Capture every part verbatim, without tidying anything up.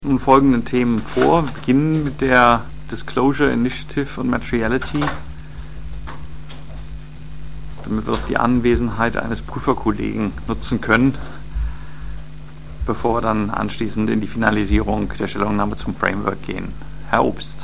nun folgende Themen vor. Wir beginnen mit der Disclosure Initiative und Materiality. Damit wir auch die Anwesenheit eines Prüferkollegen nutzen können, bevor wir dann anschließend in die Finalisierung der Stellungnahme zum Framework gehen. Herr Obst.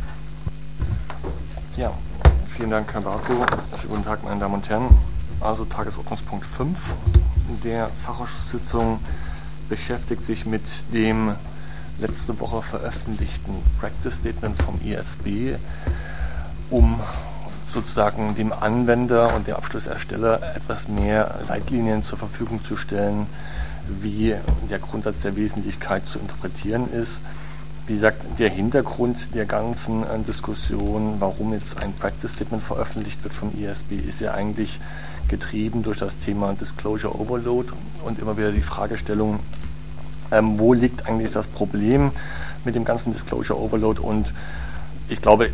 Ja, vielen Dank, Herr Barko. Schönen guten Tag, meine Damen und Herren. Also Tagesordnungspunkt fünf der Fachausschusssitzung beschäftigt sich mit dem letzte Woche veröffentlichten Practice Statement vom I S B, um sozusagen dem Anwender und dem Abschlussersteller etwas mehr Leitlinien zur Verfügung zu stellen, wie der Grundsatz der Wesentlichkeit zu interpretieren ist. Wie gesagt, der Hintergrund der ganzen äh, Diskussion, warum jetzt ein Practice Statement veröffentlicht wird vom I S B, ist ja eigentlich getrieben durch das Thema Disclosure Overload und immer wieder die Fragestellung, ähm, wo liegt eigentlich das Problem mit dem ganzen Disclosure Overload. Und ich glaube,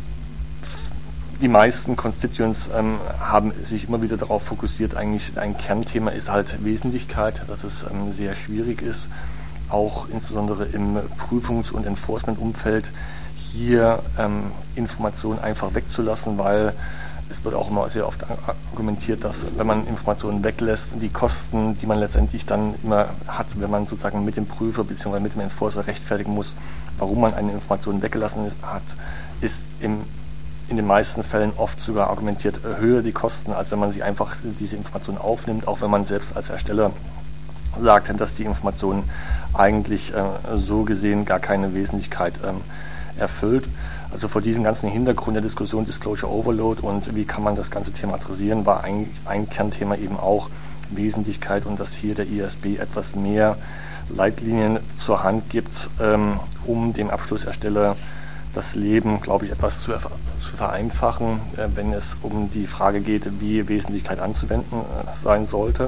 die meisten Constituents ähm, haben sich immer wieder darauf fokussiert, eigentlich ein Kernthema ist halt Wesentlichkeit, dass es ähm, sehr schwierig ist, auch insbesondere im Prüfungs- und Enforcement-Umfeld hier ähm, Informationen einfach wegzulassen, weil es wird auch immer sehr oft argumentiert, dass wenn man Informationen weglässt, die Kosten, die man letztendlich dann immer hat, wenn man sozusagen mit dem Prüfer bzw. mit dem Enforcer rechtfertigen muss, warum man eine Information weggelassen hat, ist im, in den meisten Fällen oft sogar argumentiert höher die Kosten, als wenn man sie einfach diese Information aufnimmt, auch wenn man selbst als Ersteller sagt, dass die Information eigentlich äh, so gesehen gar keine Wesentlichkeit ähm, erfüllt. Also vor diesem ganzen Hintergrund der Diskussion Disclosure Overload und wie kann man das ganze thematisieren, war ein, ein Kernthema eben auch Wesentlichkeit und dass hier der I S B etwas mehr Leitlinien zur Hand gibt, ähm, um dem Abschlussersteller das Leben, glaube ich, etwas zu, zu vereinfachen, äh, wenn es um die Frage geht, wie Wesentlichkeit anzuwenden äh, sein sollte.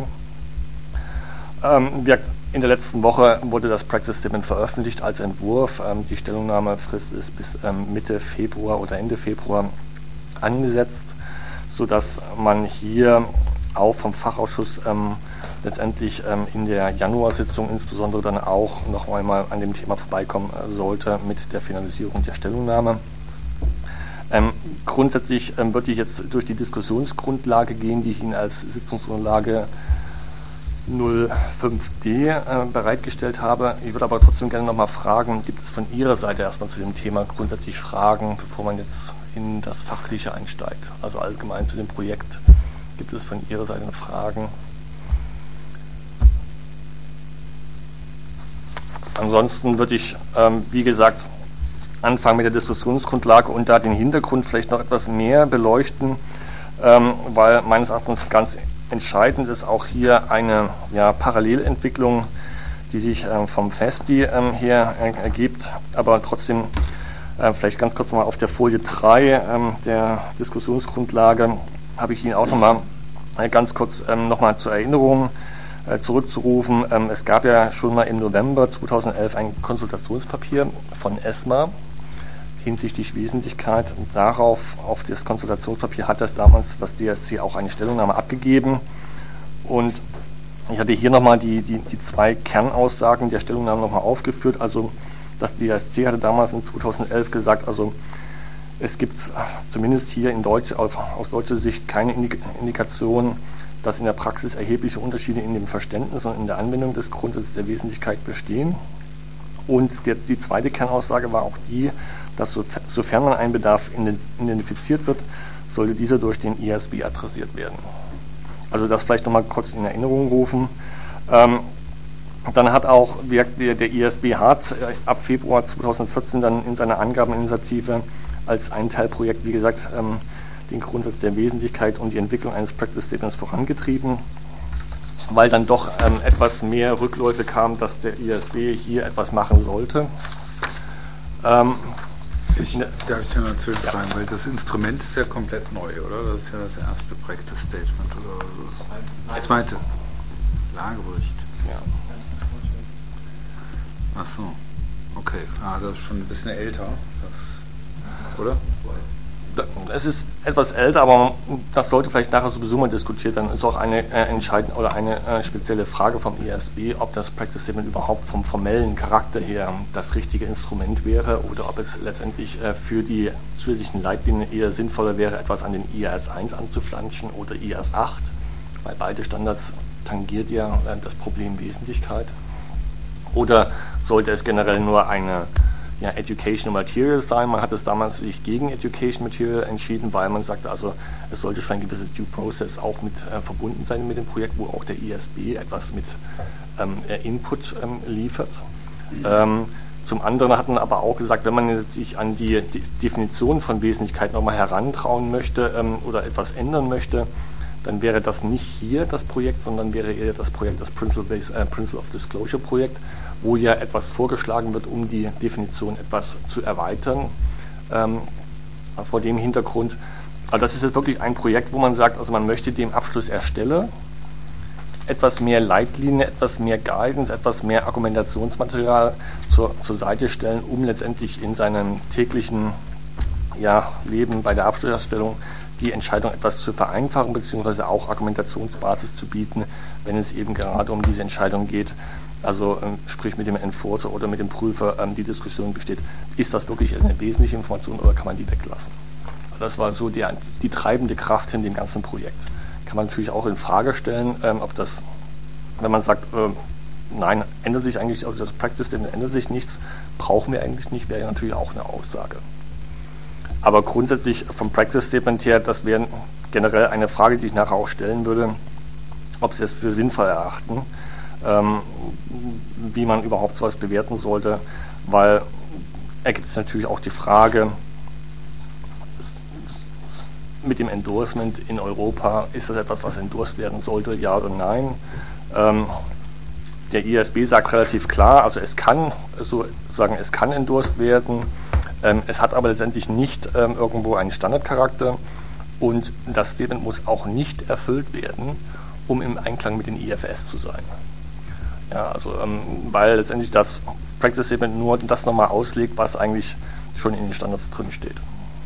Ähm, in der letzten Woche wurde das Practice Statement veröffentlicht als Entwurf. Ähm, die Stellungnahmefrist ist bis ähm, Mitte Februar oder Ende Februar angesetzt, sodass man hier auch vom Fachausschuss ähm, letztendlich ähm, in der Januarsitzung insbesondere dann auch noch einmal an dem Thema vorbeikommen sollte mit der Finalisierung der Stellungnahme. Ähm, grundsätzlich ähm, würde ich jetzt durch die Diskussionsgrundlage gehen, die ich Ihnen als Sitzungsunterlage null fünf D äh, bereitgestellt habe. Ich würde aber trotzdem gerne nochmal fragen, gibt es von Ihrer Seite erstmal zu dem Thema grundsätzlich Fragen, bevor man jetzt in das Fachliche einsteigt? Also allgemein zu dem Projekt, gibt es von Ihrer Seite Fragen? Ansonsten würde ich, ähm, wie gesagt, anfangen mit der Diskussionsgrundlage und da den Hintergrund vielleicht noch etwas mehr beleuchten, ähm, weil meines Erachtens ganz entscheidend ist auch hier eine ja, Parallelentwicklung, die sich äh, vom F A S B ähm, her äh, ergibt, aber trotzdem äh, vielleicht ganz kurz mal auf der Folie drei ähm, der Diskussionsgrundlage habe ich Ihnen auch nochmal äh, ganz kurz ähm, nochmal zur Erinnerung äh, zurückzurufen. Ähm, es gab ja schon mal im November zweitausendelf ein Konsultationspapier von ESMA hinsichtlich Wesentlichkeit. Und darauf, auf das Konsultationspapier hat das damals das D S C auch eine Stellungnahme abgegeben. Und ich hatte hier nochmal die, die, die zwei Kernaussagen der Stellungnahme nochmal aufgeführt. Also das D S C hatte damals in zweitausendelf gesagt, also es gibt zumindest hier in Deutsch, aus deutscher Sicht keine Indikation, dass in der Praxis erhebliche Unterschiede in dem Verständnis und in der Anwendung des Grundsatzes der Wesentlichkeit bestehen. Und der, die zweite Kernaussage war auch die, dass so, sofern man einen Bedarf identifiziert wird, sollte dieser durch den I S B adressiert werden. Also das vielleicht nochmal kurz in Erinnerung rufen. Ähm, dann hat auch der, der I S B hat ab Februar zweitausendvierzehn dann in seiner Angabeninitiative als ein Teilprojekt, wie gesagt, ähm, den Grundsatz der Wesentlichkeit und die Entwicklung eines Practice Statements vorangetrieben, weil dann doch ähm, etwas mehr Rückläufe kam, dass der I S B hier etwas machen sollte. Ähm, ich darf ich ja mal zwischenfragen, ja. Weil das Instrument ist ja komplett neu, oder? Das ist ja das erste Practice Statement oder das zweite Lagebericht. Ja. Ach so, okay. Ah, das ist schon ein bisschen älter, das, oder? es ist etwas älter, aber das sollte vielleicht nachher sowieso mal diskutiert werden. Es ist auch eine äh, entscheidende oder eine äh, spezielle Frage vom I A S B, ob das Practice Statement überhaupt vom formellen Charakter her das richtige Instrument wäre oder ob es letztendlich äh, für die zusätzlichen Leitlinien eher sinnvoller wäre, etwas an den I A S eins anzuflanschen oder I A S acht, weil beide Standards tangiert ja äh, das Problem Wesentlichkeit. Oder sollte es generell nur eine ja, Educational Material sein? Man hat es damals sich gegen Education Material entschieden, weil man sagte, also es sollte schon ein gewisser Due Process auch mit äh, verbunden sein mit dem Projekt, wo auch der I A S B etwas mit ähm, Input ähm, liefert. Ähm, zum anderen hat man aber auch gesagt, wenn man jetzt sich an die, die Definition von Wesentlichkeit nochmal herantrauen möchte ähm, oder etwas ändern möchte, dann wäre das nicht hier das Projekt, sondern wäre eher das Projekt, das Principle, äh, Principle of Disclosure Projekt, wo ja etwas vorgeschlagen wird, um die Definition etwas zu erweitern. Ähm, vor dem Hintergrund, also das ist jetzt wirklich ein Projekt, wo man sagt, also man möchte dem Abschlussersteller etwas mehr Leitlinien, etwas mehr Guidance, etwas mehr Argumentationsmaterial zur, zur Seite stellen, um letztendlich in seinem täglichen ja, Leben bei der Abschlusserstellung die Entscheidung etwas zu vereinfachen, beziehungsweise auch Argumentationsbasis zu bieten, wenn es eben gerade um diese Entscheidung geht. Also ähm, sprich mit dem Enforcer oder mit dem Prüfer ähm, die Diskussion besteht, ist das wirklich eine wesentliche Information oder kann man die weglassen? Das war so die, die treibende Kraft in dem ganzen Projekt. Kann man natürlich auch in Frage stellen, ähm, ob das, wenn man sagt, äh, nein, ändert sich eigentlich, also das Practice Statement ändert sich nichts, brauchen wir eigentlich nicht, wäre ja natürlich auch eine Aussage. Aber grundsätzlich vom Practice Statement her, das wäre generell eine Frage, die ich nachher auch stellen würde, ob Sie es für sinnvoll erachten, ähm, wie man überhaupt sowas bewerten sollte, weil ergibt es natürlich auch die Frage, mit dem Endorsement in Europa, ist das etwas, was endorsed werden sollte, ja oder nein? Ähm, der I A S B sagt relativ klar, also es kann sozusagen, es kann endorsed werden, ähm, es hat aber letztendlich nicht ähm, irgendwo einen Standardcharakter und das Statement muss auch nicht erfüllt werden, um im Einklang mit den I F S zu sein. Ja, also ähm, weil letztendlich das Practice Statement nur das nochmal auslegt, was eigentlich schon in den Standards drin steht.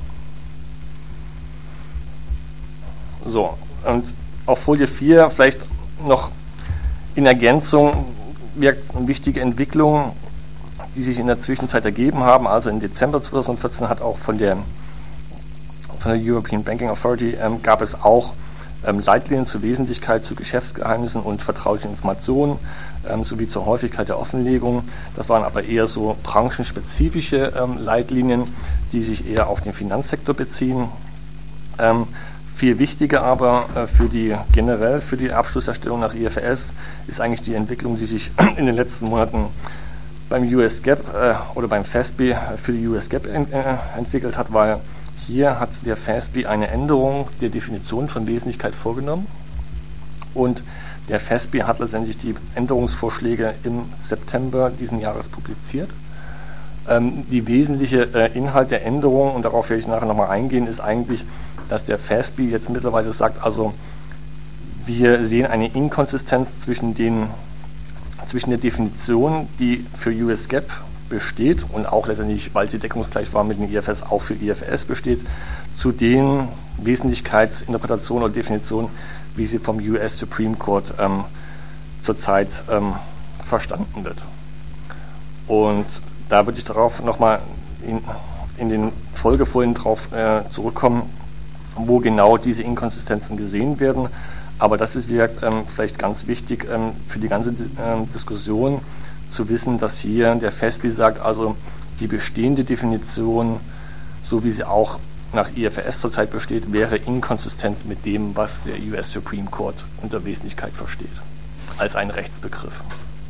So, und auf Folie vier vielleicht noch in Ergänzung wirkt eine wichtige Entwicklung, die sich in der Zwischenzeit ergeben haben. Also im Dezember zweitausendvierzehn hat auch von der, von der European Banking Authority ähm, gab es auch ähm, Leitlinien zur Wesentlichkeit, zu Geschäftsgeheimnissen und vertraulichen Informationen ähm, sowie zur Häufigkeit der Offenlegung. Das waren aber eher so branchenspezifische ähm, Leitlinien, die sich eher auf den Finanzsektor beziehen. Ähm, Viel wichtiger aber äh, für die generell für die Abschlusserstellung nach I F R S ist eigentlich die Entwicklung, die sich in den letzten Monaten beim U S GAAP äh, oder beim F A S B für die U S GAAP en, äh, entwickelt hat, weil hier hat der F A S B eine Änderung der Definition von Wesentlichkeit vorgenommen und der F A S B hat letztendlich die Änderungsvorschläge im September diesen Jahres publiziert. Ähm, die wesentliche äh, Inhalt der Änderung, und darauf werde ich nachher nochmal eingehen, ist eigentlich, dass der F A S B jetzt mittlerweile sagt, also wir sehen eine Inkonsistenz zwischen, den, zwischen der Definition, die für U S GAAP besteht und auch letztendlich, weil sie deckungsgleich war mit den I F S, auch für I F R S besteht, zu den Wesentlichkeitsinterpretationen oder Definitionen, wie sie vom U S Supreme Court ähm, zurzeit ähm, verstanden wird. Und da würde ich darauf nochmal in, in den Folgefolien drauf äh, zurückkommen, wo genau diese Inkonsistenzen gesehen werden. Aber das ist, wie gesagt, ähm, vielleicht ganz wichtig ähm, für die ganze ähm, Diskussion zu wissen, dass hier der F A S B sagt, also die bestehende Definition, so wie sie auch nach I F R S zurzeit besteht, wäre inkonsistent mit dem, was der U S Supreme Court unter Wesentlichkeit versteht, als ein Rechtsbegriff.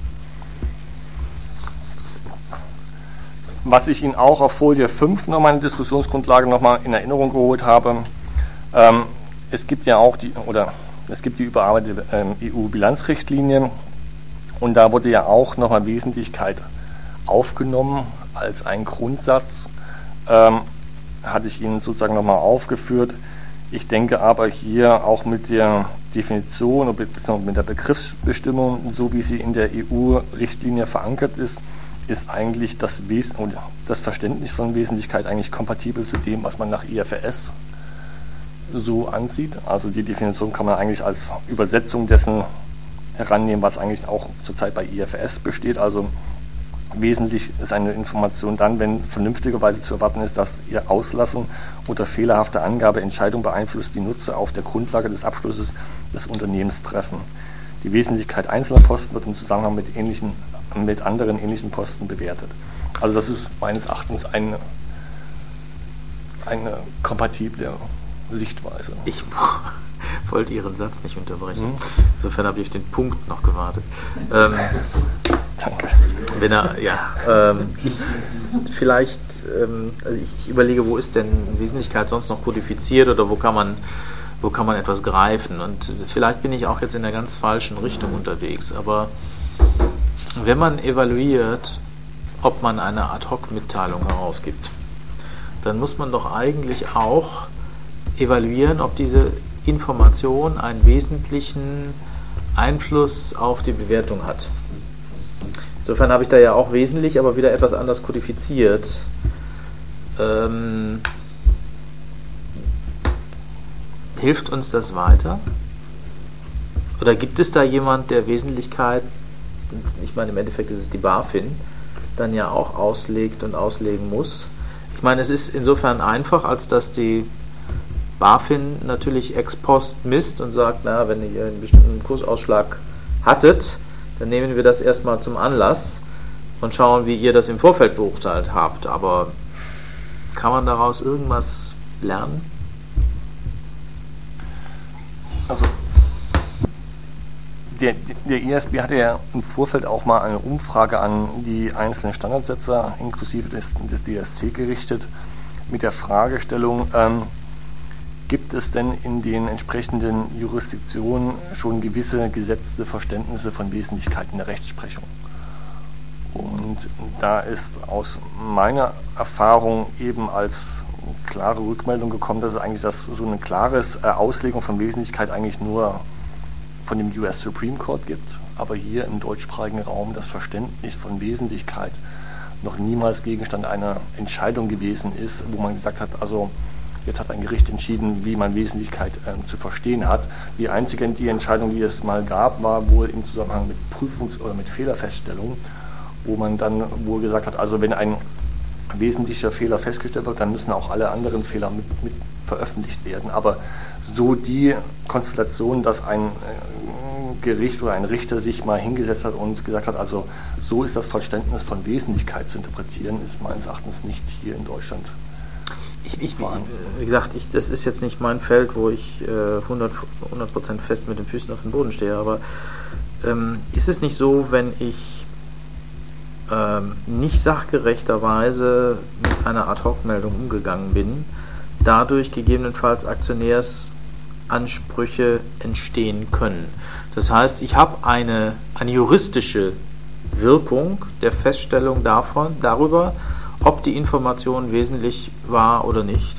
Was ich Ihnen auch auf Folie fünf nochmal eine Diskussionsgrundlage nochmal in Erinnerung geholt habe, ähm, es gibt ja auch die, oder es gibt die überarbeitete ähm, E U-Bilanzrichtlinie und da wurde ja auch nochmal Wesentlichkeit aufgenommen als ein Grundsatz, ähm, hatte ich Ihnen sozusagen nochmal aufgeführt. Ich denke aber hier auch mit der Definition und mit der Begriffsbestimmung, so wie sie in der E U-Richtlinie verankert ist, ist eigentlich das, Wes- das Verständnis von Wesentlichkeit eigentlich kompatibel zu dem, was man nach I F R S so ansieht. Also die Definition kann man eigentlich als Übersetzung dessen herannehmen, was eigentlich auch zurzeit bei I F R S besteht. Also wesentlich ist eine Information dann, wenn vernünftigerweise zu erwarten ist, dass ihr Auslassen oder fehlerhafte Angabe Entscheidung beeinflusst, die Nutzer auf der Grundlage des Abschlusses des Unternehmens treffen. Die Wesentlichkeit einzelner Posten wird im Zusammenhang mit, ähnlichen, mit anderen ähnlichen Posten bewertet. Also das ist meines Erachtens eine, eine kompatible Sichtweise. Ich wollte Ihren Satz nicht unterbrechen. Hm? Insofern habe ich auf den Punkt noch gewartet. Ähm, Danke. Wenn er, ja, ähm, ich, vielleicht, ähm, also ich, ich überlege, wo ist denn Wesentlichkeit sonst noch kodifiziert oder wo kann man, wo kann man etwas greifen? Und vielleicht bin ich auch jetzt in der ganz falschen Richtung unterwegs, aber wenn man evaluiert, ob man eine Ad-Hoc-Mitteilung herausgibt, dann muss man doch eigentlich auch evaluieren, ob diese Information einen wesentlichen Einfluss auf die Bewertung hat. Insofern habe ich da ja auch wesentlich, aber wieder etwas anders kodifiziert. Ähm, hilft uns das weiter? Oder gibt es da jemand, der Wesentlichkeit, ich meine im Endeffekt ist es die BaFin, dann ja auch auslegt und auslegen muss? Ich meine, es ist insofern einfach, als dass die BaFin natürlich ex post misst und sagt, na, wenn ihr einen bestimmten Kursausschlag hattet, dann nehmen wir das erstmal zum Anlass und schauen, wie ihr das im Vorfeld beurteilt habt. Aber kann man daraus irgendwas lernen? Also der, der I S B hatte ja im Vorfeld auch mal eine Umfrage an die einzelnen Standardsetzer inklusive des, des D S C gerichtet mit der Fragestellung, ähm, gibt es denn in den entsprechenden Jurisdiktionen schon gewisse gesetzte Verständnisse von Wesentlichkeit in der Rechtsprechung? Und da ist aus meiner Erfahrung eben als klare Rückmeldung gekommen, dass es eigentlich das, so eine klare Auslegung von Wesentlichkeit eigentlich nur von dem U S Supreme Court gibt, aber hier im deutschsprachigen Raum das Verständnis von Wesentlichkeit noch niemals Gegenstand einer Entscheidung gewesen ist, wo man gesagt hat, also jetzt hat ein Gericht entschieden, wie man Wesentlichkeit äh, zu verstehen hat. Die einzige die Entscheidung, die es mal gab, war wohl im Zusammenhang mit Prüfungs- oder mit Fehlerfeststellung, wo man dann wohl gesagt hat, also wenn ein wesentlicher Fehler festgestellt wird, dann müssen auch alle anderen Fehler mit, mit veröffentlicht werden. Aber so die Konstellation, dass ein äh, Gericht oder ein Richter sich mal hingesetzt hat und gesagt hat, also so ist das Verständnis von Wesentlichkeit zu interpretieren, ist meines Erachtens nicht hier in Deutschland. Ich, ich, wie gesagt, ich, das ist jetzt nicht mein Feld, wo ich äh, hundert Prozent fest mit den Füßen auf dem Boden stehe, aber ähm, ist es nicht so, wenn ich ähm, nicht sachgerechterweise mit einer Ad-Hoc-Meldung umgegangen bin, dadurch gegebenenfalls Aktionärsansprüche entstehen können? Das heißt, ich habe eine, eine juristische Wirkung der Feststellung davon, darüber, ob die Information wesentlich war oder nicht.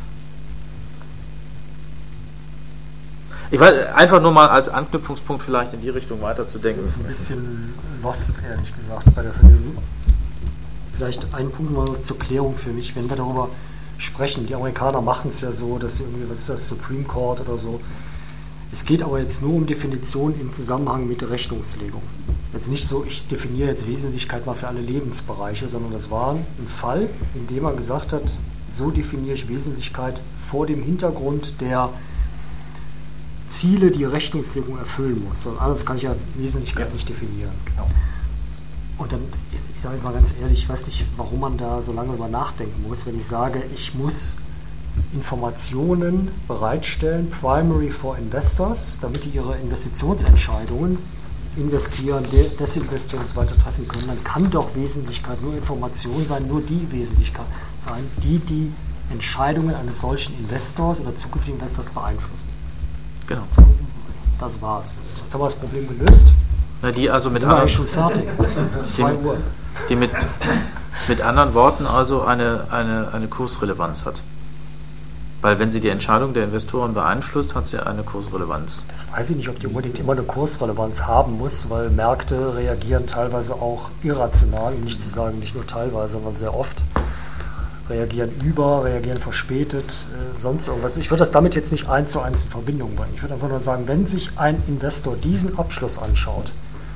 Ich weiß, einfach nur mal als Anknüpfungspunkt vielleicht in die Richtung weiterzudenken. Das ist ein bisschen lost, ehrlich gesagt, bei der Verlesung. Vielleicht ein Punkt mal zur Klärung für mich, wenn wir darüber sprechen. Die Amerikaner machen es ja so, dass sie irgendwie, was ist das, Supreme Court oder so. Es geht aber jetzt nur um Definitionen im Zusammenhang mit der Rechnungslegung. Jetzt nicht so, ich definiere jetzt Wesentlichkeit mal für alle Lebensbereiche, sondern das war ein Fall, in dem er gesagt hat, so definiere ich Wesentlichkeit vor dem Hintergrund der Ziele, die Rechnungslegung erfüllen muss. Und anders kann ich ja Wesentlichkeit ja nicht definieren. Genau. Und dann, ich sage jetzt mal ganz ehrlich, ich weiß nicht, warum man da so lange über nachdenken muss, wenn ich sage, ich muss Informationen bereitstellen, primary for investors, damit die ihre Investitionsentscheidungen investieren, desinvestieren und so weiter treffen können, dann kann doch Wesentlichkeit nur Information sein, nur die Wesentlichkeit sein, die die Entscheidungen eines solchen Investors oder zukünftigen Investors beeinflusst. Genau. So, das war's. Jetzt haben wir das Problem gelöst. Na, die also mit sind wir anderen, eigentlich schon fertig. zwei Uhr. Die mit, mit anderen Worten also eine, eine, eine Kursrelevanz hat. Weil wenn sie die Entscheidung der Investoren beeinflusst, hat sie eine Kursrelevanz. Das weiß ich nicht, ob die unbedingt immer eine Kursrelevanz haben muss, weil Märkte reagieren teilweise auch irrational, um nicht zu sagen nicht nur teilweise, sondern sehr oft. Reagieren über, reagieren verspätet, äh, sonst irgendwas. Ich würde das damit jetzt nicht eins zu eins in Verbindung bringen. Ich würde einfach nur sagen, wenn sich ein Investor diesen Abschluss anschaut,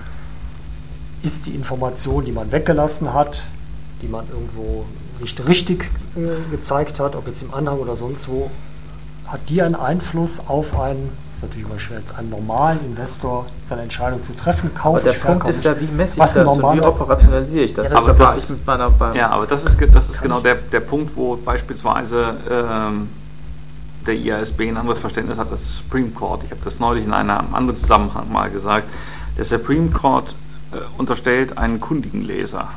ist die Information, die man weggelassen hat, die man irgendwo nicht richtig äh, gezeigt hat, ob jetzt im Anhang oder sonst wo, hat die einen Einfluss auf einen, ist natürlich immer schwer, einen normalen Investor seine Entscheidung zu treffen, kaufe Aber der ich, Punkt ist ja, wie messe ich Was das ein und wie normaler- operationalisiere ich das? Ja, das das ist- was ich mit meiner, beim Ja, aber das ist, ge- das ist genau der, der Punkt, wo beispielsweise ähm, der I A S B ein anderes Verständnis hat als Supreme Court. Ich habe das neulich in einem anderen Zusammenhang mal gesagt. Der Supreme Court äh, unterstellt einen kundigen Leser.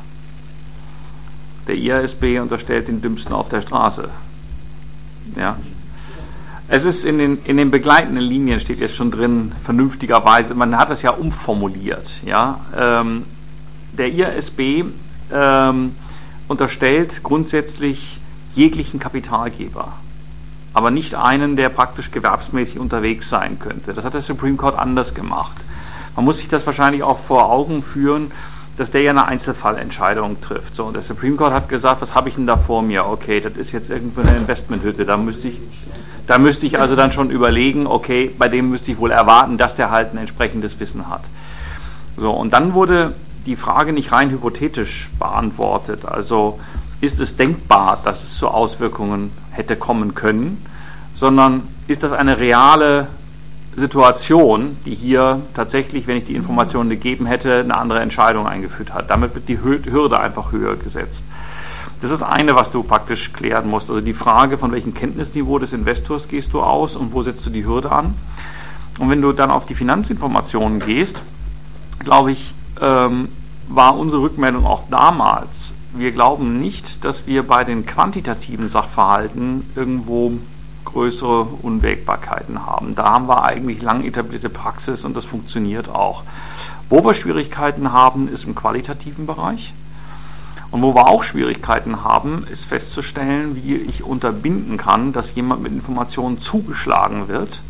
Der I A S B unterstellt den Dümmsten auf der Straße. Ja. Es ist in den, in den begleitenden Linien steht jetzt schon drin, vernünftigerweise, man hat das ja umformuliert. Ja. Ähm, der I A S B ähm, unterstellt grundsätzlich jeglichen Kapitalgeber, aber nicht einen, der praktisch gewerbsmäßig unterwegs sein könnte. Das hat der Supreme Court anders gemacht. Man muss sich das wahrscheinlich auch vor Augen führen, dass der ja eine Einzelfallentscheidung trifft. So, und der Supreme Court hat gesagt, was habe ich denn da vor mir? Okay, das ist jetzt irgendwo eine Investmenthütte. Da müsste ich, da müsste ich also dann schon überlegen, okay, bei dem müsste ich wohl erwarten, dass der halt ein entsprechendes Wissen hat. So, und dann wurde die Frage nicht rein hypothetisch beantwortet. Also ist es denkbar, dass es zu Auswirkungen hätte kommen können, sondern ist das eine reale Situation, die hier tatsächlich, wenn ich die Informationen gegeben hätte, eine andere Entscheidung eingeführt hat. Damit wird die Hürde einfach höher gesetzt. Das ist eine, was du praktisch klären musst. Also die Frage, von welchem Kenntnisniveau des Investors gehst du aus und wo setzt du die Hürde an. Und wenn du dann auf die Finanzinformationen gehst, glaube ich, ähm, war unsere Rückmeldung auch damals, wir glauben nicht, dass wir bei den quantitativen Sachverhalten irgendwo größere Unwägbarkeiten haben. Da haben wir eigentlich lang etablierte Praxis und das funktioniert auch. Wo wir Schwierigkeiten haben, ist im qualitativen Bereich. Und wo wir auch Schwierigkeiten haben, ist festzustellen, wie ich unterbinden kann, dass jemand mit Informationen zugeschlagen wird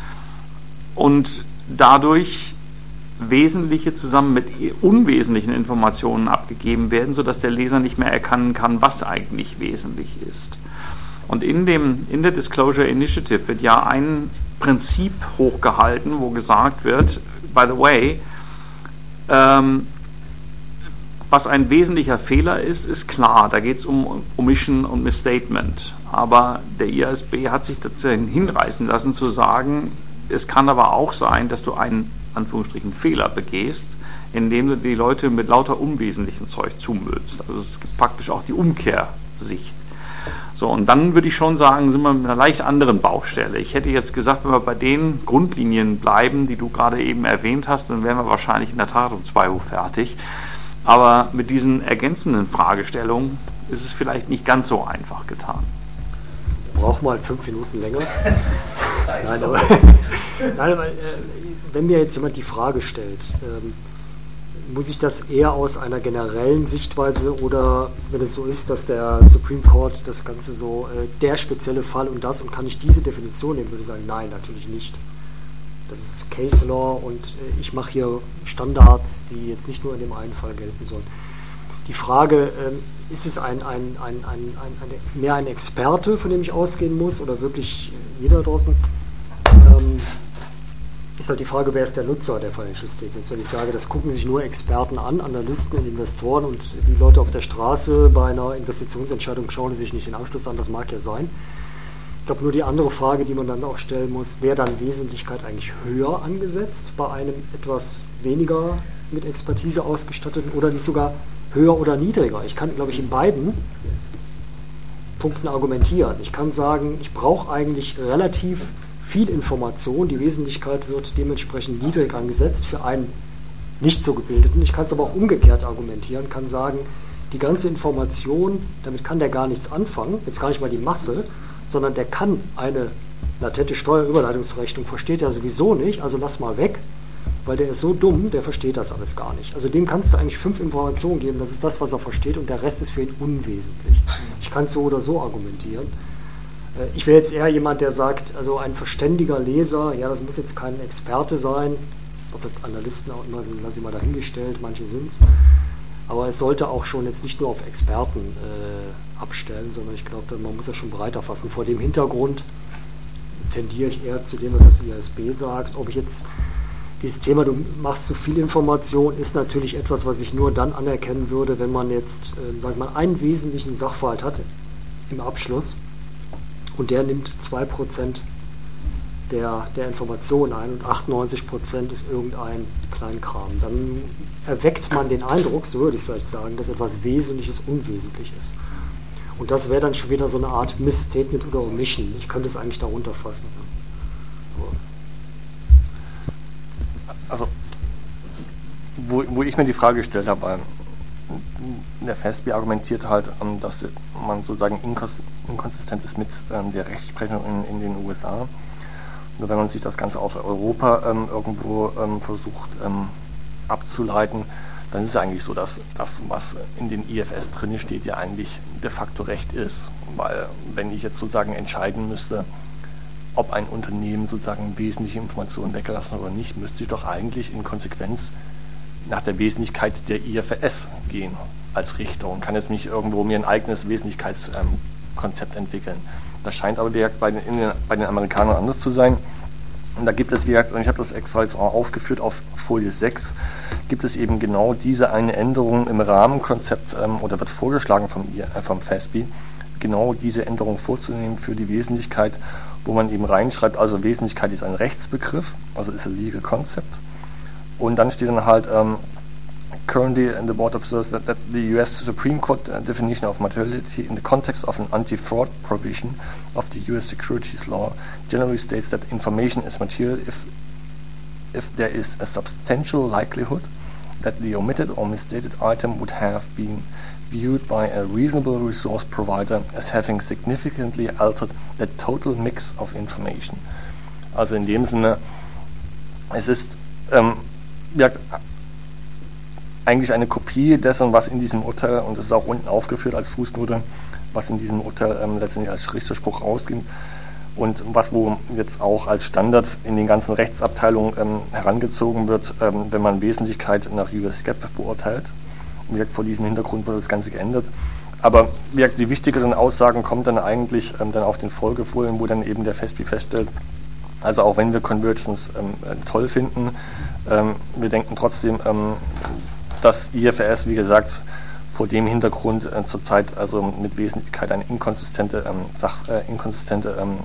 und dadurch wesentliche zusammen mit unwesentlichen Informationen abgegeben werden, sodass der Leser nicht mehr erkennen kann, was eigentlich wesentlich ist. Und in, dem, in der Disclosure Initiative wird ja ein Prinzip hochgehalten, wo gesagt wird, by the way, ähm, was ein wesentlicher Fehler ist, ist klar, da geht es um Omission und Misstatement. Aber der I A S B hat sich dazu hinreißen lassen zu sagen, es kann aber auch sein, dass du einen Anführungsstrichen Fehler begehst, indem du die Leute mit lauter unwesentlichen Zeug zumüllst. Also es gibt praktisch auch die Umkehrsicht. So, und dann würde ich schon sagen, sind wir mit einer leicht anderen Baustelle. Ich hätte jetzt gesagt, wenn wir bei den Grundlinien bleiben, die du gerade eben erwähnt hast, dann wären wir wahrscheinlich in der Tat um zwei Uhr fertig. Aber mit diesen ergänzenden Fragestellungen ist es vielleicht nicht ganz so einfach getan. Braucht mal fünf Minuten länger. Nein, aber, nein, aber äh, wenn mir jetzt jemand die Frage stellt, ähm, muss ich das eher aus einer generellen Sichtweise oder wenn es so ist, dass der Supreme Court das Ganze so, äh, der spezielle Fall und das und kann ich diese Definition nehmen, würde ich sagen, nein, natürlich nicht. Das ist Case Law und äh, ich mache hier Standards, die jetzt nicht nur in dem einen Fall gelten sollen. Die Frage, ähm, ist es ein, ein, ein, ein, ein, ein, mehr ein Experte, von dem ich ausgehen muss oder wirklich jeder draußen? Ähm, ist halt die Frage, wer ist der Nutzer der Financial Statements? Wenn ich sage, das gucken sich nur Experten an, Analysten und Investoren und die Leute auf der Straße bei einer Investitionsentscheidung schauen sich nicht den Abschluss an, das mag ja sein. Ich glaube, nur die andere Frage, die man dann auch stellen muss, wäre dann Wesentlichkeit eigentlich höher angesetzt bei einem etwas weniger mit Expertise ausgestatteten oder nicht sogar höher oder niedriger? Ich kann, glaube ich, in beiden Punkten argumentieren. Ich kann sagen, ich brauche eigentlich relativ viel Information, die Wesentlichkeit wird dementsprechend niedrig angesetzt für einen nicht so gebildeten. Ich kann es aber auch umgekehrt argumentieren, kann sagen, die ganze Information, damit kann der gar nichts anfangen, jetzt gar nicht mal die Masse, sondern der kann eine latente Steuerüberleitungsrechnung, versteht er sowieso nicht, also lass mal weg, weil der ist so dumm, der versteht das alles gar nicht. Also dem kannst du eigentlich fünf Informationen geben, das ist das, was er versteht und der Rest ist für ihn unwesentlich. Ich kann es so oder so argumentieren. Ich wäre jetzt eher jemand, der sagt, also ein verständiger Leser, ja, das muss jetzt kein Experte sein, ob das Analysten auch immer sind, lasse ich mal dahingestellt, manche sind es, aber es sollte auch schon jetzt nicht nur auf Experten äh, abstellen, sondern ich glaube, man muss ja schon breiter fassen. Vor dem Hintergrund tendiere ich eher zu dem, was das I A S B sagt. Ob ich jetzt dieses Thema, du machst zu viel Information, ist natürlich etwas, was ich nur dann anerkennen würde, wenn man jetzt, äh, sag ich mal, einen wesentlichen Sachverhalt hat im Abschluss und der nimmt zwei Prozent der, der Informationen ein und achtundneunzig Prozent ist irgendein Kleinkram. Dann erweckt man den Eindruck, so würde ich vielleicht sagen, dass etwas Wesentliches unwesentlich ist. Und das wäre dann schon wieder so eine Art Misstatement oder Omission. Ich könnte es eigentlich darunter fassen. Also, wo, wo ich mir die Frage gestellt habe, der F A S B argumentiert halt, dass man sozusagen inkonsistent ist mit der Rechtsprechung in, in den U S A. Nur wenn man sich das Ganze auf Europa ähm, irgendwo ähm, versucht ähm, abzuleiten, dann ist es eigentlich so, dass das, was in den I F S drin steht, ja eigentlich de facto Recht ist. Weil wenn ich jetzt sozusagen entscheiden müsste, ob ein Unternehmen sozusagen wesentliche Informationen weggelassen oder nicht, müsste ich doch eigentlich in Konsequenz nach der Wesentlichkeit der I F S gehen als Richter und kann jetzt nicht irgendwo mir ein eigenes Wesentlichkeitskonzept ähm, entwickeln. Das scheint aber bei den, den, bei den Amerikanern anders zu sein. Und da gibt es, wie gesagt, und ich habe das extra jetzt auch aufgeführt auf Folie sechs, gibt es eben genau diese eine Änderung im Rahmenkonzept ähm, oder wird vorgeschlagen vom, äh, vom F A S B, genau diese Änderung vorzunehmen für die Wesentlichkeit, wo man eben reinschreibt, also Wesentlichkeit ist ein Rechtsbegriff, also ist ein Legal Concept. Und dann steht dann halt, um, currently the board observes that, that the U S Supreme Court uh, definition of materiality in the context of an anti-fraud provision of the U S securities law generally states that information is material if, if there is a substantial likelihood that the omitted or misstated item would have been viewed by a reasonable resource provider as having significantly altered the total mix of information. Also in dem Sinne, es ist ähm, ja, eigentlich eine Kopie dessen, was in diesem Urteil, und das ist auch unten aufgeführt als Fußnote, was in diesem Urteil ähm, letztendlich als Richterspruch rausging und was wo jetzt auch als Standard in den ganzen Rechtsabteilungen ähm, herangezogen wird, ähm, wenn man Wesentlichkeit nach U S GAAP beurteilt. Wie gesagt, vor diesem Hintergrund wurde das Ganze geändert. Aber wie gesagt, die wichtigeren Aussagen kommen dann eigentlich ähm, dann auf den Folgefolien, wo dann eben der F A S B feststellt, also auch wenn wir Convergence ähm, toll finden, ähm, wir denken trotzdem, ähm, dass I F R S, wie gesagt, vor dem Hintergrund äh, zurzeit also mit Wesentlichkeit eine inkonsistente, ähm, Sach, äh, inkonsistente ähm,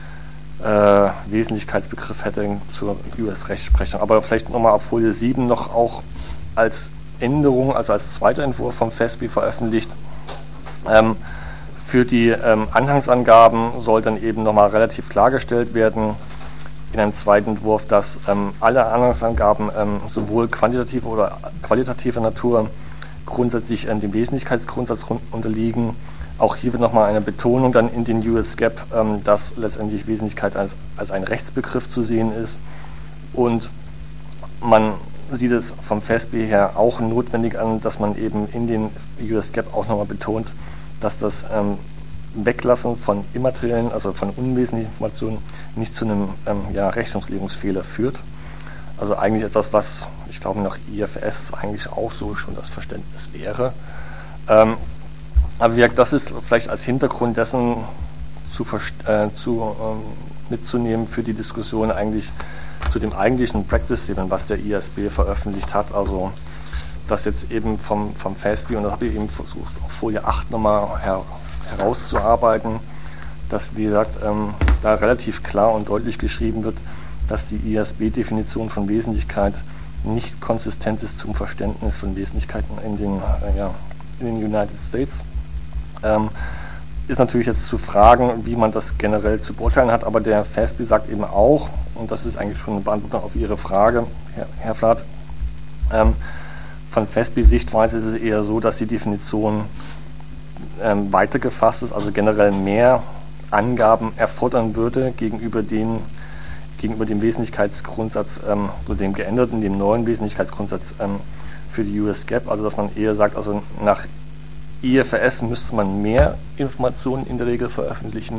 äh, Wesentlichkeitsbegriff hätte zur U S-Rechtsprechung. Aber vielleicht nochmal auf Folie sieben noch auch als Änderung, also als zweiter Entwurf vom F A S B veröffentlicht. Ähm, für die ähm, Anhangsangaben soll dann eben nochmal relativ klargestellt werden, in einem zweiten Entwurf, dass ähm, alle Anhangsangaben ähm, sowohl quantitativer oder qualitativer Natur grundsätzlich ähm, dem Wesentlichkeitsgrundsatz unterliegen. Auch hier wird nochmal eine Betonung dann in den U S GAAP, ähm, dass letztendlich Wesentlichkeit als, als ein Rechtsbegriff zu sehen ist. Und man sieht es vom F A S B her auch notwendig an, dass man eben in den U S GAAP auch nochmal betont, dass das ähm, Weglassen von immateriellen, also von unwesentlichen Informationen nicht zu einem ähm, ja, Rechnungslegungsfehler führt. Also eigentlich etwas, was, ich glaube, nach I F R S eigentlich auch so schon das Verständnis wäre. Ähm, aber wie gesagt, das ist vielleicht als Hintergrund dessen zu, äh, zu ähm, mitzunehmen für die Diskussion eigentlich zu dem eigentlichen Practice-Statement, was der I A S B veröffentlicht hat. Also das jetzt eben vom, vom F A S B, und das habe ich eben versucht, auf Folie acht nochmal her, herauszuarbeiten, dass, wie gesagt, ähm, da relativ klar und deutlich geschrieben wird, dass die I A S B-Definition von Wesentlichkeit nicht konsistent ist zum Verständnis von Wesentlichkeiten in den, äh, ja, in den United States. Ähm, ist natürlich jetzt zu fragen, wie man das generell zu beurteilen hat, aber der F A S B sagt eben auch, und das ist eigentlich schon eine Beantwortung auf Ihre Frage, Herr, Herr Flath, ähm, von F A S B-Sichtweise ist es eher so, dass die Definition ähm, weiter gefasst ist, also generell mehr Angaben erfordern würde gegenüber den gegenüber dem Wesentlichkeitsgrundsatz ähm, oder dem geänderten, dem neuen Wesentlichkeitsgrundsatz ähm, für die U S GAAP, also dass man eher sagt, also nach I F R S müsste man mehr Informationen in der Regel veröffentlichen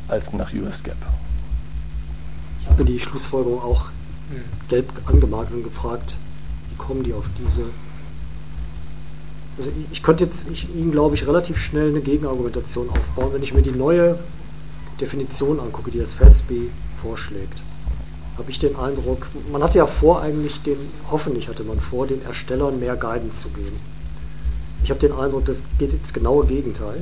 als nach U S GAAP. Ich habe mir die Schlussfolgerung auch gelb angemarkt und gefragt, wie kommen die auf diese... Also ich, ich könnte jetzt ich, Ihnen, glaube ich, relativ schnell eine Gegenargumentation aufbauen, wenn ich mir die neue Definition angucke, die das F A S B vorschlägt. Habe ich den Eindruck, man hatte ja vor eigentlich den, hoffentlich hatte man vor, den Erstellern mehr Guidance zu geben. Ich habe den Eindruck, das geht ins genaue Gegenteil.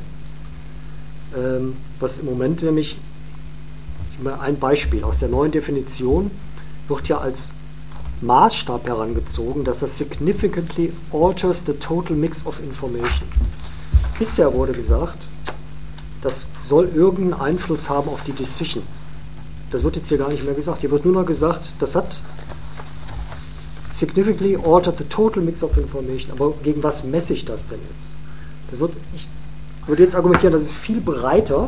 Ähm, was im Moment nämlich, ich mal ein Beispiel aus der neuen Definition, wird ja als Maßstab herangezogen, dass das significantly alters the total mix of information. Bisher wurde gesagt, das soll irgendeinen Einfluss haben auf die Decision. Das wird jetzt hier gar nicht mehr gesagt. Hier wird nur noch gesagt, das hat significantly altered the total mix of information. Aber gegen was messe ich das denn jetzt? Das wird, ich würde jetzt argumentieren, das ist viel breiter,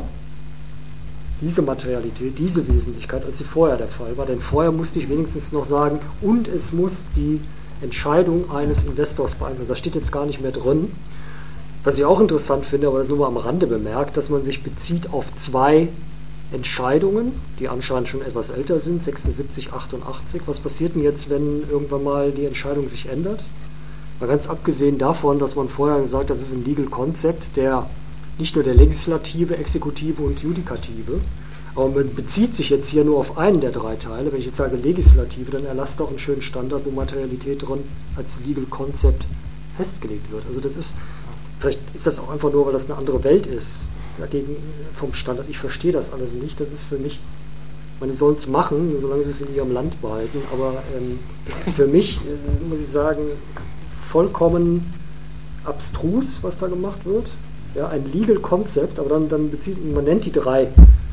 diese Materialität, diese Wesentlichkeit, als sie vorher der Fall war. Denn vorher musste ich wenigstens noch sagen, und es muss die Entscheidung eines Investors beeinflussen. Das steht jetzt gar nicht mehr drin. Was ich auch interessant finde, aber das nur mal am Rande bemerkt, dass man sich bezieht auf zwei Entscheidungen, die anscheinend schon etwas älter sind, sechsundsiebzig, achtundachtzig. Was passiert denn jetzt, wenn irgendwann mal die Entscheidung sich ändert? Mal ganz abgesehen davon, dass man vorher gesagt hat, das ist ein Legal Concept, der nicht nur der Legislative, Exekutive und Judikative, aber man bezieht sich jetzt hier nur auf einen der drei Teile. Wenn ich jetzt sage Legislative, dann erlasst doch einen schönen Standard, wo Materialität drin als Legal Concept festgelegt wird. Also das ist, vielleicht ist das auch einfach nur, weil das eine andere Welt ist, dagegen vom Standard. Ich verstehe das alles nicht. Das ist für mich, man soll es machen, solange sie es in ihrem Land behalten, aber ähm, das ist für mich, äh, muss ich sagen, vollkommen abstrus, was da gemacht wird. Ja, ein Legal Concept, aber dann, dann bezieht man nennt die drei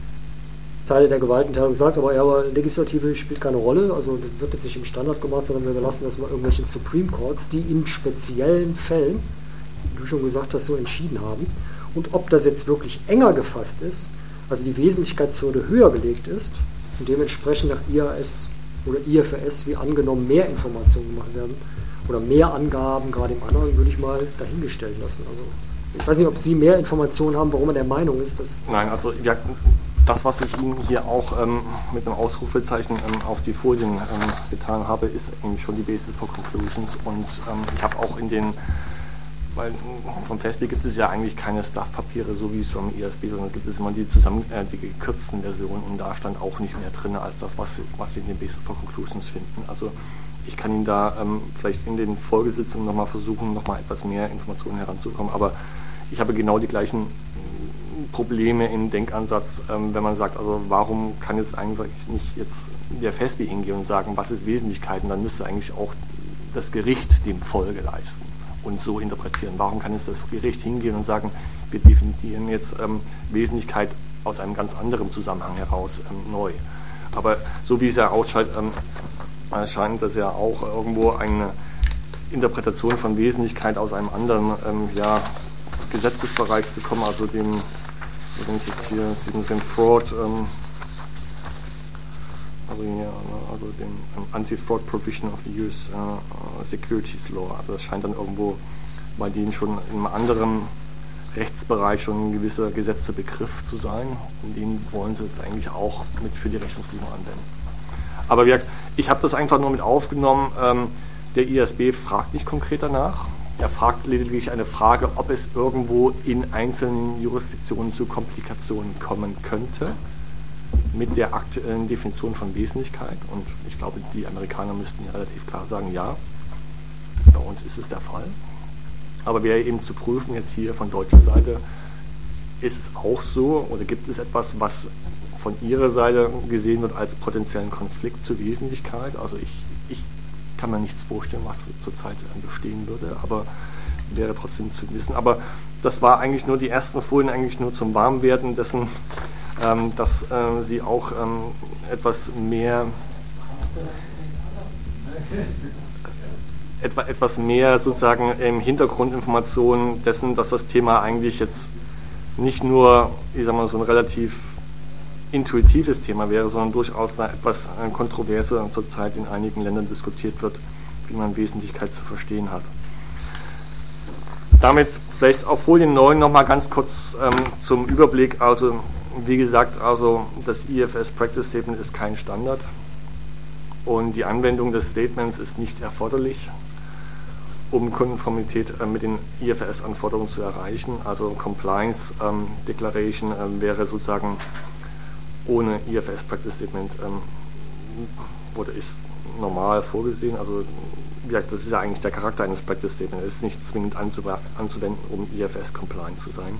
Teile der Gewaltenteilung, sagt aber, ja, aber Legislative spielt keine Rolle, also das wird jetzt nicht im Standard gemacht, sondern wir überlassen das mal irgendwelchen Supreme Courts, die in speziellen Fällen, wie du schon gesagt hast, so entschieden haben. Und ob das jetzt wirklich enger gefasst ist, also die Wesentlichkeitshürde höher gelegt ist und dementsprechend nach I A S oder I F R S wie angenommen mehr Informationen gemacht werden oder mehr Angaben, gerade im anderen, würde ich mal dahingestellt lassen. Also ich weiß nicht, ob Sie mehr Informationen haben, warum man der Meinung ist, dass... Nein, also ja, das, was ich Ihnen hier auch ähm, mit einem Ausrufezeichen ähm, auf die Folien ähm, getan habe, ist eigentlich schon die Basis for Conclusions. Und ähm, ich habe auch in den, weil vom F A S B gibt es ja eigentlich keine Stuff-Papiere, so wie es vom I A S B, sondern es gibt es immer die zusammen, äh, die gekürzten Versionen, und da stand auch nicht mehr drin als das, was, was Sie in den Basis for Conclusions finden. Also ich kann Ihnen da ähm, vielleicht in den Folgesitzungen nochmal versuchen, nochmal etwas mehr Informationen heranzukommen, aber ich habe genau die gleichen Probleme im Denkansatz, ähm, wenn man sagt, also warum kann jetzt eigentlich nicht jetzt der F A S B hingehen und sagen, was ist Wesentlichkeiten, dann müsste eigentlich auch das Gericht dem Folge leisten und so interpretieren. Warum kann jetzt das Gericht hingehen und sagen, wir definieren jetzt ähm, Wesentlichkeit aus einem ganz anderen Zusammenhang heraus ähm, neu. Aber so wie es ja ausschaut, ähm, scheint das ja auch irgendwo eine Interpretation von Wesentlichkeit aus einem anderen ähm, ja, Gesetzesbereich zu kommen, also dem, wenn ich jetzt hier den Fraud, ähm, also, ja, also dem ähm, Anti-Fraud Provision of the U S uh, Securities Law, also das scheint dann irgendwo bei denen schon in einem anderen Rechtsbereich schon ein gewisser Gesetzebegriff zu sein, und den wollen sie jetzt eigentlich auch mit für die Rechnungslegung anwenden. Aber wir, ich habe das einfach nur mit aufgenommen, ähm, der I A S B fragt nicht konkret danach. Er fragt lediglich eine Frage, ob es irgendwo in einzelnen Jurisdiktionen zu Komplikationen kommen könnte mit der aktuellen Definition von Wesentlichkeit. Und ich glaube, die Amerikaner müssten ja relativ klar sagen, ja, bei uns ist es der Fall. Aber wäre eben zu prüfen, jetzt hier von deutscher Seite, ist es auch so oder gibt es etwas, was von Ihrer Seite gesehen wird als potenziellen Konflikt zur Wesentlichkeit? Also ich, ich kann mir nichts vorstellen, was zurzeit bestehen würde, aber wäre trotzdem zu wissen. Aber das war eigentlich nur die ersten Folien, eigentlich nur zum Warmwerden dessen, ähm, dass äh, Sie auch ähm, etwas mehr etwa, etwas mehr sozusagen im Hintergrundinformationen dessen, dass das Thema eigentlich jetzt nicht nur, ich sag mal, so ein relativ intuitives Thema wäre, sondern durchaus eine etwas kontroverse zurzeit in einigen Ländern diskutiert wird, wie man Wesentlichkeit zu verstehen hat. Damit vielleicht auf Folie neun nochmal ganz kurz ähm, zum Überblick. Also wie gesagt, also das I F S Practice Statement ist kein Standard und die Anwendung des Statements ist nicht erforderlich, um Konformität äh, mit den I F S-Anforderungen zu erreichen. Also Compliance ähm, Declaration äh, wäre sozusagen ohne I F S Practice Statement ähm, oder ist normal vorgesehen. Also wie gesagt, das ist ja eigentlich der Charakter eines Practice Statements. Es ist nicht zwingend anzuwenden, um I F S-compliant zu sein.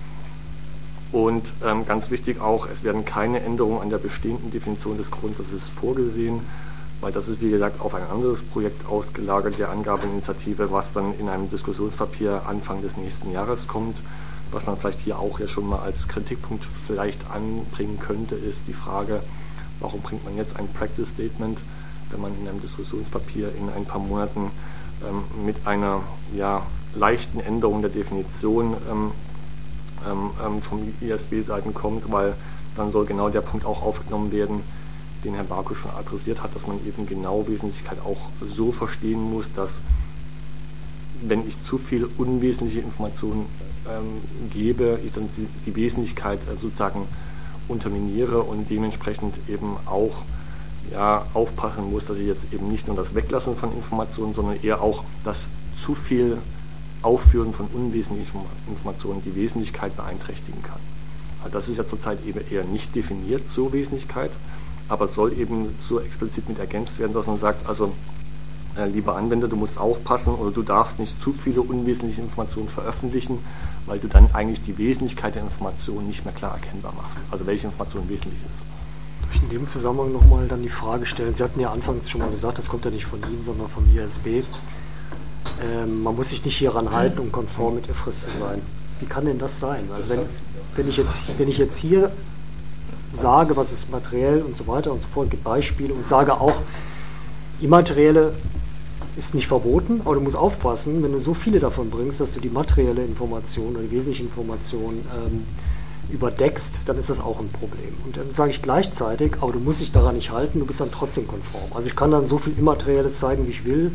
Und ähm, ganz wichtig auch, es werden keine Änderungen an der bestehenden Definition des Grundsatzes vorgesehen, weil das ist, wie gesagt, auf ein anderes Projekt ausgelagert, der Angabeinitiative, was dann in einem Diskussionspapier Anfang des nächsten Jahres kommt. Was man vielleicht hier auch ja schon mal als Kritikpunkt vielleicht anbringen könnte, ist die Frage, warum bringt man jetzt ein Practice Statement, wenn man in einem Diskussionspapier in ein paar Monaten ähm, mit einer ja, leichten Änderung der Definition ähm, ähm, vom I S B-Seiten kommt, weil dann soll genau der Punkt auch aufgenommen werden, den Herr Barko schon adressiert hat, dass man eben genau Wesentlichkeit auch so verstehen muss, dass wenn ich zu viel unwesentliche Informationen ähm, gebe, ich dann die, die Wesentlichkeit äh, sozusagen unterminiere und dementsprechend eben auch ja, aufpassen muss, dass ich jetzt eben nicht nur das Weglassen von Informationen, sondern eher auch das zu viel Aufführen von unwesentlichen Informationen die Wesentlichkeit beeinträchtigen kann. Also das ist ja zurzeit eben eher nicht definiert, so Wesentlichkeit, aber soll eben so explizit mit ergänzt werden, dass man sagt, also äh, lieber Anwender, du musst aufpassen oder du darfst nicht zu viele unwesentliche Informationen veröffentlichen, weil du dann eigentlich die Wesentlichkeit der Informationen nicht mehr klar erkennbar machst, also welche Information wesentlich ist. Darf ich in dem Zusammenhang nochmal dann die Frage stellen, Sie hatten ja anfangs schon mal gesagt, das kommt ja nicht von Ihnen, sondern vom I S B. Ähm, man muss sich nicht hieran halten, um konform mit I F R S zu sein. Wie kann denn das sein? Also wenn, wenn, ich jetzt, wenn ich jetzt hier sage, was ist materiell und so weiter und so fort, gibt Beispiele und sage auch, Immaterielle ist nicht verboten, aber du musst aufpassen, wenn du so viele davon bringst, dass du die materielle Information oder die wesentliche Information ähm, überdeckst, dann ist das auch ein Problem. Und dann sage ich gleichzeitig, aber du musst dich daran nicht halten, du bist dann trotzdem konform. Also ich kann dann so viel Immaterielles zeigen, wie ich will,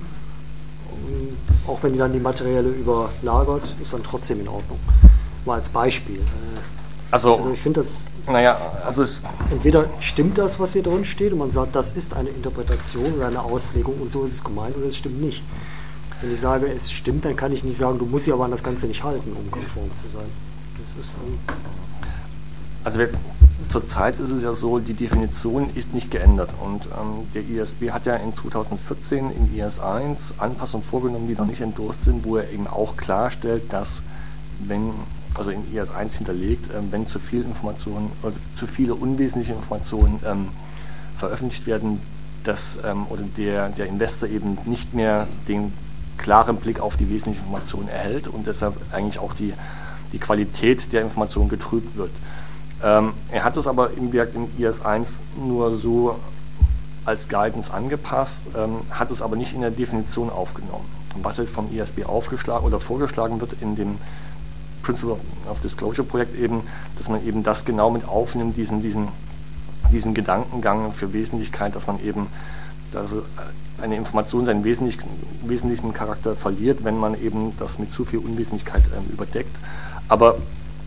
auch wenn die dann die Materielle überlagert, ist dann trotzdem in Ordnung. Mal als Beispiel. Also, also ich finde das, naja, also es entweder stimmt das, was hier drin steht, und man sagt, das ist eine Interpretation oder eine Auslegung und so ist es gemeint, oder es stimmt nicht. Wenn ich sage, es stimmt, dann kann ich nicht sagen, du musst dich aber an das Ganze nicht halten, um konform zu sein. Das ist ähm also wir, zurzeit ist es ja so, die Definition ist nicht geändert und ähm, der I S B hat ja in zweitausendvierzehn im I S eins Anpassungen vorgenommen, die noch nicht endorsed sind, wo er eben auch klarstellt, dass wenn, also in I S eins hinterlegt, ähm, wenn zu viel Informationen oder zu viele unwesentliche Informationen ähm, veröffentlicht werden, dass ähm, oder der, der Investor eben nicht mehr den klaren Blick auf die wesentlichen Informationen erhält und deshalb eigentlich auch die, die Qualität der Informationen getrübt wird. Ähm, er hat es aber im, im I S eins nur so als Guidance angepasst, ähm, hat es aber nicht in der Definition aufgenommen. Und was jetzt vom I S B aufgeschlagen oder vorgeschlagen wird in dem Principle of Disclosure Projekt eben, dass man eben das genau mit aufnimmt, diesen, diesen, diesen Gedankengang für Wesentlichkeit, dass man eben dass eine Information seinen wesentlichen, wesentlichen Charakter verliert, wenn man eben das mit zu viel Unwesentlichkeit ähm, überdeckt. Aber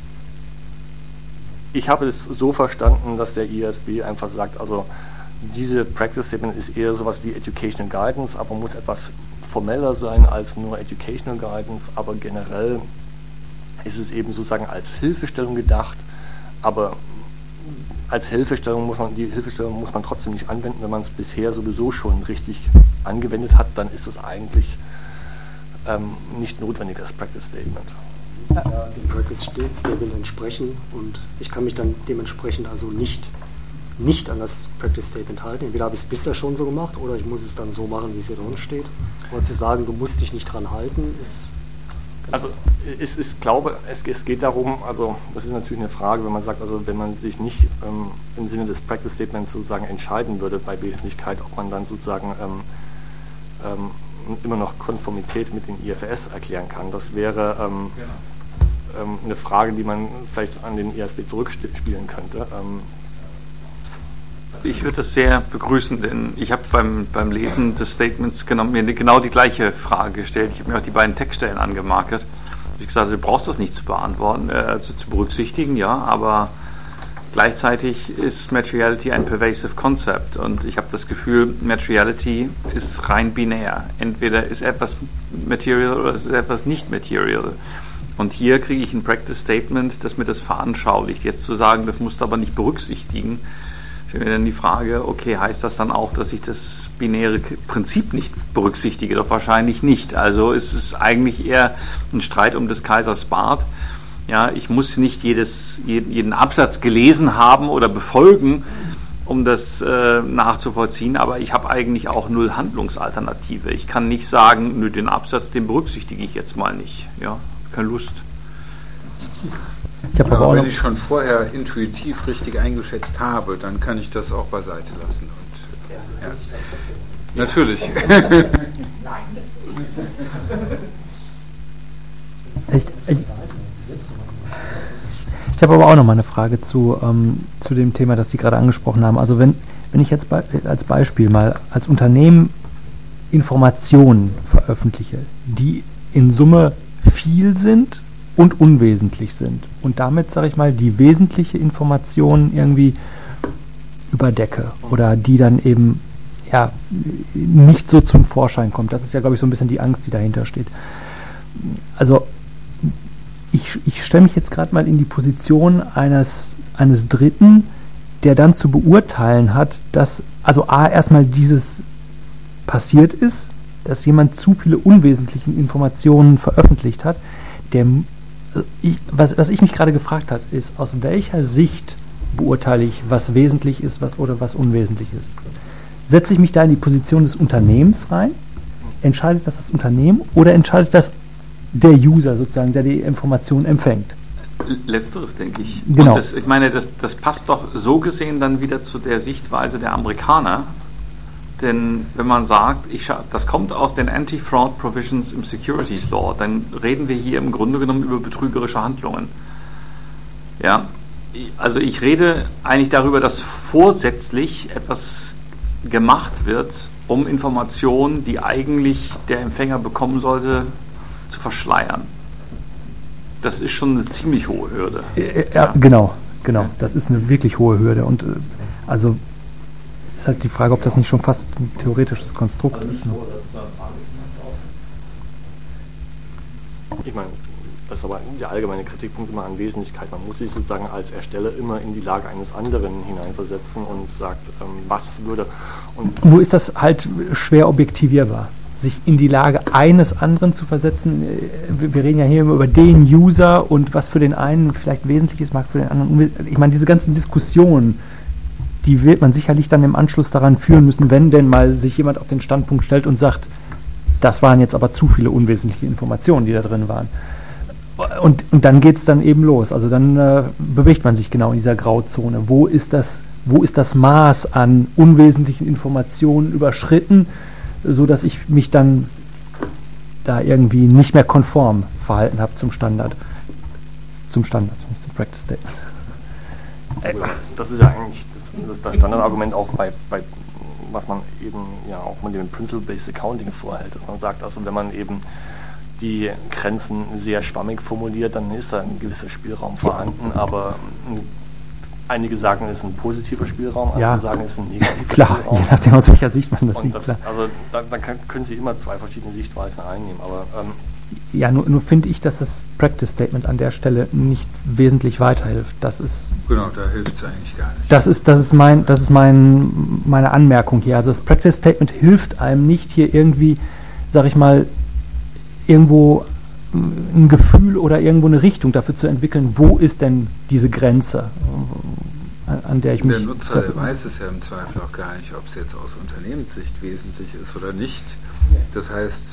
ich habe es so verstanden, dass der I S B einfach sagt, also diese Practice Statement ist eher sowas wie Educational Guidance, aber muss etwas formeller sein als nur Educational Guidance, aber generell ist es eben sozusagen als Hilfestellung gedacht, aber als Hilfestellung muss man, die Hilfestellung muss man trotzdem nicht anwenden, wenn man es bisher sowieso schon richtig angewendet hat, dann ist es eigentlich ähm, nicht notwendig, das Practice Statement. Ja, dem Practice Statement entsprechen und ich kann mich dann dementsprechend also nicht, nicht an das Practice Statement halten. Entweder habe ich es bisher schon so gemacht oder ich muss es dann so machen, wie es hier drin steht. Aber zu sagen, du musst dich nicht dran halten, ist... Also ich, ich glaube, es, es geht darum, also das ist natürlich eine Frage, wenn man sagt, also wenn man sich nicht ähm, im Sinne des Practice Statements sozusagen entscheiden würde bei Wesentlichkeit, ob man dann sozusagen ähm, ähm, immer noch Konformität mit dem I F R S erklären kann. Das wäre ähm, ja. ähm, eine Frage, die man vielleicht an den I S B zurückspielen könnte. Ähm, Ich würde das sehr begrüßen, denn ich habe beim, beim Lesen des Statements genau, mir genau die gleiche Frage gestellt. Ich habe mir auch die beiden Textstellen angemarkert. Ich habe gesagt, du brauchst das nicht zu beantworten, äh, zu, zu berücksichtigen, ja, aber Gleichzeitig ist Materiality ein pervasive Concept und ich habe das Gefühl, Materiality ist rein binär. Entweder ist etwas Material oder ist etwas nicht Material. Und hier kriege ich ein Practice Statement, das mir das veranschaulicht. Jetzt zu sagen, das musst du aber nicht berücksichtigen, stellt mir dann die Frage, okay, heißt das dann auch, dass ich das binäre Prinzip nicht berücksichtige? Doch wahrscheinlich nicht. Also ist es eigentlich eher ein Streit um des Kaisers Bart. Ja, ich muss nicht jedes, jeden, jeden Absatz gelesen haben oder befolgen, um das äh, nachzuvollziehen, aber ich habe eigentlich auch null Handlungsalternative. Ich kann nicht sagen, nö, den Absatz, den berücksichtige ich jetzt mal nicht. Ja, keine Lust. Ich aber wenn ich schon vorher intuitiv richtig eingeschätzt habe, dann kann ich das auch beiseite lassen. Und, ja. Ja. Natürlich. ich, ich, ich habe aber auch noch mal eine Frage zu, ähm, zu dem Thema, das Sie gerade angesprochen haben. Also wenn, wenn ich jetzt bei, als Beispiel mal als Unternehmen Informationen veröffentliche, die in Summe viel sind und unwesentlich sind und damit, sage ich mal, die wesentliche Information irgendwie überdecke oder die dann eben ja nicht so zum Vorschein kommt. Das ist ja, glaube ich, so ein bisschen die Angst, die dahinter steht. Also ich, ich stelle mich jetzt gerade mal in die Position eines, eines Dritten, der dann zu beurteilen hat, dass also A, erstmal dieses passiert ist, dass jemand zu viele unwesentliche Informationen veröffentlicht hat. Der, ich, was, was ich mich gerade gefragt habe, ist, aus welcher Sicht beurteile ich, was wesentlich ist was, oder was unwesentlich ist. Setze ich mich da in die Position des Unternehmens rein? Entscheidet das das Unternehmen oder entscheidet das der User sozusagen, der die Information empfängt? Letzteres, denke ich. Genau. Und das, ich meine, das, das passt doch so gesehen dann wieder zu der Sichtweise der Amerikaner. Denn wenn man sagt, ich, das kommt aus den Anti-Fraud Provisions im Securities Law, dann reden wir hier im Grunde genommen über betrügerische Handlungen. Ja, also ich rede eigentlich darüber, dass vorsätzlich etwas gemacht wird, um Informationen, die eigentlich der Empfänger bekommen sollte, zu verschleiern. Das ist schon eine ziemlich hohe Hürde. Ja, ja. genau, genau. Das ist eine wirklich hohe Hürde. Und äh, also ist halt die Frage, ob das nicht schon fast ein theoretisches Konstrukt ist. Ne? Ich meine, das ist aber der allgemeine Kritikpunkt immer an Wesentlichkeit. Man muss sich sozusagen als Ersteller immer in die Lage eines anderen hineinversetzen und sagt, ähm, was würde... Und Nur ist das halt schwer objektivierbar, sich in die Lage eines anderen zu versetzen. Wir reden ja hier immer über den User und was für den einen vielleicht wesentlich ist, mag für den anderen... Ich meine, diese ganzen Diskussionen, die wird man sicherlich dann im Anschluss daran führen müssen, wenn denn mal sich jemand auf den Standpunkt stellt und sagt, das waren jetzt aber zu viele unwesentliche Informationen, die da drin waren. Und, und dann geht es dann eben los. Also dann äh, bewegt man sich genau in dieser Grauzone. Wo ist das, wo ist das Maß an unwesentlichen Informationen überschritten, sodass ich mich dann da irgendwie nicht mehr konform verhalten habe zum Standard. Zum Standard, nicht zum Practice Statement. Das ist ja eigentlich das, das, das Standardargument auch bei, bei, was man eben ja auch mit dem Principle-Based Accounting vorhält. Dass man sagt, also wenn man eben die Grenzen sehr schwammig formuliert, dann ist da ein gewisser Spielraum vorhanden, aber einige sagen, es ist ein positiver Spielraum, andere ja. sagen, es ist ein negativer klar, Spielraum. je nachdem, aus welcher Sicht man das Und sieht. das, also da, da kann, können Sie immer zwei verschiedene Sichtweisen einnehmen, aber ähm, ja, nur, nur finde ich, dass das Practice Statement an der Stelle nicht wesentlich weiterhilft. Das ist genau, da hilft es eigentlich gar nicht. Das ist, das ist mein, das ist mein, meine Anmerkung hier. Also das Practice Statement hilft einem nicht hier irgendwie, sag ich mal, irgendwo ein Gefühl oder irgendwo eine Richtung dafür zu entwickeln, wo ist denn diese Grenze, an, an der ich mich... Der Nutzer, der weiß es ja im Zweifel auch gar nicht, ob es jetzt aus Unternehmenssicht wesentlich ist oder nicht. Das heißt,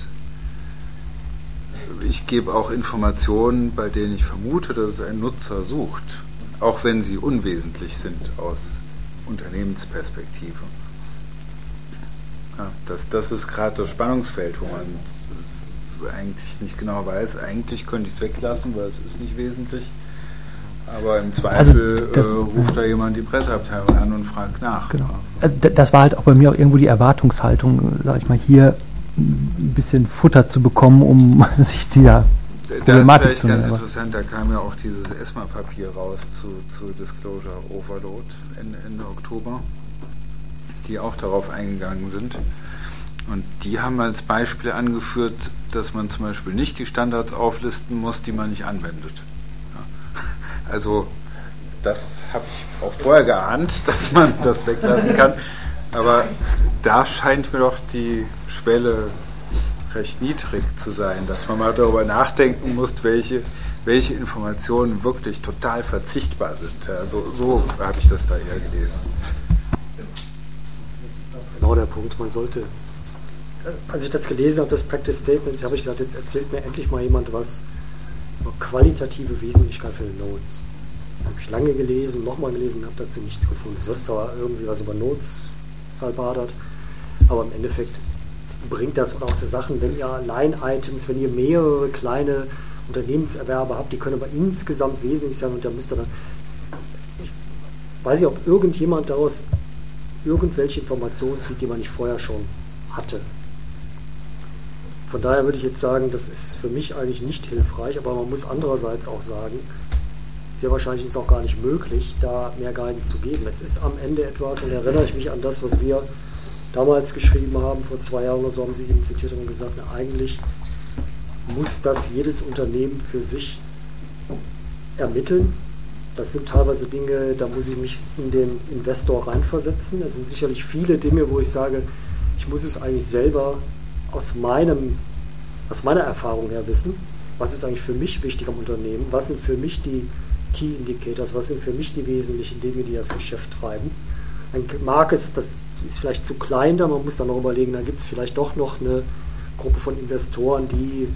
ich gebe auch Informationen, bei denen ich vermute, dass es ein Nutzer sucht, auch wenn sie unwesentlich sind aus Unternehmensperspektive. Ja, das, das ist gerade das Spannungsfeld, wo man eigentlich nicht genau weiß, eigentlich könnte ich es weglassen, weil es ist nicht wesentlich, aber im Zweifel also das, äh, ruft da jemand die Presseabteilung an und fragt nach. Genau. Also das war halt auch bei mir auch irgendwo die Erwartungshaltung, sag ich mal, hier ein bisschen Futter zu bekommen, um sich dieser Problematik ist zu ganz nehmen. Interessant, da kam ja auch dieses ESMA-Papier raus zu, zu Disclosure Overload Ende, Ende Oktober, die auch darauf eingegangen sind. Und die haben als Beispiel angeführt, dass man zum Beispiel nicht die Standards auflisten muss, die man nicht anwendet. Ja. Also das habe ich auch vorher geahnt, dass man das weglassen kann. Aber da scheint mir doch die Schwelle recht niedrig zu sein, dass man mal darüber nachdenken muss, welche, welche Informationen wirklich total verzichtbar sind. Also so habe ich das da eher gelesen. Das ist genau der Punkt. Man sollte, als ich das gelesen habe, das Practice Statement, habe ich gedacht, jetzt erzählt mir endlich mal jemand was über qualitative Wesentlichkeit für die Nodes. Habe ich lange gelesen, nochmal gelesen, habe dazu nichts gefunden. Es wird zwar irgendwie was über Nodes salbadert, aber im Endeffekt bringt das, oder auch so Sachen, wenn ihr Line-Items, wenn ihr mehrere kleine Unternehmenserwerbe habt, die können aber insgesamt wesentlich sein und da müsst ihr dann, ich weiß nicht, ob irgendjemand daraus irgendwelche Informationen zieht, die man nicht vorher schon hatte. Von daher würde ich jetzt sagen, das ist für mich eigentlich nicht hilfreich, aber man muss andererseits auch sagen, sehr wahrscheinlich ist es auch gar nicht möglich, da mehr Guidance zu geben. Es ist am Ende etwas, und da erinnere ich mich an das, was wir damals geschrieben haben, vor zwei Jahren oder so haben Sie eben zitiert und gesagt, na, eigentlich muss das jedes Unternehmen für sich ermitteln. Das sind teilweise Dinge, da muss ich mich in den Investor reinversetzen. Es sind sicherlich viele Dinge, wo ich sage, ich muss es eigentlich selber aus, meinem, aus meiner Erfahrung her wissen. Was ist eigentlich für mich wichtig am Unternehmen? Was sind für mich die Key Indicators? Was sind für mich die wesentlichen Dinge, die das Geschäft treiben? Dann mag es, das ist vielleicht zu klein da, man muss dann noch überlegen, da gibt es vielleicht doch noch eine Gruppe von Investoren, die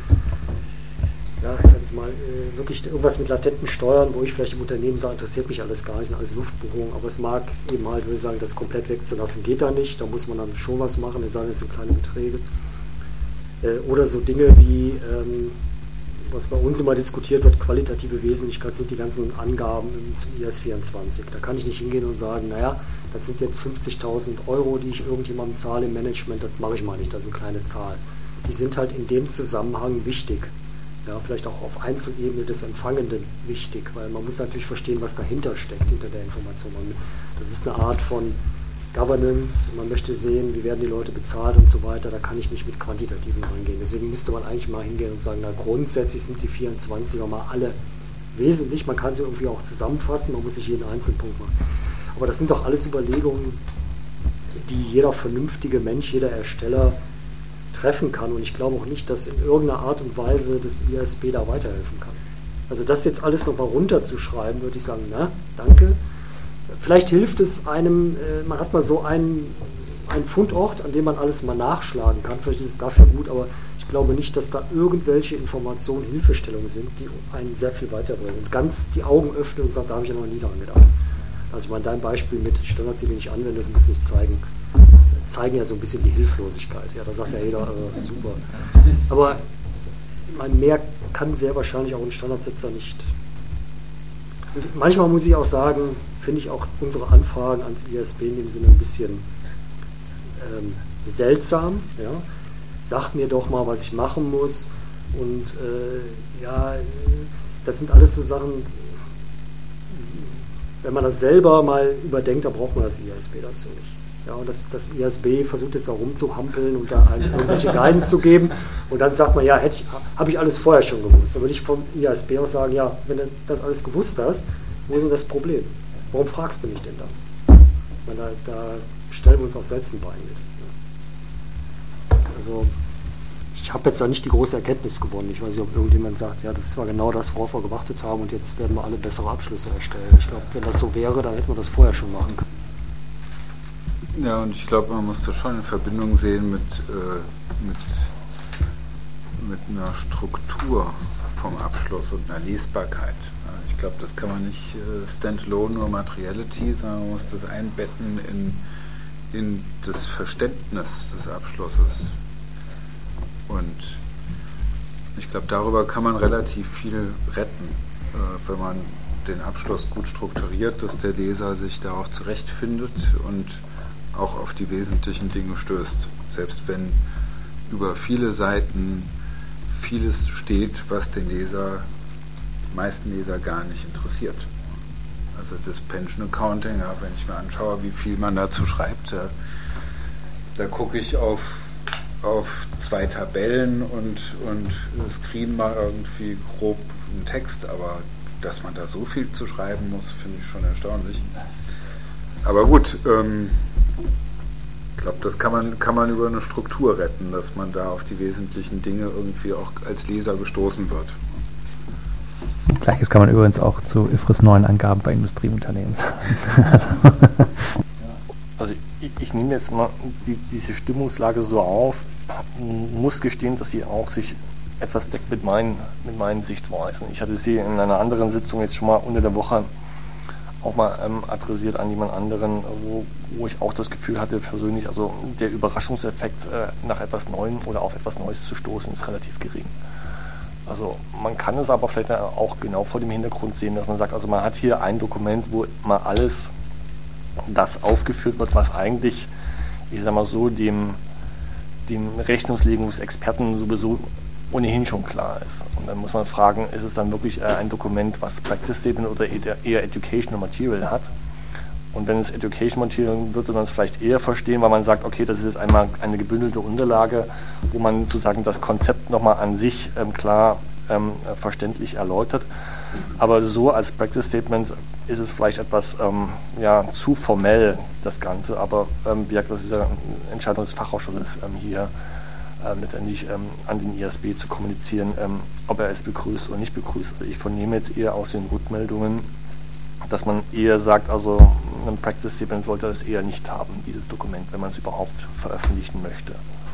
ja, ich sag jetzt mal, äh, wirklich irgendwas mit latenten Steuern, wo ich vielleicht im Unternehmen sage, interessiert mich alles gar nicht, sind alles Luftbuchungen, aber es mag eben halt, würde ich sagen, das komplett wegzulassen, geht da nicht, da muss man dann schon was machen, es sei denn, es sind kleine Beträge. Äh, oder so Dinge wie, ähm, was bei uns immer diskutiert wird, qualitative Wesentlichkeit sind die ganzen Angaben zum I S vierundzwanzig. Da kann ich nicht hingehen und sagen, naja, das sind jetzt fünfzigtausend Euro, die ich irgendjemandem zahle im Management, das mache ich mal nicht, das ist eine kleine Zahl. Die sind halt in dem Zusammenhang wichtig. Ja, vielleicht auch auf Einzelebene des Empfangenden wichtig, weil man muss natürlich verstehen, was dahinter steckt, hinter der Information. Das ist eine Art von Governance, man möchte sehen, wie werden die Leute bezahlt und so weiter, da kann ich nicht mit Quantitativen reingehen. Deswegen müsste man eigentlich mal hingehen und sagen, na grundsätzlich sind die vierundzwanziger mal alle wesentlich, man kann sie irgendwie auch zusammenfassen, man muss sich jeden Einzelpunkt machen. Aber das sind doch alles Überlegungen, die jeder vernünftige Mensch, jeder Ersteller treffen kann und ich glaube auch nicht, dass in irgendeiner Art und Weise das I A S B da weiterhelfen kann. Also das jetzt alles nochmal runterzuschreiben, würde ich sagen, na, danke. Vielleicht hilft es einem, äh, man hat mal so einen, einen Fundort, an dem man alles mal nachschlagen kann, vielleicht ist es dafür gut, aber ich glaube nicht, dass da irgendwelche Informationen, Hilfestellungen sind, die einen sehr viel weiterbringen und ganz die Augen öffnen und sagen, da habe ich ja noch nie dran gedacht. Also ich meine, dein Beispiel mit Standards, die wir nicht anwenden, das muss nicht zeigen, zeigen ja so ein bisschen die Hilflosigkeit. Ja, da sagt ja jeder, äh, super. Aber ich meine, mehr kann sehr wahrscheinlich auch ein Standardsetzer nicht. Und manchmal muss ich auch sagen, finde ich auch unsere Anfragen ans I A S B in dem Sinne ein bisschen ähm, seltsam. Ja. Sagt mir doch mal, was ich machen muss. Und äh, ja, das sind alles so Sachen, wenn man das selber mal überdenkt, dann braucht man das I A S B dazu nicht. Ja, und das, das I A S B versucht jetzt da rumzuhampeln und da irgendwelche Guidance zu geben und dann sagt man, ja, hätte ich, habe ich alles vorher schon gewusst. Dann würde ich vom I A S B auch sagen, ja, wenn du das alles gewusst hast, wo ist denn das Problem? Warum fragst du mich denn dann? Ich meine, da, da stellen wir uns auch selbst ein Bein mit. Also ich habe jetzt da nicht die große Erkenntnis gewonnen. Ich weiß nicht, ob irgendjemand sagt, ja, das war genau das, worauf wir gewartet haben und jetzt werden wir alle bessere Abschlüsse erstellen. Ich glaube, wenn das so wäre, dann hätten wir das vorher schon machen können. Ja, und ich glaube, man muss das schon in Verbindung sehen mit, äh, mit, mit einer Struktur vom Abschluss und einer Lesbarkeit. Ja, ich glaube, das kann man nicht äh, standalone nur Materiality, sondern man muss das einbetten in, in das Verständnis des Abschlusses. Und ich glaube, darüber kann man relativ viel retten, äh, wenn man den Abschluss gut strukturiert, dass der Leser sich darauf zurechtfindet und auch auf die wesentlichen Dinge stößt. Selbst wenn über viele Seiten vieles steht, was den Leser, die meisten Leser gar nicht interessiert. Also das Pension Accounting, ja, wenn ich mir anschaue, wie viel man dazu schreibt, ja, da gucke ich auf, auf zwei Tabellen und, und screen mal irgendwie grob einen Text, aber dass man da so viel zu schreiben muss, finde ich schon erstaunlich. Aber gut, ähm, ich glaube, das kann man, kann man über eine Struktur retten, dass man da auf die wesentlichen Dinge irgendwie auch als Leser gestoßen wird. Gleiches kann man übrigens auch zu I F R S neun Angaben bei Industrieunternehmen sagen. also, also ich, ich nehme jetzt mal die, diese Stimmungslage so auf, muss gestehen, dass sie auch sich etwas deckt mit meinen, mit meinen Sichtweisen. Ich hatte sie in einer anderen Sitzung jetzt schon mal unter der Woche auch mal ähm, adressiert an jemand anderen, wo, wo ich auch das Gefühl hatte persönlich, also der Überraschungseffekt äh, nach etwas Neuem oder auf etwas Neues zu stoßen, ist relativ gering. Also man kann es aber vielleicht auch genau vor dem Hintergrund sehen, dass man sagt, also man hat hier ein Dokument, wo mal alles das aufgeführt wird, was eigentlich, ich sag mal so, dem, dem Rechnungslegungsexperten sowieso ohnehin schon klar ist. Und dann muss man fragen, ist es dann wirklich ein Dokument, was Practice Statement oder eher Educational Material hat? Und wenn es Educational Material würde man es vielleicht eher verstehen, weil man sagt, okay, das ist jetzt einmal eine gebündelte Unterlage, wo man sozusagen das Konzept nochmal an sich ähm, klar ähm, verständlich erläutert. Aber so als Practice Statement ist es vielleicht etwas ähm, ja, zu formell, das Ganze. Aber ähm, wie gesagt, das ist ja eine Entscheidung des Fachausschusses ähm, hier, Ähm, letztendlich ähm, an den I A S B zu kommunizieren, ähm, ob er es begrüßt oder nicht begrüßt. Also ich vernehme jetzt eher aus den Rückmeldungen, dass man eher sagt, also ein Practice Statement sollte es eher nicht haben, dieses Dokument, wenn man es überhaupt veröffentlichen möchte.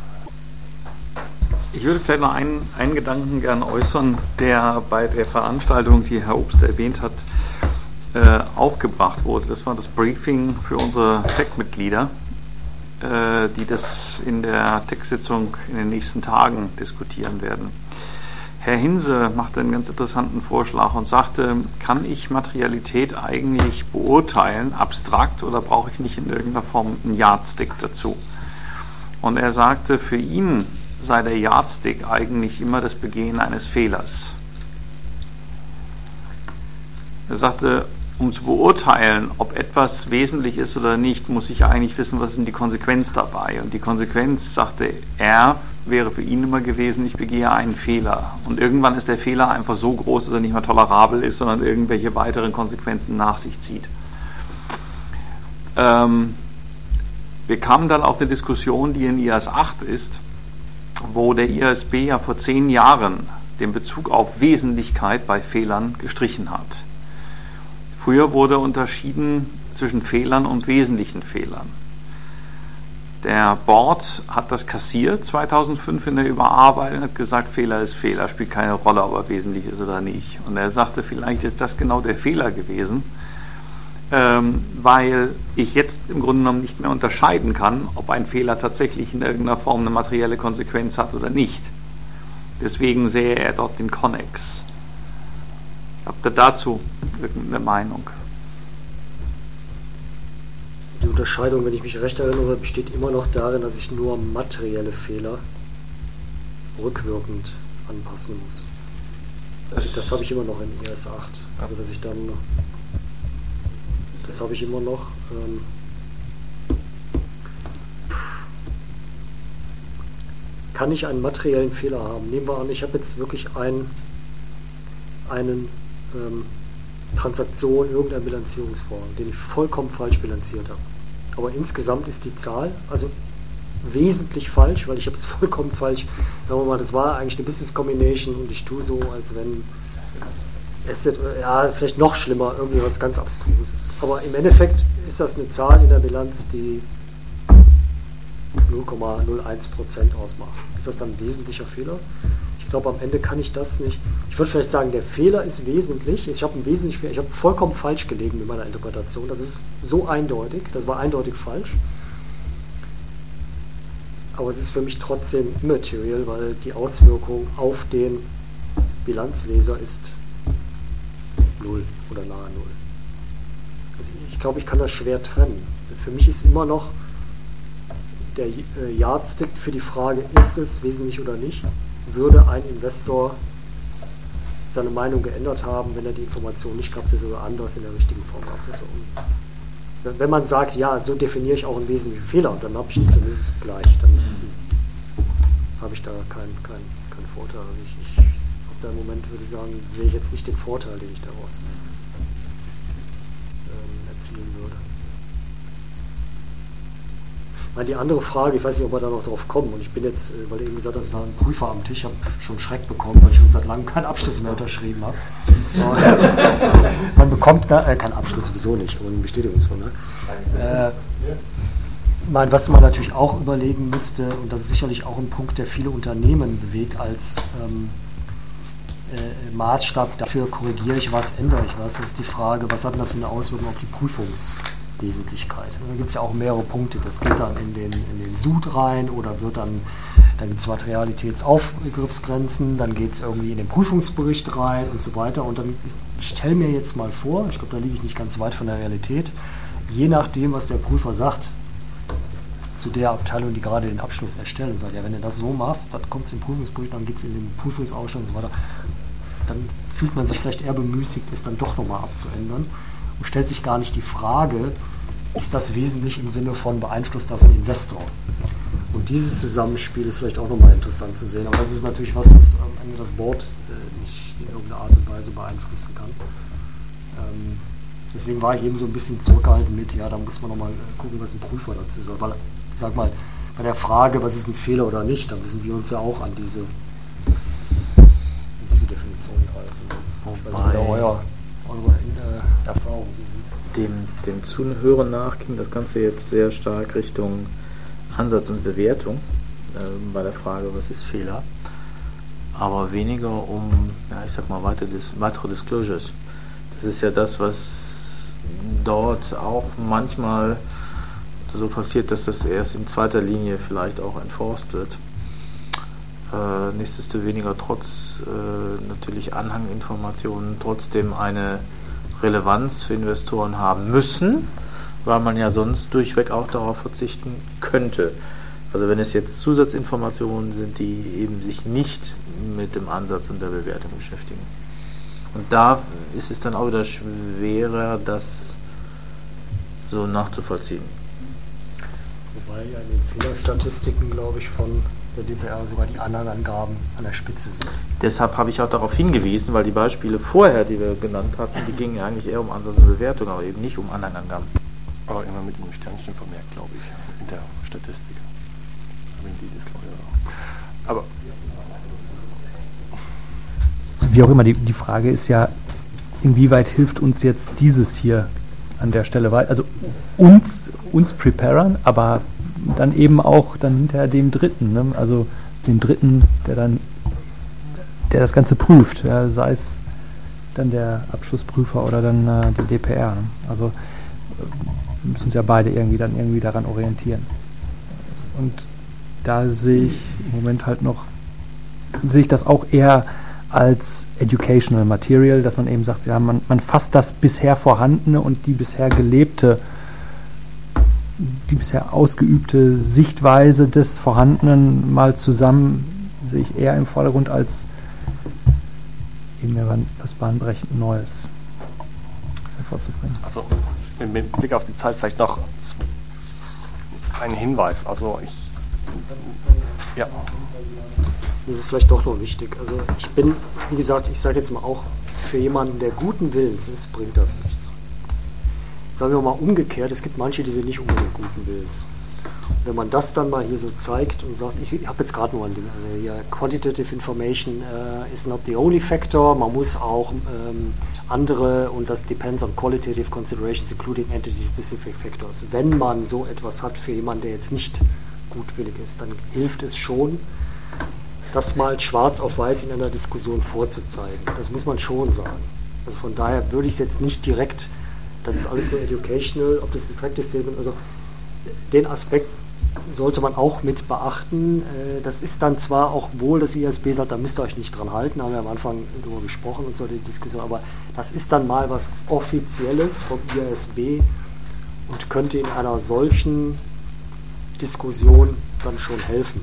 Ich würde vielleicht noch einen, einen Gedanken gerne äußern, der bei der Veranstaltung, die Herr Obst erwähnt hat, äh, auch gebracht wurde. Das war das Briefing für unsere Tech-Mitglieder, die das in der Tech-Sitzung in den nächsten Tagen diskutieren werden. Herr Hinse machte einen ganz interessanten Vorschlag und sagte, kann ich Materialität eigentlich beurteilen, abstrakt, oder brauche ich nicht in irgendeiner Form einen Yardstick dazu? Und er sagte, für ihn sei der Yardstick eigentlich immer das Begehen eines Fehlers. Er sagte, um zu beurteilen, ob etwas wesentlich ist oder nicht, muss ich eigentlich wissen, was ist denn die Konsequenz dabei. Und die Konsequenz, sagte er, wäre für ihn immer gewesen, ich begehe einen Fehler. Und irgendwann ist der Fehler einfach so groß, dass er nicht mehr tolerabel ist, sondern irgendwelche weiteren Konsequenzen nach sich zieht. Ähm, wir kamen dann auf eine Diskussion, die in I A S acht ist, wo der I A S B ja vor zehn Jahren den Bezug auf Wesentlichkeit bei Fehlern gestrichen hat. Früher wurde unterschieden zwischen Fehlern und wesentlichen Fehlern. Der Board hat das kassiert zweitausendfünf in der Überarbeitung und hat gesagt, Fehler ist Fehler, spielt keine Rolle, ob er wesentlich ist oder nicht. Und er sagte, vielleicht ist das genau der Fehler gewesen, ähm, weil ich jetzt im Grunde genommen nicht mehr unterscheiden kann, ob ein Fehler tatsächlich in irgendeiner Form eine materielle Konsequenz hat oder nicht. Deswegen sehe er dort den Connex. Habt ihr dazu eine Meinung? Die Unterscheidung, wenn ich mich recht erinnere, besteht immer noch darin, dass ich nur materielle Fehler rückwirkend anpassen muss. Das, das habe ich immer noch in I A S acht. Also dass ich dann, das habe ich immer noch. Ähm, kann ich einen materiellen Fehler haben? Nehmen wir an, ich habe jetzt wirklich einen, einen ähm, Transaktion, irgendein Bilanzierungsvorgang, den ich vollkommen falsch bilanziert habe. Aber insgesamt ist die Zahl also wesentlich falsch, weil ich habe es vollkommen falsch, sagen wir mal, das war eigentlich eine Business Combination und ich tue so, als wenn Asset, ja, vielleicht noch schlimmer, irgendwie was ganz Abstruses. Aber im Endeffekt ist das eine Zahl in der Bilanz, die null Komma null eins Prozent ausmacht. Ist das dann ein wesentlicher Fehler? Ich glaube, am Ende kann ich das nicht. Ich würde vielleicht sagen, der Fehler ist wesentlich. Ich habe einen wesentlich, ich habe vollkommen falsch gelegen mit meiner Interpretation. Das ist so eindeutig. Das war eindeutig falsch. Aber es ist für mich trotzdem immaterial, weil die Auswirkung auf den Bilanzleser ist null oder nahe null. Also ich glaube, ich kann das schwer trennen. Für mich ist immer noch der Yardstick für die Frage, ist es wesentlich oder nicht, würde ein Investor seine Meinung geändert haben, wenn er die Information nicht gehabt hätte oder anders in der richtigen Form gehabt hätte. Und wenn man sagt, ja, so definiere ich auch einen wesentlichen Fehler, und dann habe ich nicht, dann ist es gleich, dann ist es, habe ich da keinen kein, kein Vorteil. Also ich, ich auf dem Moment würde ich sagen, sehe ich jetzt nicht den Vorteil, den ich daraus ähm, erzielen würde. Ich meine, die andere Frage, ich weiß nicht, ob wir da noch drauf kommen, und ich bin jetzt, weil du eben gesagt hast, da ein Prüfer am Tisch, ich habe schon Schreck bekommen, weil ich schon seit langem keinen Abschluss mehr unterschrieben habe. Man bekommt da, äh, keinen Abschluss sowieso nicht, aber einen Bestätigungsvermerk. Äh, ich meine, was man natürlich auch überlegen müsste, und das ist sicherlich auch ein Punkt, der viele Unternehmen bewegt, als ähm, äh, Maßstab dafür, korrigiere ich was, ändere ich was, ist die Frage, was hat denn das für eine Auswirkung auf die Prüfungswesentlichkeit? Da gibt es ja auch mehrere Punkte. Das geht dann in den, in den S U D rein oder wird dann, dann gibt es Materialitätsaufgriffsgrenzen, dann geht es irgendwie in den Prüfungsbericht rein und so weiter. Und dann, ich stelle mir jetzt mal vor, ich glaube, da liege ich nicht ganz weit von der Realität, je nachdem, was der Prüfer sagt, zu der Abteilung, die gerade den Abschluss erstellt und sagt, ja, wenn du das so machst, dann kommt es im Prüfungsbericht, dann geht es in den Prüfungsausschluss und so weiter, dann fühlt man sich vielleicht eher bemüßigt, es dann doch nochmal abzuändern und stellt sich gar nicht die Frage, ist das wesentlich im Sinne von beeinflusst das einen Investor? Und dieses Zusammenspiel ist vielleicht auch nochmal interessant zu sehen, aber das ist natürlich was, was am Ende das Board äh, nicht in irgendeiner Art und Weise beeinflussen kann. Ähm, deswegen war ich eben so ein bisschen zurückgehalten mit, ja, da muss man nochmal gucken, was ein Prüfer dazu sagt, weil ich sag mal, bei der Frage, was ist ein Fehler oder nicht, da müssen wir uns ja auch an diese, an diese Definition halten. Also wieder euer, eure äh, Erfahrung. Dem, dem Zuhören nach ging das Ganze jetzt sehr stark Richtung Ansatz und Bewertung äh, bei der Frage, was ist Fehler, aber weniger um, ja, ich sag mal, weitere, weitere Disclosures. Das ist ja das, was dort auch manchmal so passiert, dass das erst in zweiter Linie vielleicht auch enforced wird. Äh, nichtsdestoweniger trotz äh, natürlich Anhanginformationen trotzdem eine Relevanz für Investoren haben müssen, weil man ja sonst durchweg auch darauf verzichten könnte. Also wenn es jetzt Zusatzinformationen sind, die eben sich nicht mit dem Ansatz und der Bewertung beschäftigen. Und da ist es dann auch wieder schwerer, das so nachzuvollziehen. Wobei ja in den Fehlerstatistiken, glaube ich, von der D P R sogar die Anhangangaben an der Spitze sind. Deshalb habe ich auch darauf hingewiesen, weil die Beispiele vorher, die wir genannt hatten, die gingen eigentlich eher um Ansatz und Bewertung, aber eben nicht um Anhangangaben. Aber immer mit einem Sternchen vermerkt, glaube ich, in der Statistik. Aber wie auch immer, die, die Frage ist ja, inwieweit hilft uns jetzt dieses hier an der Stelle weiter? Also uns, uns Preparern, aber dann eben auch dann hinterher dem Dritten, ne? Also dem Dritten, der dann, der das Ganze prüft, ja, sei es dann der Abschlussprüfer oder dann äh, die D P R. Ne? Also wir müssen uns ja beide irgendwie dann irgendwie daran orientieren. Und da sehe ich im Moment halt noch, sehe ich das auch eher als Educational Material, dass man eben sagt, ja, man, man fasst das bisher Vorhandene und die bisher gelebte, die bisher ausgeübte Sichtweise des Vorhandenen mal zusammen, sehe ich eher im Vordergrund als eben was bahnbrechend Neues hervorzubringen. Also mit Blick auf die Zeit vielleicht noch ein Hinweis. Also ich ja. Das ist vielleicht doch noch wichtig. Also ich bin, wie gesagt, ich sage jetzt mal auch, für jemanden, der guten Willens ist, bringt das nichts. Sagen wir mal umgekehrt, es gibt manche, die sind nicht unbedingt guten Willens. Wenn man das dann mal hier so zeigt und sagt, ich habe jetzt gerade nur ein Ding, also hier, Quantitative Information uh, is not the only factor, man muss auch ähm, andere, und das depends on qualitative considerations, including entity-specific factors. Wenn man so etwas hat für jemanden, der jetzt nicht gutwillig ist, dann hilft es schon, das mal schwarz auf weiß in einer Diskussion vorzuzeigen. Das muss man schon sagen. Also von daher würde ich es jetzt nicht direkt, das ist alles nur educational, ob das ein Practice Statement, also den Aspekt sollte man auch mit beachten. Das ist dann zwar auch wohl, dass I A S B sagt, da müsst ihr euch nicht dran halten, haben wir am Anfang darüber gesprochen und so die Diskussion, aber das ist dann mal was Offizielles vom I A S B und könnte in einer solchen Diskussion dann schon helfen.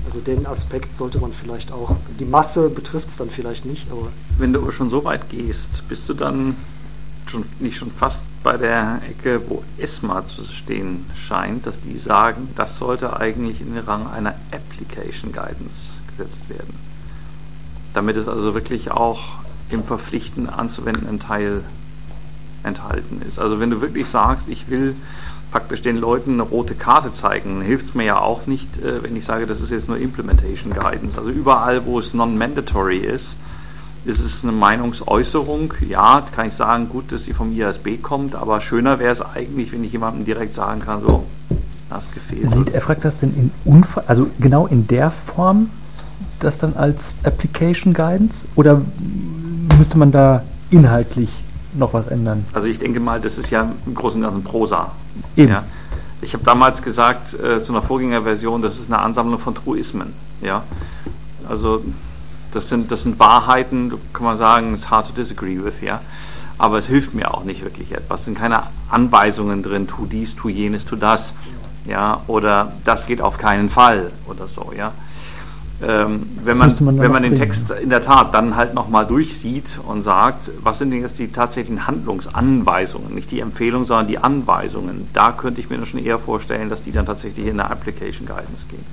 Also den Aspekt sollte man vielleicht auch, die Masse betrifft es dann vielleicht nicht, aber... Wenn du aber schon so weit gehst, bist du dann schon nicht schon fast bei der Ecke, wo ESMA zu stehen scheint, dass die sagen, das sollte eigentlich in den Rang einer Application Guidance gesetzt werden. Damit es also wirklich auch im verpflichtend anzuwendenden Teil enthalten ist. Also wenn du wirklich sagst, ich will praktisch den Leuten eine rote Karte zeigen, hilft es mir ja auch nicht, äh, wenn ich sage, das ist jetzt nur Implementation Guidance. Also überall, wo es non-mandatory ist, ist es eine Meinungsäußerung. Ja, kann ich sagen, gut, dass sie vom I A S B kommt, aber schöner wäre es eigentlich, wenn ich jemandem direkt sagen kann, so, das Gefäß. Sieht er fragt das denn in Unfall, also genau in der Form, das dann als Application Guidance, oder müsste man da inhaltlich noch was ändern? Also ich denke mal, das ist ja im Großen und Ganzen Prosa. Eben. Ja. Ich habe damals gesagt, äh, zu einer Vorgängerversion, das ist eine Ansammlung von Truismen. Ja. Also das sind, das sind Wahrheiten, kann man sagen, it's hard to disagree with, ja. Aber es hilft mir auch nicht wirklich etwas. Es sind keine Anweisungen drin, tu dies, tu jenes, tu das. Ja. Oder das geht auf keinen Fall oder so, ja. Ähm, wenn man, man wenn man den Text in der Tat dann halt nochmal durchsieht und sagt, was sind denn jetzt die tatsächlichen Handlungsanweisungen, nicht die Empfehlungen, sondern die Anweisungen, da könnte ich mir dann schon eher vorstellen, dass die dann tatsächlich in der Application Guidance gehen.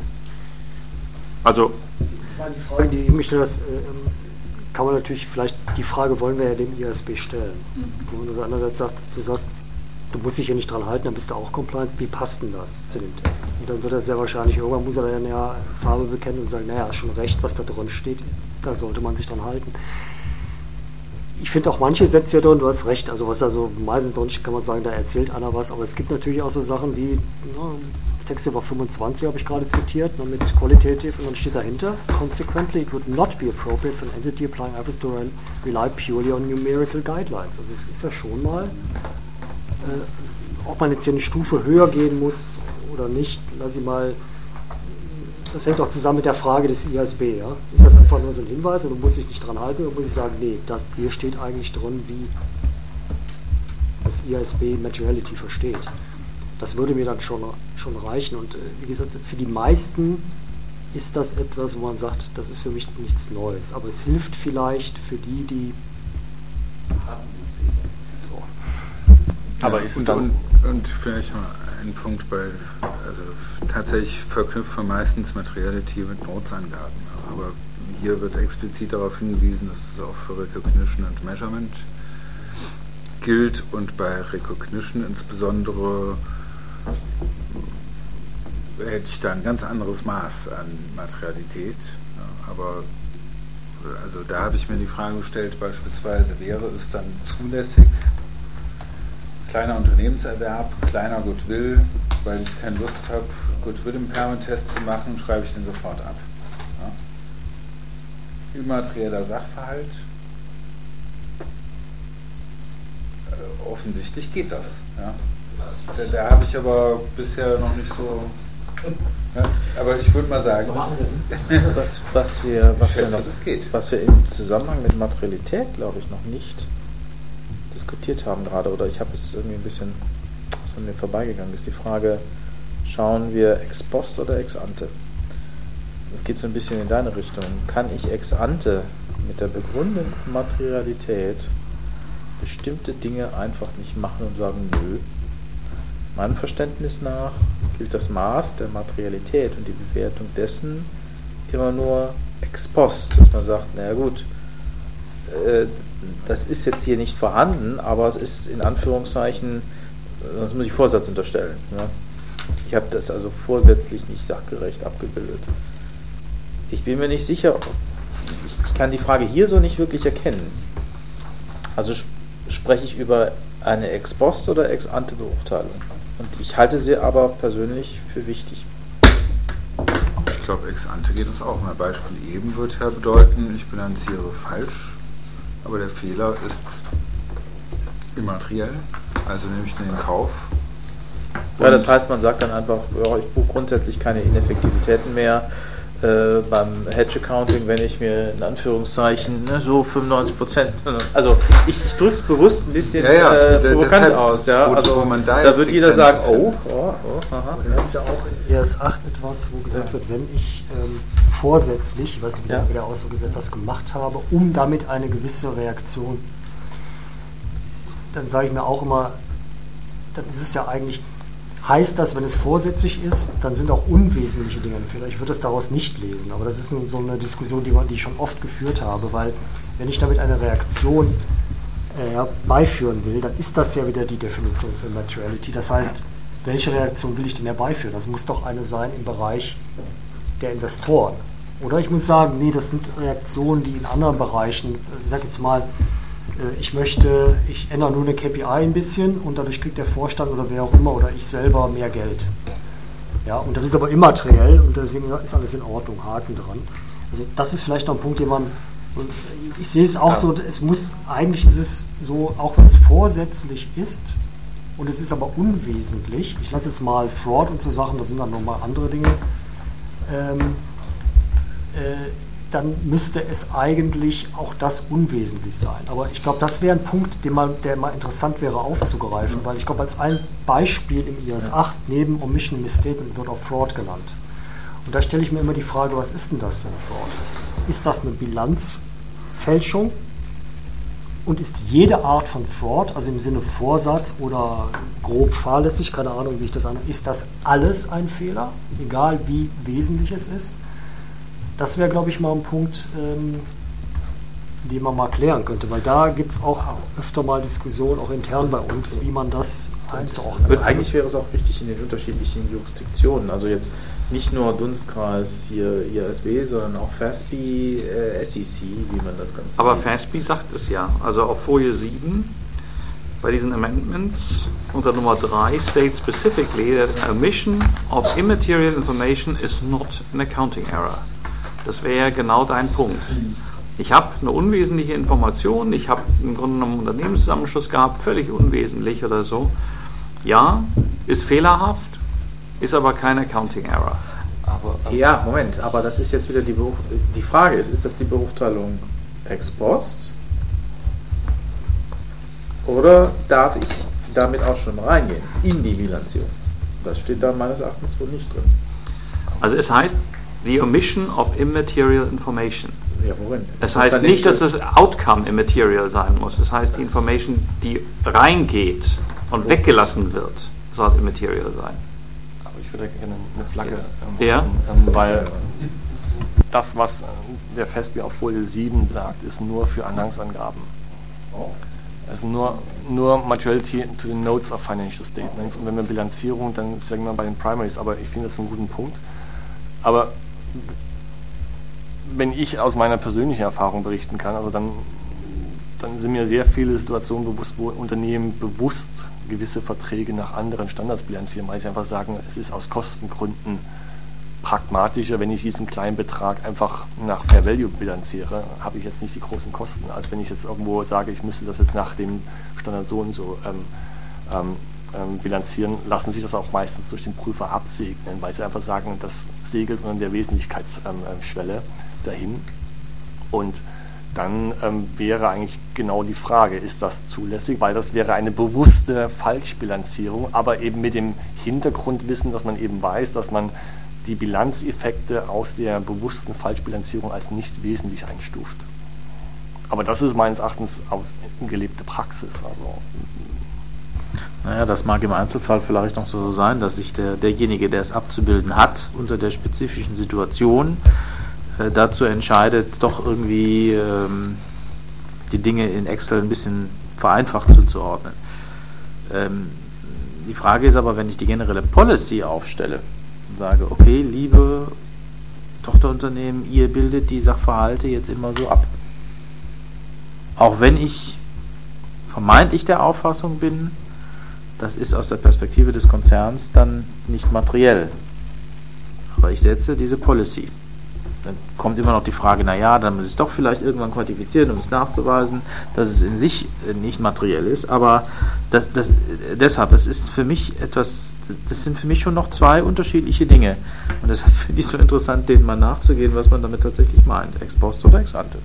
Also die Frage, die ich mich stelle, das, äh, kann man natürlich vielleicht, die Frage wollen wir ja dem I A S B stellen. Mhm. Und andererseits sagt, du sagst, du musst dich hier nicht dran halten, dann bist du auch Compliance. Wie passt denn das zu dem Text? Und dann wird er sehr wahrscheinlich, irgendwann muss er dann ja Farbe bekennen und sagen, naja, ist schon recht, was da drin steht, da sollte man sich dran halten. Ich finde auch manche Sätze hier drin, du hast recht, also was da so meistens drin steht, kann man sagen, da erzählt einer was, aber es gibt natürlich auch so Sachen wie, na, Text über fünfundzwanzig habe ich gerade zitiert, na, mit qualitative, und dann steht dahinter, consequently it would not be appropriate for an entity applying efforts to rely purely on numerical guidelines. Also es ist ja schon mal, Äh, ob man jetzt hier eine Stufe höher gehen muss oder nicht, lass ich mal, das hängt auch zusammen mit der Frage des I A S B. Ja? Ist das einfach nur so ein Hinweis oder muss ich nicht dran halten oder muss ich sagen, nee, das, hier steht eigentlich drin, wie das I A S B Materiality versteht. Das würde mir dann schon, schon reichen und äh, wie gesagt, für die meisten ist das etwas, wo man sagt, das ist für mich nichts Neues, aber es hilft vielleicht für die, die Aber ist und, dann und, und vielleicht noch ein Punkt, weil also tatsächlich verknüpft man meistens Materiality mit Notesangaben. Aber hier wird explizit darauf hingewiesen, dass es auch für Recognition und Measurement gilt und bei Recognition insbesondere hätte ich da ein ganz anderes Maß an Materialität. Ja, aber also da habe ich mir die Frage gestellt, beispielsweise wäre es dann zulässig, kleiner Unternehmenserwerb, kleiner Goodwill, weil ich keine Lust habe, Goodwill-Impairment-Test zu machen, schreibe ich den sofort ab. Ja. Immaterieller Sachverhalt, äh, offensichtlich geht das. Ja. Da, da habe ich aber bisher noch nicht so... Ja, aber ich würde mal sagen, was, was, wir, was, schätze, wir noch, was wir im Zusammenhang mit Materialität, glaube ich, noch nicht diskutiert haben gerade, oder ich habe es irgendwie ein bisschen ist an mir vorbeigegangen, ist die Frage, schauen wir ex post oder ex ante? Das geht so ein bisschen in deine Richtung. Kann ich ex ante mit der begründeten Materialität bestimmte Dinge einfach nicht machen und sagen, nö? Meinem Verständnis nach gilt das Maß der Materialität und die Bewertung dessen immer nur ex post, dass man sagt, naja gut, äh, das ist jetzt hier nicht vorhanden, aber es ist in Anführungszeichen, das muss ich Vorsatz unterstellen. Ja? Ich habe das also vorsätzlich nicht sachgerecht abgebildet. Ich bin mir nicht sicher, ich, ich kann die Frage hier so nicht wirklich erkennen. Also sp- spreche ich über eine Ex-Post- oder Ex-Ante-Beurteilung. Und ich halte sie aber persönlich für wichtig. Ich glaube, Ex-Ante geht es auch. Mein Beispiel eben wird ja bedeuten, ich bilanziere falsch, aber der Fehler ist immateriell, also nehme ich den in Kauf. Ja, das heißt, man sagt dann einfach, ja, ich buche grundsätzlich keine Ineffektivitäten mehr, äh, beim Hedge Accounting, wenn ich mir in Anführungszeichen ne, so fünfundneunzig Prozent, also ich, ich drücke es bewusst ein bisschen ja, ja, äh, provokant halt, aus, ja, wo, also wo man da, da wird jeder sagen, oh, oh, oh, aha. Da gibt es ja auch in E S acht etwas, wo gesagt ja. wird, wenn ich ähm, vorsätzlich, ich weiß nicht, wie ja. der Ausdruck ist, etwas gemacht habe, um damit eine gewisse Reaktion, dann sage ich mir auch immer, dann ist es ja eigentlich, heißt das, wenn es vorsätzlich ist, dann sind auch unwesentliche Dinge ein Fehler. Ich würde es daraus nicht lesen, aber das ist so eine Diskussion, die, die ich schon oft geführt habe, weil wenn ich damit eine Reaktion äh, beiführen will, dann ist das ja wieder die Definition für Materiality. Das heißt, welche Reaktion will ich denn herbeiführen? Das muss doch eine sein im Bereich der Investoren. Oder ich muss sagen, nee, das sind Reaktionen, die in anderen Bereichen, ich sage jetzt mal, ich möchte, ich ändere nur eine K P I ein bisschen und dadurch kriegt der Vorstand oder wer auch immer oder ich selber mehr Geld. Ja, und das ist aber immateriell und deswegen ist alles in Ordnung, Haken dran. Also das ist vielleicht noch ein Punkt, den man, ich sehe es auch ja. so, es muss, eigentlich ist es so, auch wenn es vorsätzlich ist und es ist aber unwesentlich, ich lasse jetzt mal Fraud und so Sachen, das sind dann nochmal andere Dinge, ähm, äh, dann müsste es eigentlich auch das unwesentlich sein. Aber ich glaube, das wäre ein Punkt, den mal, der mal interessant wäre aufzugreifen, weil ich glaube, als ein Beispiel im I S acht neben Omission Misstatement wird auch Fraud genannt. Und da stelle ich mir immer die Frage, was ist denn das für eine Fraud? Ist das eine Bilanzfälschung? Und ist jede Art von Fraud, also im Sinne Vorsatz oder grob fahrlässig, keine Ahnung, wie ich das anhöre, ist das alles ein Fehler, egal wie wesentlich es ist? Das wäre, glaube ich, mal ein Punkt, ähm, den man mal klären könnte, weil da gibt es auch öfter mal Diskussionen, auch intern bei uns, wie man das einzuordnen hat. Eigentlich wäre es auch wichtig in den unterschiedlichen Jurisdiktionen, also jetzt nicht nur Dunstkreis hier I A S B, sondern auch FASB, äh, S E C, wie man das Ganze Aber sieht. FASB sagt es ja, also auf Folie sieben bei diesen Amendments unter Nummer drei states specifically that an omission of immaterial information is not an accounting error. Das wäre ja genau dein Punkt. Ich habe eine unwesentliche Information, ich habe im Grunde genommen einen Unternehmenszusammenschluss gehabt, völlig unwesentlich oder so. Ja, ist fehlerhaft, ist aber kein Accounting Error. Aber, aber ja, Moment, aber das ist jetzt wieder die, Beurteilung. Die Frage ist, ist das die Beurteilung ex post? Oder darf ich damit auch schon reingehen in die Bilanzierung? Das steht da meines Erachtens wohl nicht drin. Also es heißt, the omission of immaterial information. Ja, worin? Es das heißt nicht, dass das Outcome immaterial sein muss. Es heißt, die Information, die reingeht und oh. weggelassen wird, soll immaterial sein. Aber ich würde gerne eine Flagge ähm, ja. setzen, ähm, weil das, was der FASB auf Folie sieben sagt, ist nur für Anhangsangaben. Oh. Also nur, nur Materiality to the Notes of Financial Statements. Und wenn wir Bilanzierung, dann sagen wir bei den Primaries, aber ich finde das einen guten Punkt. Aber wenn ich aus meiner persönlichen Erfahrung berichten kann, also dann, dann sind mir sehr viele Situationen bewusst, wo Unternehmen bewusst gewisse Verträge nach anderen Standards bilanzieren, weil sie einfach sagen, es ist aus Kostengründen pragmatischer, wenn ich diesen kleinen Betrag einfach nach Fair Value bilanziere, habe ich jetzt nicht die großen Kosten, als wenn ich jetzt irgendwo sage, ich müsste das jetzt nach dem Standard so und so ähm, ähm, ähm, bilanzieren, lassen sich das auch meistens durch den Prüfer absegnen, weil sie einfach sagen, das segelt unter der Wesentlichkeitsschwelle ähm, dahin. Und dann ähm, wäre eigentlich genau die Frage, ist das zulässig, weil das wäre eine bewusste Falschbilanzierung, aber eben mit dem Hintergrundwissen, dass man eben weiß, dass man die Bilanzeffekte aus der bewussten Falschbilanzierung als nicht wesentlich einstuft. Aber das ist meines Erachtens gelebte Praxis. Also, naja, das mag im Einzelfall vielleicht noch so sein, dass sich der, derjenige, der es abzubilden hat, unter der spezifischen Situation äh, dazu entscheidet, doch irgendwie ähm, die Dinge in Excel ein bisschen vereinfacht zuzuordnen. Ähm, die Frage ist aber, wenn ich die generelle Policy aufstelle, sage, okay, liebe Tochterunternehmen, ihr bildet die Sachverhalte jetzt immer so ab. Auch wenn ich vermeintlich der Auffassung bin, das ist aus der Perspektive des Konzerns dann nicht materiell. Aber ich setze diese Policy. Dann kommt immer noch die Frage, naja, dann muss es doch vielleicht irgendwann quantifizieren, um es nachzuweisen, dass es in sich nicht materiell ist. Aber das, das, deshalb, das ist für mich etwas, das sind für mich schon noch zwei unterschiedliche Dinge. Und deshalb finde ich es so interessant, denen mal nachzugehen, was man damit tatsächlich meint. Ex post oder ex ante.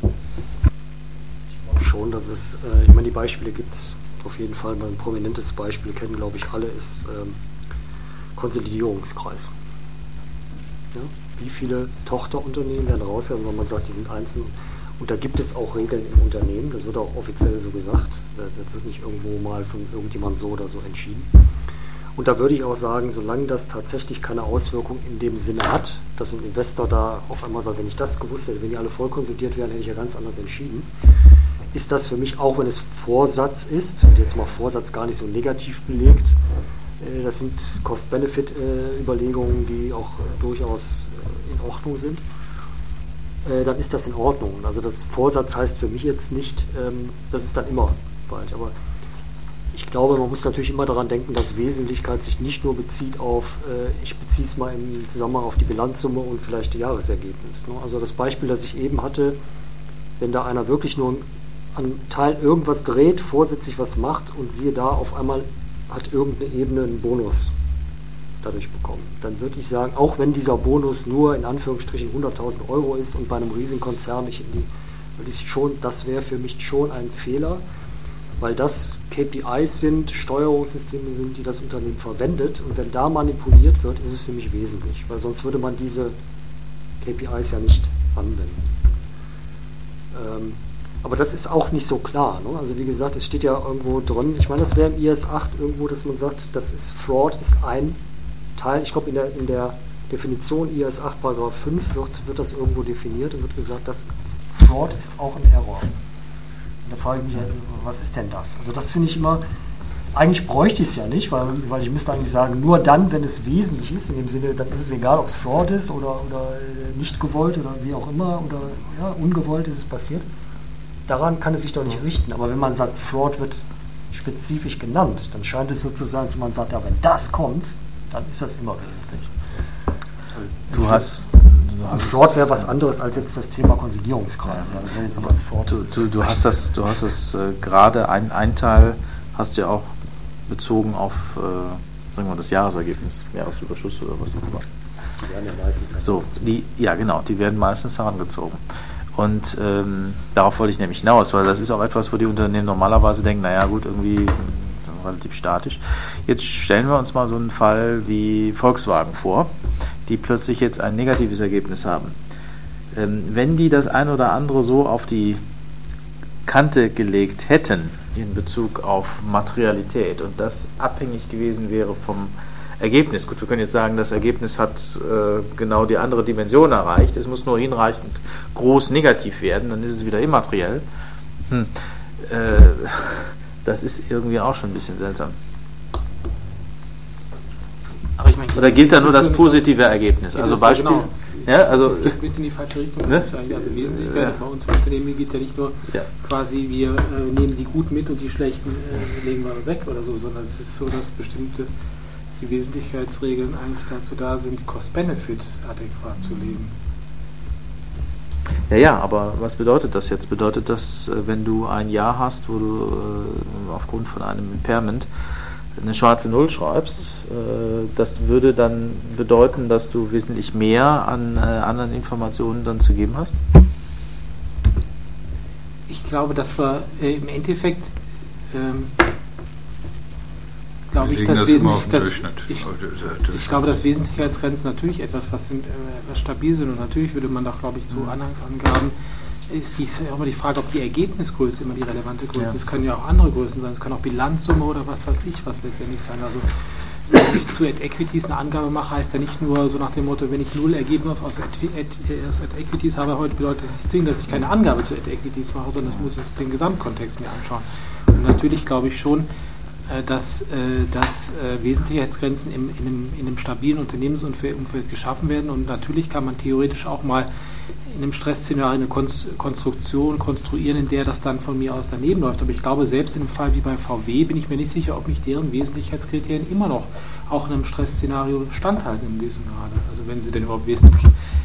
Ich glaube schon, dass es, äh, ich meine, die Beispiele gibt es auf jeden Fall. Ein prominentes Beispiel kennen, glaube ich, alle, ist ähm, Konsolidierungskreis. Ja? Wie viele Tochterunternehmen werden rausgegangen, wenn man sagt, die sind einzeln. Und da gibt es auch Regeln im Unternehmen, das wird auch offiziell so gesagt. Das wird nicht irgendwo mal von irgendjemand so oder so entschieden. Und da würde ich auch sagen, solange das tatsächlich keine Auswirkung in dem Sinne hat, dass ein Investor da auf einmal sagt, wenn ich das gewusst hätte, wenn die alle voll konsolidiert wären, hätte ich ja ganz anders entschieden, ist das für mich, auch wenn es Vorsatz ist, und jetzt mal Vorsatz gar nicht so negativ belegt, das sind Cost-Benefit-Überlegungen, die auch durchaus in Ordnung sind, dann ist das in Ordnung. Also das Vorsatz heißt für mich jetzt nicht, das ist dann immer falsch, aber ich glaube, man muss natürlich immer daran denken, dass Wesentlichkeit sich nicht nur bezieht auf, ich beziehe es mal im Zusammenhang auf die Bilanzsumme und vielleicht die Jahresergebnis. Also das Beispiel, das ich eben hatte, wenn da einer wirklich nur an Teil irgendwas dreht, vorsätzlich was macht und siehe da, auf einmal hat irgendeine Ebene einen Bonus dadurch bekommen. Dann würde ich sagen, auch wenn dieser Bonus nur in Anführungsstrichen hunderttausend Euro ist und bei einem Riesenkonzern nicht in die, würde ich schon, das wäre für mich schon ein Fehler, weil das K P Is sind, Steuerungssysteme sind, die das Unternehmen verwendet, und wenn da manipuliert wird, ist es für mich wesentlich, weil sonst würde man diese K P Is ja nicht anwenden. Ähm, Aber das ist auch nicht so klar. Ne? Also wie gesagt, es steht ja irgendwo drin, ich meine, das wäre im I S acht irgendwo, dass man sagt, das ist Fraud, ist ein Teil, ich glaube in der, in der Definition I S acht Paragraph fünf wird, wird das irgendwo definiert und wird gesagt, dass Fraud ist auch ein Error. Und da frage ich mich, was ist denn das? Also das finde ich immer, eigentlich bräuchte ich es ja nicht, weil, weil ich müsste eigentlich sagen, nur dann, wenn es wesentlich ist, in dem Sinne, dann ist es egal, ob es Fraud ist oder, oder nicht gewollt oder wie auch immer, oder ja, ungewollt ist es passiert. Daran kann es sich doch nicht richten. Aber wenn man sagt, Fraud wird spezifisch genannt, dann scheint es so zu sein, dass man sagt, ja, wenn das kommt, dann ist das immer wesentlich. Also du hast, du hast Fraud wäre was anderes als jetzt das Thema Konsolidierungskreis. Ja, das wäre jetzt nicht als Fraud. Du, du, du hast das, du hast das äh, gerade ein, ein Teil hast du ja auch bezogen auf äh, sagen wir mal, das Jahresergebnis, Jahresüberschuss oder was auch immer. Die werden ja meistens so, die, ja genau, die werden meistens herangezogen. Und ähm, darauf wollte ich nämlich hinaus, weil das ist auch etwas, wo die Unternehmen normalerweise denken, naja gut, irgendwie relativ statisch. Jetzt stellen wir uns mal so einen Fall wie Volkswagen vor, die plötzlich jetzt ein negatives Ergebnis haben. Ähm, wenn die das ein oder andere so auf die Kante gelegt hätten in Bezug auf Materialität und das abhängig gewesen wäre vom Ergebnis. Gut, wir können jetzt sagen, das Ergebnis hat äh, genau die andere Dimension erreicht. Es muss nur hinreichend groß negativ werden, dann ist es wieder immateriell. Hm. Äh, das ist irgendwie auch schon ein bisschen seltsam. Aber ich meine, oder gilt da nur das positive Ergebnis? Also Beispiel. Genau. Ja, also, das geht ein bisschen in die falsche Richtung. Ne? Also Wesentlichkeit ja. bei uns im Unternehmen geht ja nicht nur ja. quasi, wir äh, nehmen die guten mit und die schlechten äh, legen wir weg oder so, sondern es ist so, dass bestimmte die Wesentlichkeitsregeln eigentlich dazu da sind, Cost-Benefit adäquat zu legen. Ja, ja, aber was bedeutet das jetzt? Bedeutet das, wenn du ein Jahr hast, wo du äh, aufgrund von einem Impairment eine schwarze Null schreibst, äh, das würde dann bedeuten, dass du wesentlich mehr an äh, anderen Informationen dann zu geben hast? Ich glaube, dass wir äh, im Endeffekt ähm, glaube ich, das, das Wesentlich, das Durchschnitt. Ich, ich glaube, dass Wesentlichkeitsgrenzen natürlich etwas, was, sind, äh, was stabil sind und natürlich würde man doch, glaube ich, zu Anhangsangaben, ist die, immer die Frage, ob die Ergebnisgröße immer die relevante Größe ist. Es können ja auch andere Größen sein, es kann auch Bilanzsumme oder was weiß ich, was letztendlich sein. Also wenn ich zu Ad-Equities eine Angabe mache, heißt ja nicht nur so nach dem Motto, wenn ich null Ergebnis aus Ad-Equities habe, heute bedeutet das nicht zwingend, dass ich keine Angabe zu Ad-Equities mache, sondern ich muss jetzt den Gesamtkontext mir anschauen. Und natürlich glaube ich schon, dass, dass Wesentlichkeitsgrenzen in, in, einem, in einem stabilen Unternehmensumfeld geschaffen werden und natürlich kann man theoretisch auch mal in einem Stressszenario eine Konstruktion konstruieren, in der das dann von mir aus daneben läuft. Aber ich glaube, selbst in einem Fall wie bei V W bin ich mir nicht sicher, ob mich deren Wesentlichkeitskriterien immer noch auch in einem Stressszenario standhalten im gewissen Grade. Also wenn sie denn überhaupt wesentlich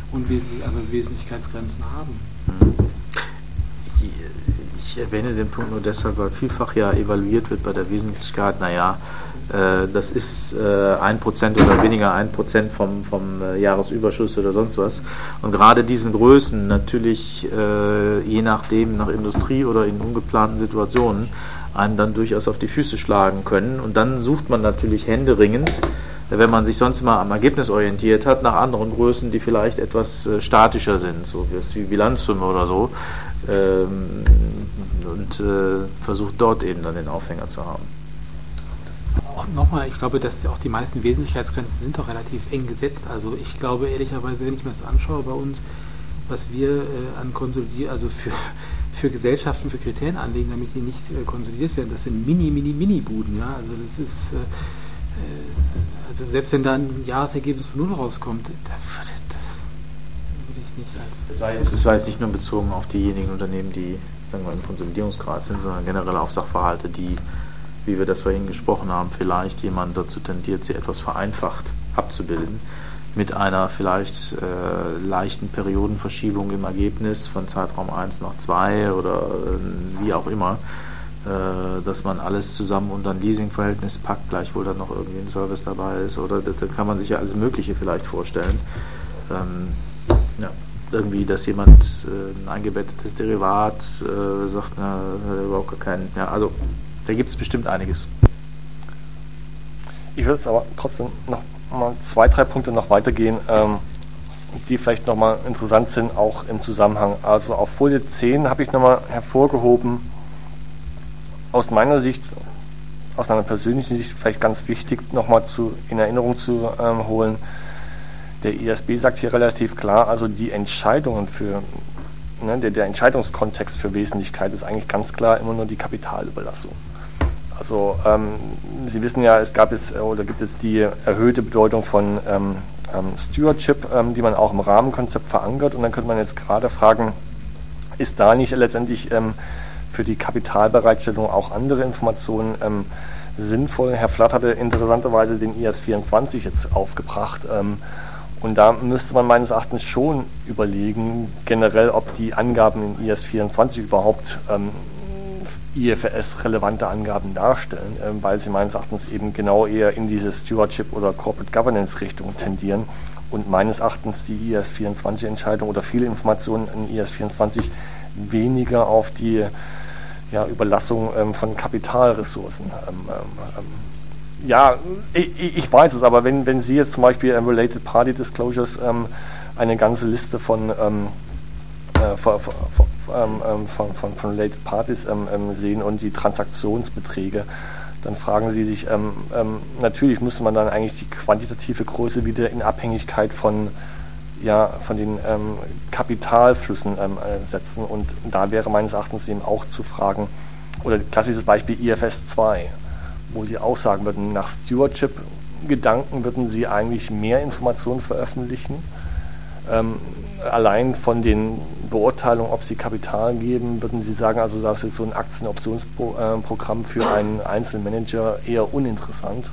unwesentlich, also Wesentlichkeitsgrenzen haben. Ich, ich erwähne den Punkt nur deshalb, weil vielfach ja evaluiert wird bei der Wesentlichkeit, naja, äh, das ist äh, ein Prozent oder weniger ein Prozent vom, vom äh, Jahresüberschuss oder sonst was. Und gerade diesen Größen natürlich, äh, je nachdem, nach Industrie oder in ungeplanten Situationen, einem dann durchaus auf die Füße schlagen können. Und dann sucht man natürlich händeringend, wenn man sich sonst immer am Ergebnis orientiert hat, nach anderen Größen, die vielleicht etwas äh, statischer sind, so wie Bilanzsumme oder so, ähm, und äh, versucht dort eben dann den Aufhänger zu haben. Auch nochmal, ich glaube, dass auch die meisten Wesentlichkeitsgrenzen sind doch relativ eng gesetzt. Also ich glaube ehrlicherweise, wenn ich mir das anschaue bei uns, was wir äh, an Konsolidier, also für für Gesellschaften, für Kriterien anlegen, damit die nicht äh, konsolidiert werden. Das sind mini, mini, mini-Buden. Ja? Also das ist, äh, also selbst wenn da ein Jahresergebnis von null rauskommt, das, das würde ich nicht als... Das war, jetzt, das war jetzt nicht nur bezogen auf diejenigen Unternehmen, die, sagen wir, im Konsolidierungsgrad sind, sondern generell auf Sachverhalte, die, wie wir das vorhin gesprochen haben, vielleicht jemand dazu tendiert, sie etwas vereinfacht abzubilden, mit einer vielleicht äh, leichten Periodenverschiebung im Ergebnis von Zeitraum eins nach zwei oder äh, wie auch immer, äh, dass man alles zusammen unter ein Leasingverhältnis packt, gleichwohl dann noch irgendwie ein Service dabei ist, oder da, da kann man sich ja alles Mögliche vielleicht vorstellen. Ähm, ja, irgendwie, dass jemand äh, ein eingebettetes Derivat äh, sagt, na, das hat überhaupt gar keinen, ja, also da gibt es bestimmt einiges. Ich würde jetzt aber trotzdem noch mal zwei, drei Punkte noch weitergehen, ähm, die vielleicht nochmal interessant sind, auch im Zusammenhang. Also auf Folie zehn habe ich nochmal hervorgehoben, aus meiner Sicht, aus meiner persönlichen Sicht vielleicht ganz wichtig, nochmal zu, in Erinnerung zu ähm, holen. Der I A S B sagt hier relativ klar, also die Entscheidungen für, ne, der, der Entscheidungskontext für Wesentlichkeit ist eigentlich ganz klar immer nur die Kapitalüberlassung. Also ähm, Sie wissen ja, es gab jetzt oder gibt es die erhöhte Bedeutung von ähm, ähm, Stewardship, ähm, die man auch im Rahmenkonzept verankert. Und dann könnte man jetzt gerade fragen, ist da nicht letztendlich ähm, für die Kapitalbereitstellung auch andere Informationen ähm, sinnvoll? Herr Flatt hatte interessanterweise den I A S vierundzwanzig jetzt aufgebracht. Ähm, und da müsste man meines Erachtens schon überlegen, generell, ob die Angaben in I A S vierundzwanzig überhaupt ähm, I F R S-relevante Angaben darstellen, äh, weil sie meines Erachtens eben genau eher in diese Stewardship- oder Corporate Governance-Richtung tendieren und meines Erachtens die I A S vierundzwanzig-Entscheidung oder viele Informationen in I A S vierundzwanzig weniger auf die ja, Überlassung ähm, von Kapitalressourcen. Ähm, ähm, ja, ich, ich weiß es, aber wenn, wenn Sie jetzt zum Beispiel ähm, Related Party Disclosures ähm, eine ganze Liste von ähm, Von, von, von, von, von Related Parties ähm, ähm, sehen und die Transaktionsbeträge, dann fragen Sie sich, ähm, ähm, natürlich müsste man dann eigentlich die quantitative Größe wieder in Abhängigkeit von, ja, von den ähm, Kapitalflüssen ähm, äh, setzen, und da wäre meines Erachtens eben auch zu fragen, oder klassisches Beispiel I F S zwei, wo Sie auch sagen würden, nach Stewardship-Gedanken würden Sie eigentlich mehr Informationen veröffentlichen, ähm, allein von den Beurteilungen, ob sie Kapital geben, würden Sie sagen, also das ist so ein Aktienoptionsprogramm für einen Einzelmanager eher uninteressant?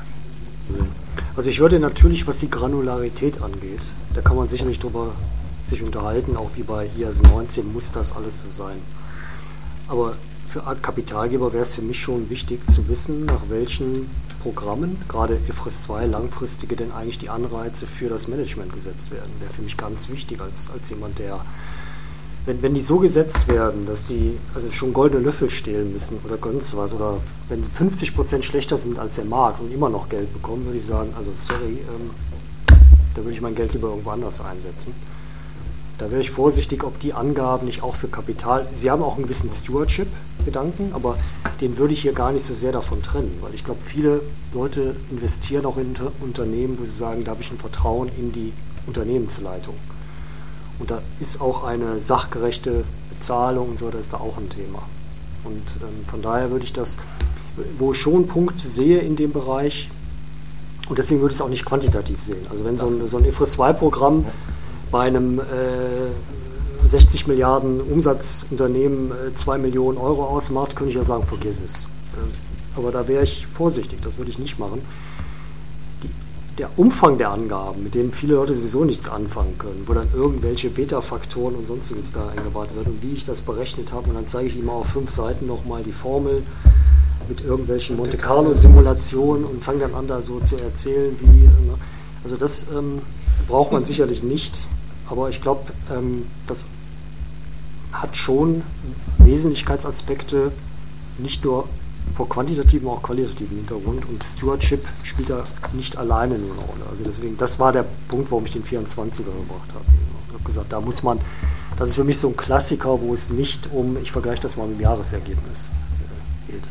Also ich würde natürlich, was die Granularität angeht, da kann man sicherlich drüber sich unterhalten, auch wie bei I A S neunzehn muss das alles so sein. Aber für Kapitalgeber wäre es für mich schon wichtig zu wissen, nach welchen Programmen, gerade I F R S zwei langfristige, denn eigentlich die Anreize für das Management gesetzt werden. Wäre für mich ganz wichtig als, als jemand, der, wenn, wenn die so gesetzt werden, dass die also schon goldene Löffel stehlen müssen oder sonst was, oder wenn fünfzig Prozent schlechter sind als der Markt und immer noch Geld bekommen, würde ich sagen, also sorry, ähm, da würde ich mein Geld lieber irgendwo anders einsetzen. Da wäre ich vorsichtig, ob die Angaben nicht auch für Kapital, Sie haben auch einen gewissen Stewardship-Gedanken, aber den würde ich hier gar nicht so sehr davon trennen, weil ich glaube, viele Leute investieren auch in Unternehmen, wo sie sagen, da habe ich ein Vertrauen in die Unternehmensleitung. Und da ist auch eine sachgerechte Bezahlung und so, das ist da auch ein Thema. Und ähm, von daher würde ich das, wo ich schon Punkte sehe in dem Bereich, und deswegen würde ich es auch nicht quantitativ sehen. Also wenn so ein, so ein I F R S zwei Programm bei einem äh, sechzig Milliarden Umsatzunternehmen äh, zwei Millionen Euro ausmacht, könnte ich ja sagen, vergiss es. Ähm, aber da wäre ich vorsichtig, das würde ich nicht machen. Die der Umfang der Angaben, mit denen viele Leute sowieso nichts anfangen können, wo dann irgendwelche Beta-Faktoren und sonstiges da eingebaut wird und wie ich das berechnet habe, und dann zeige ich ihm auf fünf Seiten nochmal die Formel mit irgendwelchen Monte Carlo-Simulationen und fange dann an, da so zu erzählen, wie, also das ähm, braucht man sicherlich nicht, aber ich glaube, ähm, das hat schon Wesentlichkeitsaspekte, nicht nur vor quantitativen, auch qualitativen Hintergrund, und Stewardship spielt da nicht alleine nur eine Rolle. Also deswegen, das war der Punkt, warum ich den vierundzwanziger gebracht habe. Ich habe gesagt, da muss man, das ist für mich so ein Klassiker, wo es nicht um, ich vergleiche das mal mit dem Jahresergebnis geht.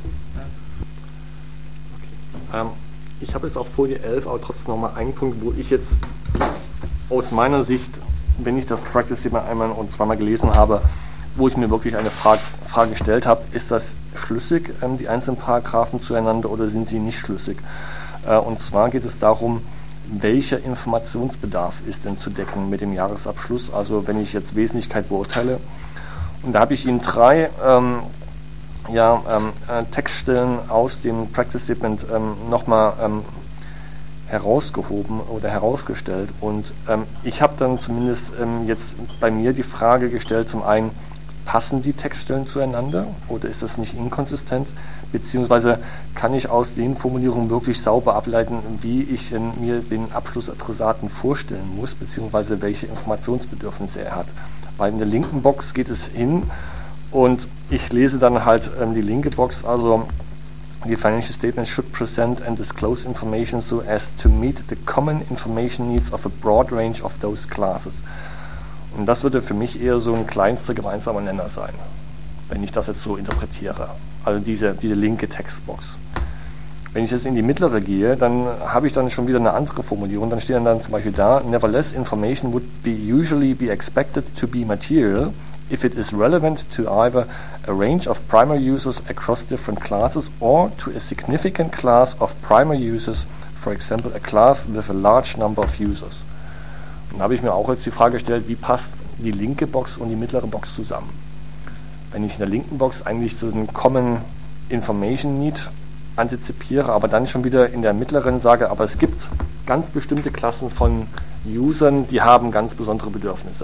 Okay. Ähm, ich habe jetzt auf Folie elf aber trotzdem nochmal einen Punkt, wo ich jetzt aus meiner Sicht, wenn ich das Practice-Thema einmal und zweimal gelesen habe, wo ich mir wirklich eine Frage, Frage gestellt habe, ist das schlüssig, ähm, die einzelnen Paragraphen zueinander, oder sind sie nicht schlüssig? Äh, und zwar geht es darum, welcher Informationsbedarf ist denn zu decken mit dem Jahresabschluss, also wenn ich jetzt Wesentlichkeit beurteile. Und da habe ich Ihnen drei ähm, ja, ähm, äh, Textstellen aus dem Practice Statement ähm, nochmal ähm, herausgehoben oder herausgestellt. Und ähm, ich habe dann zumindest ähm, jetzt bei mir die Frage gestellt, zum einen, passen die Textstellen zueinander oder ist das nicht inkonsistent? Beziehungsweise kann ich aus den Formulierungen wirklich sauber ableiten, wie ich denn mir den Abschlussadressaten vorstellen muss, beziehungsweise welche Informationsbedürfnisse er hat. Weil in der linken Box geht es hin und ich lese dann halt ähm, die linke Box, also the financial statements should present and disclose information so as to meet the common information needs of a broad range of those classes. Und das würde für mich eher so ein kleinster gemeinsamer Nenner sein, wenn ich das jetzt so interpretiere. Also diese, diese linke Textbox. Wenn ich jetzt in die mittlere gehe, dann habe ich dann schon wieder eine andere Formulierung. Dann steht dann zum Beispiel da, nevertheless information would be usually be expected to be material if it is relevant to either a range of primary users across different classes or to a significant class of primary users, for example a class with a large number of users. Dann habe ich mir auch jetzt die Frage gestellt, wie passt die linke Box und die mittlere Box zusammen? Wenn ich in der linken Box eigentlich so einen Common Information Need antizipiere, aber dann schon wieder in der mittleren sage, aber es gibt ganz bestimmte Klassen von Usern, die haben ganz besondere Bedürfnisse.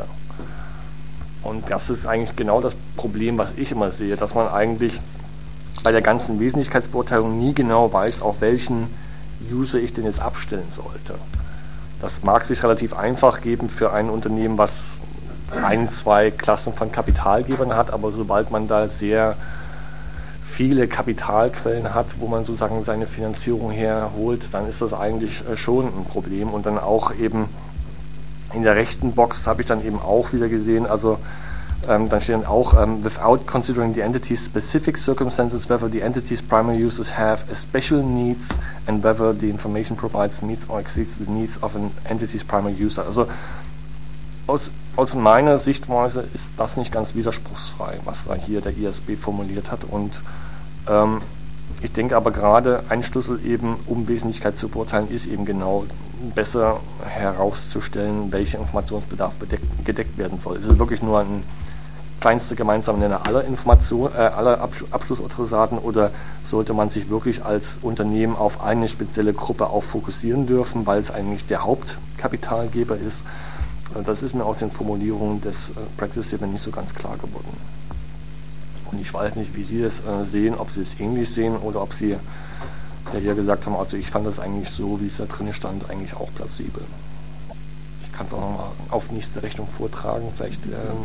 Und das ist eigentlich genau das Problem, was ich immer sehe, dass man eigentlich bei der ganzen Wesentlichkeitsbeurteilung nie genau weiß, auf welchen User ich denn jetzt abstellen sollte. Das mag sich relativ einfach geben für ein Unternehmen, was ein, zwei Klassen von Kapitalgebern hat, aber sobald man da sehr viele Kapitalquellen hat, wo man sozusagen seine Finanzierung herholt, dann ist das eigentlich schon ein Problem. Und dann auch eben in der rechten Box habe ich dann eben auch wieder gesehen, also ähm, dann steht dann auch, ähm, without considering the entity's specific circumstances, whether the entity's primary users have a special needs and whether the information provides meets or exceeds the needs of an entity's primary user. Also aus, aus meiner Sichtweise ist das nicht ganz widerspruchsfrei, was da hier der I A S B formuliert hat. Und ähm, ich denke aber gerade ein Schlüssel eben, um Wesentlichkeit zu beurteilen, ist eben genau besser herauszustellen, welcher Informationsbedarf bedeckt, gedeckt werden soll. Es ist wirklich nur ein kleinster gemeinsamer Nenner aller Informationen, äh, aller Abschlussadressaten, oder sollte man sich wirklich als Unternehmen auf eine spezielle Gruppe auch fokussieren dürfen, weil es eigentlich der Hauptkapitalgeber ist? Das ist mir aus den Formulierungen des äh, Practice Statement nicht so ganz klar geworden. Und ich weiß nicht, wie Sie das äh, sehen, ob Sie es ähnlich sehen oder ob Sie der hier gesagt haben, also ich fand das eigentlich so, wie es da drin stand, eigentlich auch plausibel. Ich kann es auch nochmal auf nächste Rechnung vortragen, vielleicht. Ähm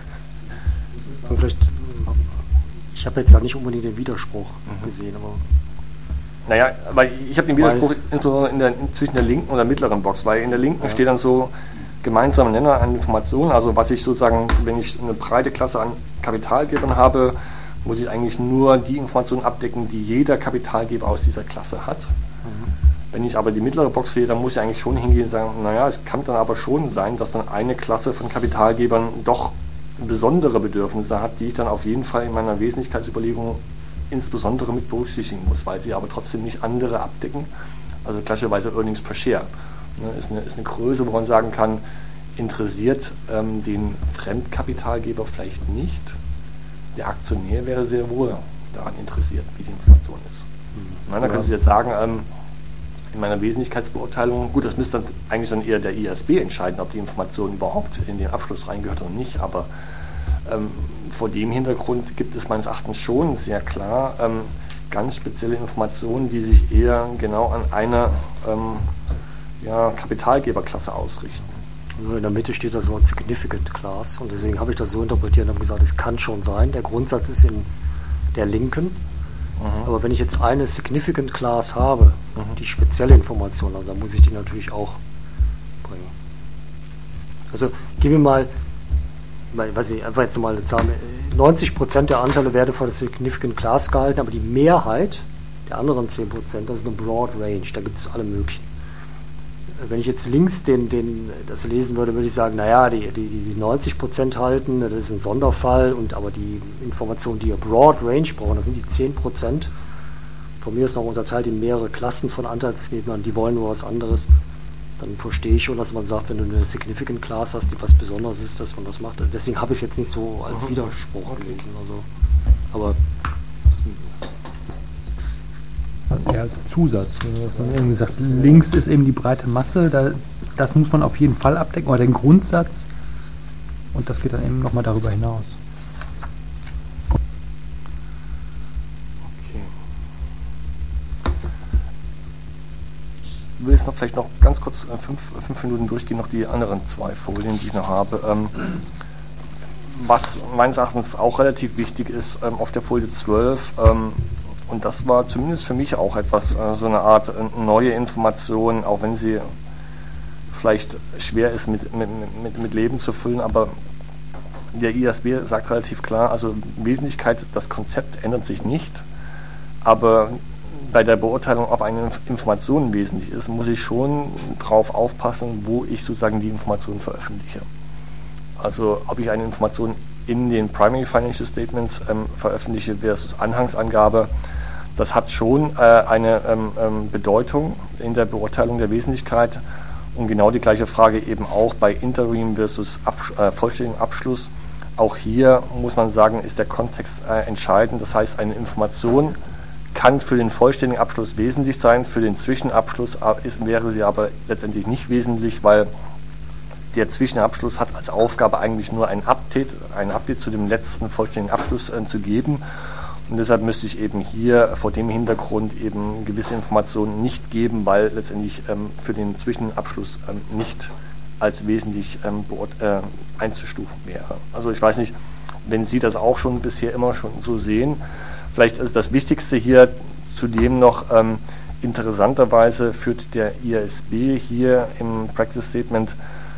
vielleicht ich habe jetzt ja nicht unbedingt den Widerspruch mhm. gesehen, aber. Naja, weil ich habe den Widerspruch in der, zwischen der linken und der mittleren Box, weil in der linken ja. steht dann so gemeinsame Nenner an Informationen, also was ich sozusagen, wenn ich eine breite Klasse an Kapitalgebern habe, muss ich eigentlich nur die Informationen abdecken, die jeder Kapitalgeber aus dieser Klasse hat. Mhm. Wenn ich aber die mittlere Box sehe, dann muss ich eigentlich schon hingehen und sagen, naja, es kann dann aber schon sein, dass dann eine Klasse von Kapitalgebern doch besondere Bedürfnisse hat, die ich dann auf jeden Fall in meiner Wesentlichkeitsüberlegung insbesondere mit berücksichtigen muss, weil sie aber trotzdem nicht andere abdecken. Also klassischerweise Earnings per Share. Ne, ist, eine, ist eine Größe, wo man sagen kann, interessiert ähm, den Fremdkapitalgeber vielleicht nicht. Der Aktionär wäre sehr wohl daran interessiert, wie die Information ist. Mhm. Na, da ja. können Sie jetzt sagen, ähm, in meiner Wesentlichkeitsbeurteilung, gut, das müsste dann eigentlich dann eher der I A S B entscheiden, ob die Information überhaupt in den Abschluss reingehört oder nicht, aber ähm, vor dem Hintergrund gibt es meines Erachtens schon sehr klar ähm, ganz spezielle Informationen, die sich eher genau an einer ähm, ja, Kapitalgeberklasse ausrichten. Also in der Mitte steht das Wort Significant Class und deswegen habe ich das so interpretiert und habe gesagt, es kann schon sein. Der Grundsatz ist in der linken, mhm. aber wenn ich jetzt eine Significant Class habe, mhm. die spezielle Information hat, dann muss ich die natürlich auch bringen. Also gib mir mal, weiß ich, einfach jetzt mal eine Zahl, neunzig Prozent der Anteile werden von der Significant Class gehalten, aber die Mehrheit der anderen zehn Prozent, das ist eine Broad Range, da gibt es alle möglichen. Wenn ich jetzt links den, den, das lesen würde, würde ich sagen, naja, die, die, die neunzig Prozent halten, das ist ein Sonderfall, und aber die Informationen, die ihr Broad Range brauchen, das sind die zehn Prozent. Von mir ist noch unterteilt in mehrere Klassen von Anteilsgebern, die wollen nur was anderes. Dann verstehe ich schon, dass man sagt, wenn du eine Significant Class hast, die was Besonderes ist, dass man das macht. Deswegen habe ich es jetzt nicht so als mhm. Widerspruch okay. gelesen. Also, aber ja, als Zusatz, dass man irgendwie sagt, links ist eben die breite Masse, da, das muss man auf jeden Fall abdecken, oder den Grundsatz, und das geht dann eben nochmal darüber hinaus. Okay. Ich will jetzt noch vielleicht noch ganz kurz äh, fünf, fünf Minuten durchgehen, noch die anderen zwei Folien, die ich noch habe. Ähm, was meines Erachtens auch relativ wichtig ist, ähm, auf der Folie zwölf, ähm, und das war zumindest für mich auch etwas, äh, so eine Art äh, neue Information, auch wenn sie vielleicht schwer ist mit, mit, mit, mit Leben zu füllen, aber der I A S B sagt relativ klar, also Wesentlichkeit, das Konzept ändert sich nicht, aber bei der Beurteilung, ob eine Information wesentlich ist, muss ich schon drauf aufpassen, wo ich sozusagen die Information veröffentliche. Also ob ich eine Information in den Primary Financial Statements ähm, veröffentliche versus Anhangsangabe, das hat schon äh, eine ähm, ähm, Bedeutung in der Beurteilung der Wesentlichkeit, und genau die gleiche Frage eben auch bei Interim versus Absch- äh, vollständigen Abschluss. Auch hier muss man sagen, ist der Kontext äh, entscheidend. Das heißt, eine Information kann für den vollständigen Abschluss wesentlich sein, für den Zwischenabschluss ist, wäre sie aber letztendlich nicht wesentlich, weil der Zwischenabschluss hat als Aufgabe eigentlich nur ein Update, ein Update zu dem letzten vollständigen Abschluss äh, zu geben. Und deshalb müsste ich eben hier vor dem Hintergrund eben gewisse Informationen nicht geben, weil letztendlich ähm, für den Zwischenabschluss ähm, nicht als wesentlich ähm, äh, einzustufen wäre. Also ich weiß nicht, wenn Sie das auch schon bisher immer schon so sehen. Vielleicht ist das Wichtigste hier zudem noch, ähm, interessanterweise führt der I A S B hier im Practice Statement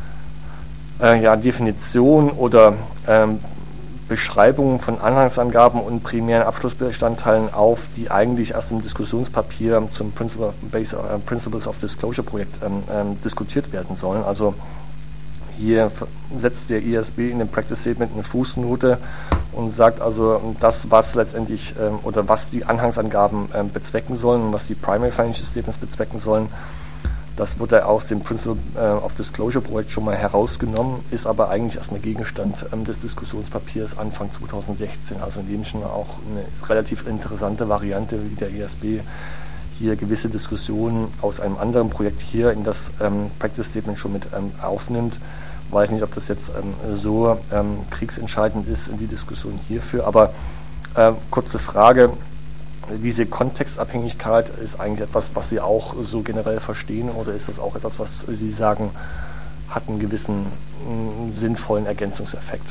äh, ja, Definition oder ähm, Beschreibungen von Anhangsangaben und primären Abschlussbestandteilen auf, die eigentlich erst im Diskussionspapier zum Principle, Base, uh, Principles of Disclosure Projekt ähm, ähm, diskutiert werden sollen. Also hier setzt der I A S B in dem Practice Statement eine Fußnote und sagt also, das, was letztendlich ähm, oder was die Anhangsangaben ähm, bezwecken sollen und was die Primary Financial Statements bezwecken sollen, das wurde aus dem Principle äh, of Disclosure Projekt schon mal herausgenommen, ist aber eigentlich erstmal Gegenstand ähm, des Diskussionspapiers Anfang zweitausendsechzehn. Also in dem schon auch eine relativ interessante Variante, wie der I A S B hier gewisse Diskussionen aus einem anderen Projekt hier in das ähm, Practice Statement schon mit ähm, aufnimmt. Ich weiß nicht, ob das jetzt ähm, so ähm, kriegsentscheidend ist in die Diskussion hierfür, aber äh, kurze Frage. Diese Kontextabhängigkeit ist eigentlich etwas, was Sie auch so generell verstehen, oder ist das auch etwas, was Sie sagen, hat einen gewissen mh, sinnvollen Ergänzungseffekt?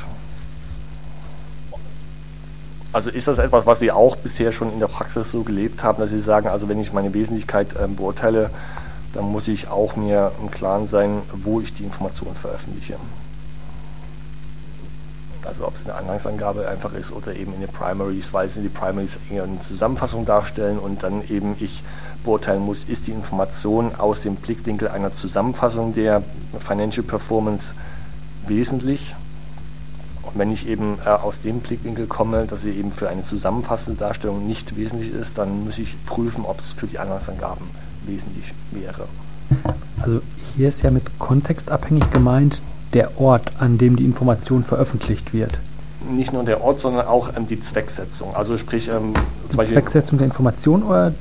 Also ist das etwas, was Sie auch bisher schon in der Praxis so gelebt haben, dass Sie sagen, also wenn ich meine Wesentlichkeit äh, beurteile, dann muss ich auch mir im Klaren sein, wo ich die Informationen veröffentliche? Also ob es eine Anhangsangabe einfach ist oder eben in den Primaries, weil die Primaries eher eine Zusammenfassung darstellen und dann eben ich beurteilen muss, ist die Information aus dem Blickwinkel einer Zusammenfassung der Financial Performance wesentlich. Und wenn ich eben äh, aus dem Blickwinkel komme, dass sie eben für eine zusammenfassende Darstellung nicht wesentlich ist, dann muss ich prüfen, ob es für die Anhangsangaben wesentlich wäre. Also hier ist ja mit kontextabhängig gemeint der Ort, an dem die Information veröffentlicht wird. Nicht nur der Ort, sondern auch ähm, die Zwecksetzung. Also sprich, ähm, zum die Beispiel, Zwecksetzung der Information oder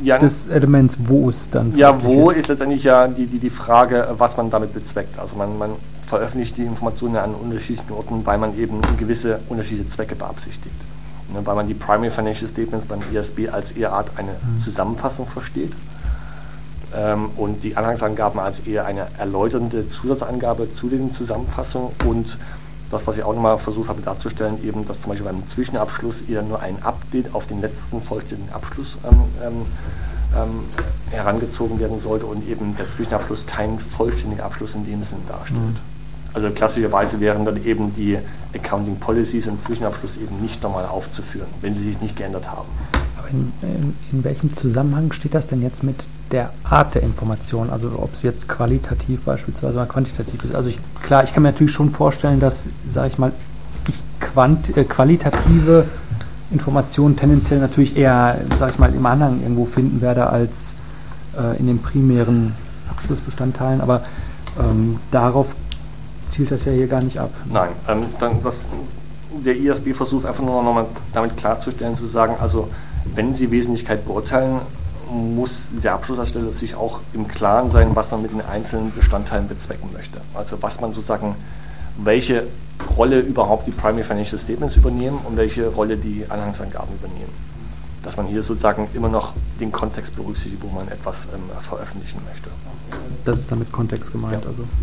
ja, des Elements, wo es dann... Ja, wo ist letztendlich ja die, die, die Frage, was man damit bezweckt. Also man, man veröffentlicht die Informationen an unterschiedlichen Orten, weil man eben gewisse unterschiedliche Zwecke beabsichtigt. Ne, weil man die Primary Financial Statements beim I A S B als eher Art eine mhm. Zusammenfassung versteht ähm, und die Anhangsangaben als eher eine erläuternde Zusatzangabe zu den Zusammenfassungen und das, was ich auch nochmal versucht habe darzustellen, eben, dass zum Beispiel beim Zwischenabschluss eher nur ein Update auf den letzten vollständigen Abschluss ähm, ähm, herangezogen werden sollte und eben der Zwischenabschluss kein vollständiger Abschluss in dem Sinne darstellt. Mhm. Also klassischerweise wären dann eben die Accounting Policies im Zwischenabschluss eben nicht nochmal aufzuführen, wenn sie sich nicht geändert haben. Aber in, in, in welchem Zusammenhang steht das denn jetzt mit der Art der Information? Also ob es jetzt qualitativ beispielsweise oder quantitativ ist. Also ich, klar, ich kann mir natürlich schon vorstellen, dass, sage ich mal, ich quant, äh, qualitative Informationen tendenziell natürlich eher, sage ich mal, im Anhang irgendwo finden werde als äh, in den primären Abschlussbestandteilen. Aber ähm, darauf zielt das ja hier gar nicht ab. Nein, ähm, dann das, der I A S B versucht einfach nur noch mal damit klarzustellen, zu sagen, also wenn Sie Wesentlichkeit beurteilen, muss der Abschlussersteller sich auch im Klaren sein, was man mit den einzelnen Bestandteilen bezwecken möchte. Also was man sozusagen, welche Rolle überhaupt die Primary Financial Statements übernehmen und welche Rolle die Anhangsangaben übernehmen. Dass man hier sozusagen immer noch den Kontext berücksichtigt, wo man etwas ähm, veröffentlichen möchte. Das ist damit Kontext gemeint, ja. Also.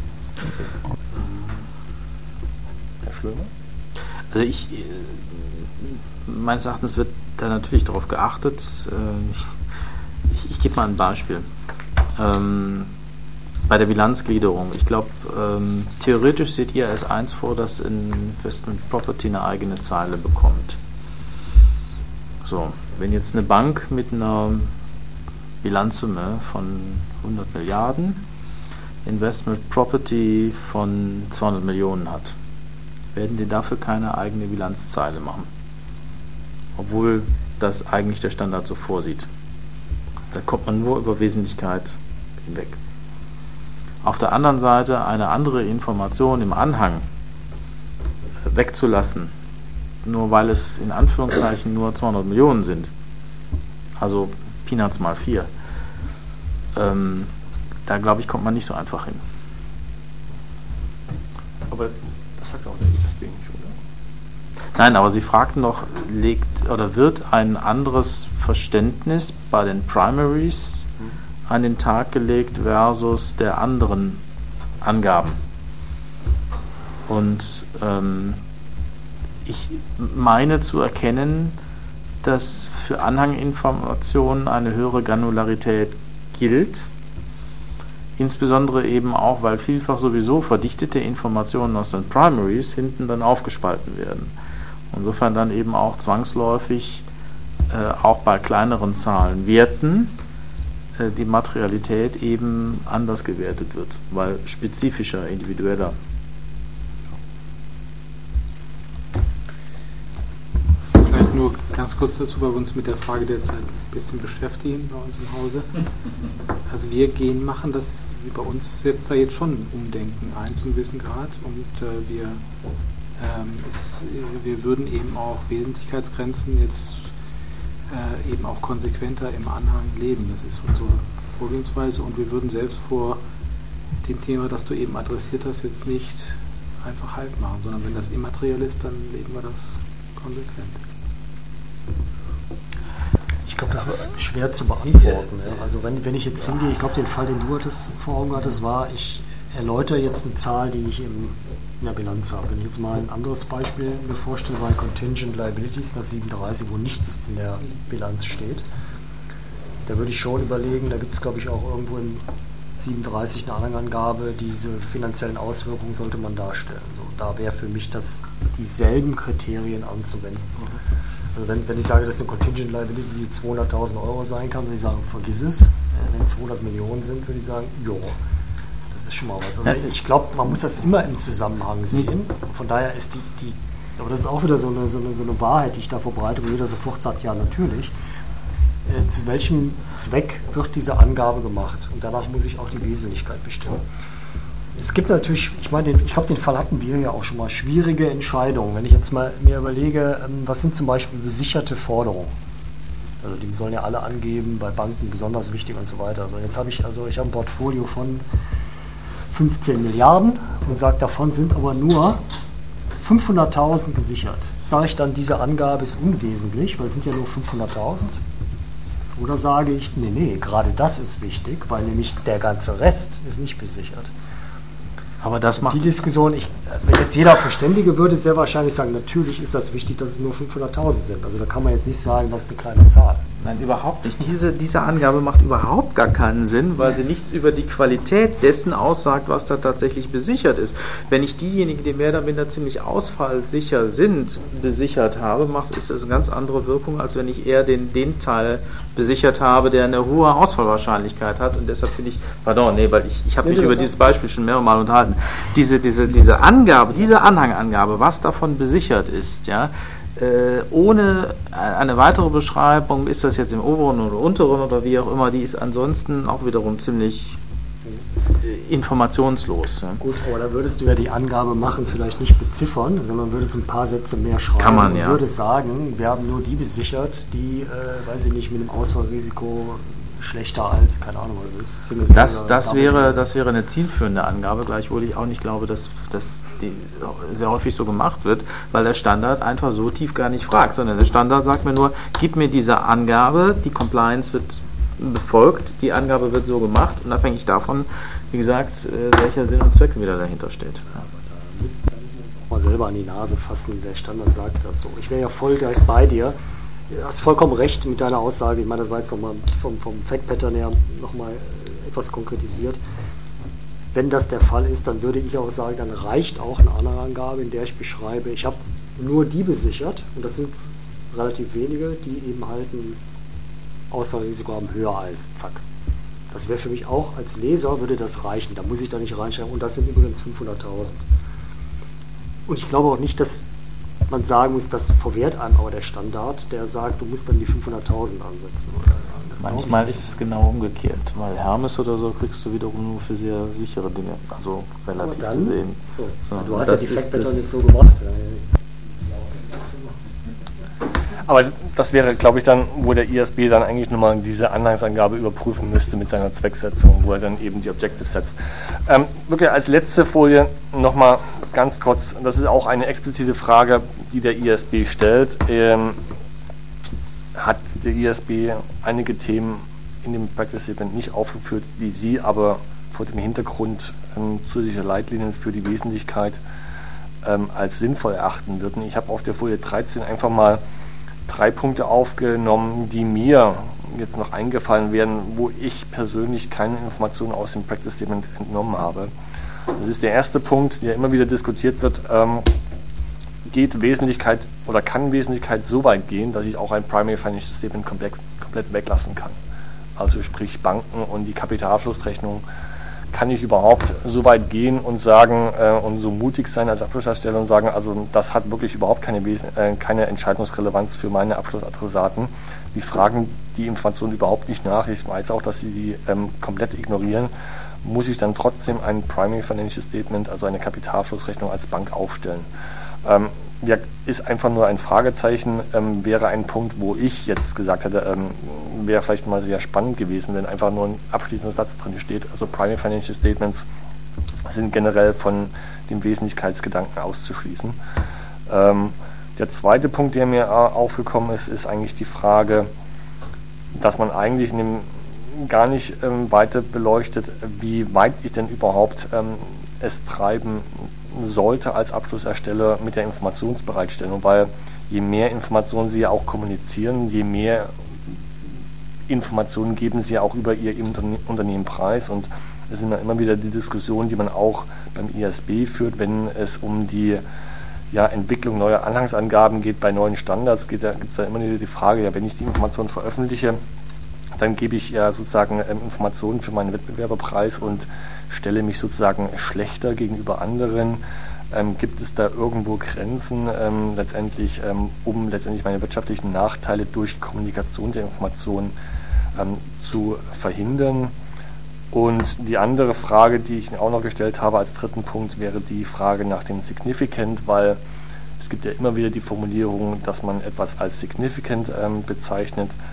Herr Schlömer? Also ich, meines Erachtens wird da natürlich darauf geachtet. Ich, ich, ich gebe mal ein Beispiel. Ähm, bei der Bilanzgliederung. Ich glaube, ähm, theoretisch sieht I A S eins vor, dass Investment Property eine eigene Zeile bekommt. So, wenn jetzt eine Bank mit einer Bilanzsumme von hundert Milliarden Investment Property von zweihundert Millionen hat, werden die dafür keine eigene Bilanzzeile machen. Obwohl das eigentlich der Standard so vorsieht. Da kommt man nur über Wesentlichkeit hinweg. Auf der anderen Seite eine andere Information im Anhang wegzulassen, nur weil es in Anführungszeichen nur zweihundert Millionen sind, also Peanuts mal vier, ähm, da glaube ich, kommt man nicht so einfach hin. Aber das sagt auch der I A S B nicht, oder? Nein, aber Sie fragten doch, legt oder wird ein anderes Verständnis bei den Primaries hm. an den Tag gelegt versus der anderen Angaben. Und ähm, ich meine zu erkennen, dass für Anhanginformationen eine höhere Granularität gilt. Insbesondere eben auch, weil vielfach sowieso verdichtete Informationen aus den Primaries hinten dann aufgespalten werden. Insofern dann eben auch zwangsläufig äh, auch bei kleineren Zahlenwerten äh, die Materialität eben anders gewertet wird, weil spezifischer, individueller. Vielleicht nur ganz kurz dazu, weil wir uns mit der Frage derzeit ein bisschen beschäftigen bei uns im Hause. Also wir gehen, machen das, wie bei uns setzt da jetzt schon ein Umdenken ein zum gewissen Grad und äh, wir, ähm, es, wir würden eben auch Wesentlichkeitsgrenzen jetzt äh, eben auch konsequenter im Anhang leben. Das ist unsere Vorgehensweise und wir würden selbst vor dem Thema, das du eben adressiert hast, jetzt nicht einfach Halt machen, sondern wenn das immateriell ist, dann leben wir das konsequent. Ich glaube, das ist schwer zu beantworten. Ja. Also wenn, wenn ich jetzt hingehe, ich glaube, den Fall, den du hattest, vor Augen hattest, war, ich erläutere jetzt eine Zahl, die ich im, in der Bilanz habe. Wenn ich jetzt mal ein anderes Beispiel mir vorstelle, bei Contingent Liabilities nach siebenunddreißig, wo nichts in der Bilanz steht, da würde ich schon überlegen, da gibt es, glaube ich, auch irgendwo in siebenunddreißig eine Anhangangabe, diese finanziellen Auswirkungen sollte man darstellen. So, da wäre für mich das, dieselben Kriterien anzuwenden. Also wenn, wenn ich sage, dass eine Contingent Liability die zweihunderttausend Euro sein kann, würde ich sagen, vergiss es. Wenn es zweihundert Millionen sind, würde ich sagen, jo, das ist schon mal was. Also ich glaube, man muss das immer im Zusammenhang sehen. Von daher ist die, die aber das ist auch wieder so eine, so eine, so eine Wahrheit, die ich da verbreite, wo jeder sofort sagt, ja, natürlich. Äh, zu welchem Zweck wird diese Angabe gemacht? Und danach muss ich auch die Wesentlichkeit bestimmen. Es gibt natürlich, ich meine, ich glaube, den Fall hatten wir ja auch schon mal, schwierige Entscheidungen. Wenn ich jetzt mal mir überlege, was sind zum Beispiel besicherte Forderungen? Also die sollen ja alle angeben, bei Banken besonders wichtig und so weiter. Also jetzt habe ich also ich habe ein Portfolio von fünfzehn Milliarden und sage, davon sind aber nur fünfhunderttausend gesichert. Sage ich dann, diese Angabe ist unwesentlich, weil es sind ja nur fünfhunderttausend? Oder sage ich, nee, nee, gerade das ist wichtig, weil nämlich der ganze Rest ist nicht besichert. Aber das macht die Diskussion, ich, wenn jetzt jeder Verständige würde, sehr wahrscheinlich sagen, natürlich ist das wichtig, dass es nur fünfhunderttausend sind. Also da kann man jetzt nicht sagen, das ist eine kleine Zahl. Nein, überhaupt nicht. Diese, diese Angabe macht überhaupt gar keinen Sinn, weil sie nichts über die Qualität dessen aussagt, was da tatsächlich besichert ist. Wenn ich diejenigen, die mehr oder minder ziemlich ausfallsicher sind, besichert habe, macht ist das eine ganz andere Wirkung, als wenn ich eher den, den Teil besichert habe, der eine hohe Ausfallwahrscheinlichkeit hat. Und deshalb finde ich, pardon, nee, weil ich, ich habe nee, mich über dieses Beispiel schon mehrere Mal unterhalten. Diese, diese, diese Angabe, diese Anhangangabe, was davon besichert ist, ja, Äh, ohne eine weitere Beschreibung, ist das jetzt im oberen oder unteren oder wie auch immer, die ist ansonsten auch wiederum ziemlich äh, informationslos. Ja. Gut, aber da würdest du ja die Angabe machen, vielleicht nicht beziffern, sondern würdest ein paar Sätze mehr schreiben. Kann man, ja. Und würdest sagen, wir haben nur die besichert, die, äh, weiß ich nicht, mit dem Ausfallrisiko schlechter als, keine Ahnung, was ist. Single Das, das, wäre, das wäre eine zielführende Angabe, gleichwohl ich auch nicht glaube, dass das sehr häufig so gemacht wird, weil der Standard einfach so tief gar nicht fragt, sondern der Standard sagt mir nur, gib mir diese Angabe, die Compliance wird befolgt, die Angabe wird so gemacht, unabhängig davon, wie gesagt, welcher Sinn und Zweck wieder dahinter steht. Ja. Da müssen wir uns auch mal selber an die Nase fassen, der Standard sagt das so. Ich wäre ja voll direkt bei dir. Du hast vollkommen recht mit deiner Aussage. Ich meine, das war jetzt nochmal vom, vom Fact-Pattern her nochmal etwas konkretisiert. Wenn das der Fall ist, dann würde ich auch sagen, dann reicht auch eine andere Angabe, in der ich beschreibe, ich habe nur die besichert, und das sind relativ wenige, die eben halt ein Ausfallrisiko haben höher als zack. Das wäre für mich auch als Leser, würde das reichen. Da muss ich da nicht reinschreiben. Und das sind übrigens fünfhunderttausend. Und ich glaube auch nicht, dass man sagen muss, das verwehrt einem aber der Standard, der sagt, du musst dann die fünfhunderttausend ansetzen. Manchmal ist es genau umgekehrt, weil Hermes oder so kriegst du wiederum nur für sehr sichere Dinge, also relativ dann, gesehen. So, so, du hast ja die Fact-Pattern jetzt so gemacht. Aber das wäre, glaube ich, dann, wo der I A S B dann eigentlich nochmal diese Anhangsangabe überprüfen müsste mit seiner Zwecksetzung, wo er dann eben die Objectives setzt. Ähm, wirklich als letzte Folie nochmal ganz kurz, das ist auch eine explizite Frage, die der I A S B stellt. Ähm, hat der I A S B einige Themen in dem Practice Statement nicht aufgeführt, die Sie aber vor dem Hintergrund ähm, zusätzlicher Leitlinien für die Wesentlichkeit ähm, als sinnvoll erachten würden. Ich habe auf der Folie dreizehn einfach mal drei Punkte aufgenommen, die mir jetzt noch eingefallen wären, wo ich persönlich keine Informationen aus dem Practice Statement entnommen habe. Das ist der erste Punkt, der immer wieder diskutiert wird. Ähm, geht Wesentlichkeit oder kann Wesentlichkeit so weit gehen, dass ich auch ein Primary Financial Statement komplett, komplett weglassen kann? Also sprich Banken und die Kapitalflussrechnung. Kann ich überhaupt so weit gehen und sagen äh, und so mutig sein als Abschlussersteller und sagen, also das hat wirklich überhaupt keine, Wesen, äh, keine Entscheidungsrelevanz für meine Abschlussadressaten. Die fragen die Informationen überhaupt nicht nach. Ich weiß auch, dass sie die ähm, komplett ignorieren. Muss ich dann trotzdem ein Primary Financial Statement, also eine Kapitalflussrechnung als Bank aufstellen? Ähm, ja, ist einfach nur ein Fragezeichen, ähm, wäre ein Punkt, wo ich jetzt gesagt hätte, ähm, wäre vielleicht mal sehr spannend gewesen, wenn einfach nur ein abschließender Satz drin steht. Also Primary Financial Statements sind generell von dem Wesentlichkeitsgedanken auszuschließen. Ähm, der zweite Punkt, der mir aufgekommen ist, ist eigentlich die Frage, dass man eigentlich in dem gar nicht ähm, weiter beleuchtet, wie weit ich denn überhaupt ähm, es treiben sollte als Abschlussersteller mit der Informationsbereitstellung, weil je mehr Informationen Sie auch kommunizieren, je mehr Informationen geben Sie auch über Ihr Unternehmen preis, und es sind immer wieder die Diskussionen, die man auch beim I A S B führt, wenn es um die ja, Entwicklung neuer Anhangsangaben geht, bei neuen Standards gibt es da immer wieder die Frage, ja, wenn ich die Informationen veröffentliche, dann gebe ich ja sozusagen ähm, Informationen für meinen Wettbewerber preis und stelle mich sozusagen schlechter gegenüber anderen. Ähm, gibt es da irgendwo Grenzen, ähm, letztendlich, ähm, um letztendlich meine wirtschaftlichen Nachteile durch Kommunikation der Informationen ähm, zu verhindern? Und die andere Frage, die ich auch noch gestellt habe als dritten Punkt, wäre die Frage nach dem Significant, weil es gibt ja immer wieder die Formulierung, dass man etwas als significant ähm, bezeichnet.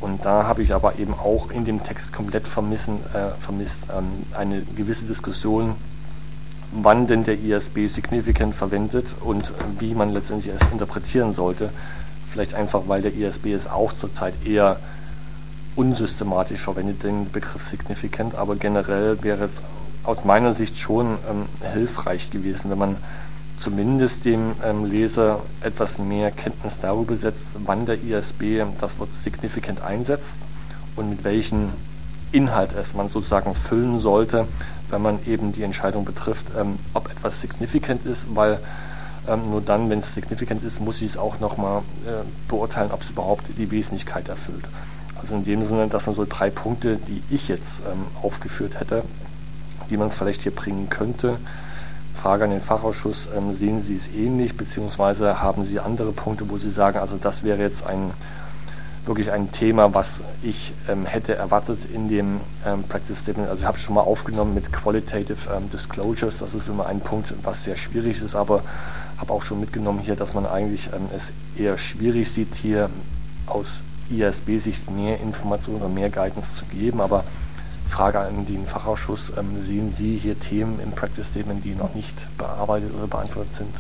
Und da habe ich aber eben auch in dem Text komplett vermissen, äh, vermisst ähm, eine gewisse Diskussion, wann denn der I S B significant verwendet und wie man letztendlich es interpretieren sollte. Vielleicht einfach, weil der I S B es auch zurzeit eher unsystematisch verwendet, den Begriff significant, aber generell wäre es aus meiner Sicht schon ähm, hilfreich gewesen, wenn man zumindest dem ähm, Leser etwas mehr Kenntnis darüber setzt, wann der I S B das Wort significant einsetzt und mit welchem Inhalt es man sozusagen füllen sollte, wenn man eben die Entscheidung betrifft, ähm, ob etwas significant ist, weil ähm, nur dann, wenn es significant ist, muss ich es auch nochmal äh, beurteilen, ob es überhaupt die Wesentlichkeit erfüllt. Also in dem Sinne, das sind so drei Punkte, die ich jetzt ähm, aufgeführt hätte, die man vielleicht hier bringen könnte. Frage an den Fachausschuss, ähm, sehen Sie es ähnlich, beziehungsweise haben Sie andere Punkte, wo Sie sagen, also das wäre jetzt ein wirklich ein Thema, was ich ähm, hätte erwartet in dem ähm, Practice Statement. Also ich habe es schon mal aufgenommen mit Qualitative ähm, Disclosures, das ist immer ein Punkt, was sehr schwierig ist, aber habe auch schon mitgenommen hier, dass man eigentlich ähm, es eher schwierig sieht, hier aus I S B-Sicht mehr Informationen oder mehr Guidance zu geben, aber Frage an den Fachausschuss, ähm, sehen Sie hier Themen im Practice Statement, die noch nicht bearbeitet oder beantwortet sind,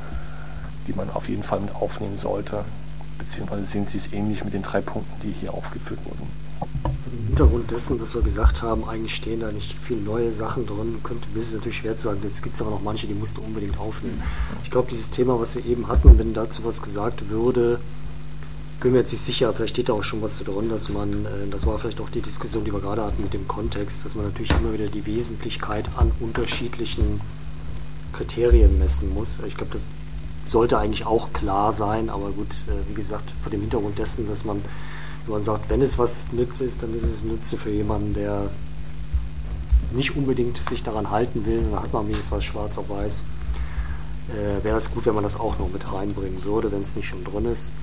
die man auf jeden Fall mit aufnehmen sollte? Beziehungsweise sehen Sie es ähnlich mit den drei Punkten, die hier aufgeführt wurden? Im Hintergrund dessen, dass wir gesagt haben, eigentlich stehen da nicht viele neue Sachen drin, könnte, das ist natürlich schwer zu sagen, jetzt gibt es aber noch manche, die musst du unbedingt aufnehmen. Ich glaube, dieses Thema, was wir eben hatten, wenn dazu was gesagt würde, bin mir jetzt nicht sicher, vielleicht steht da auch schon was zu drin, dass man, das war vielleicht auch die Diskussion, die wir gerade hatten mit dem Kontext, dass man natürlich immer wieder die Wesentlichkeit an unterschiedlichen Kriterien messen muss. Ich glaube, das sollte eigentlich auch klar sein, aber gut, wie gesagt, vor dem Hintergrund dessen, dass man, wenn man sagt, wenn es was Nütze ist, dann ist es Nütze für jemanden, der nicht unbedingt sich daran halten will, dann hat man wenigstens was schwarz auf weiß. Äh, wäre es gut, wenn man das auch noch mit reinbringen würde, wenn es nicht schon drin ist.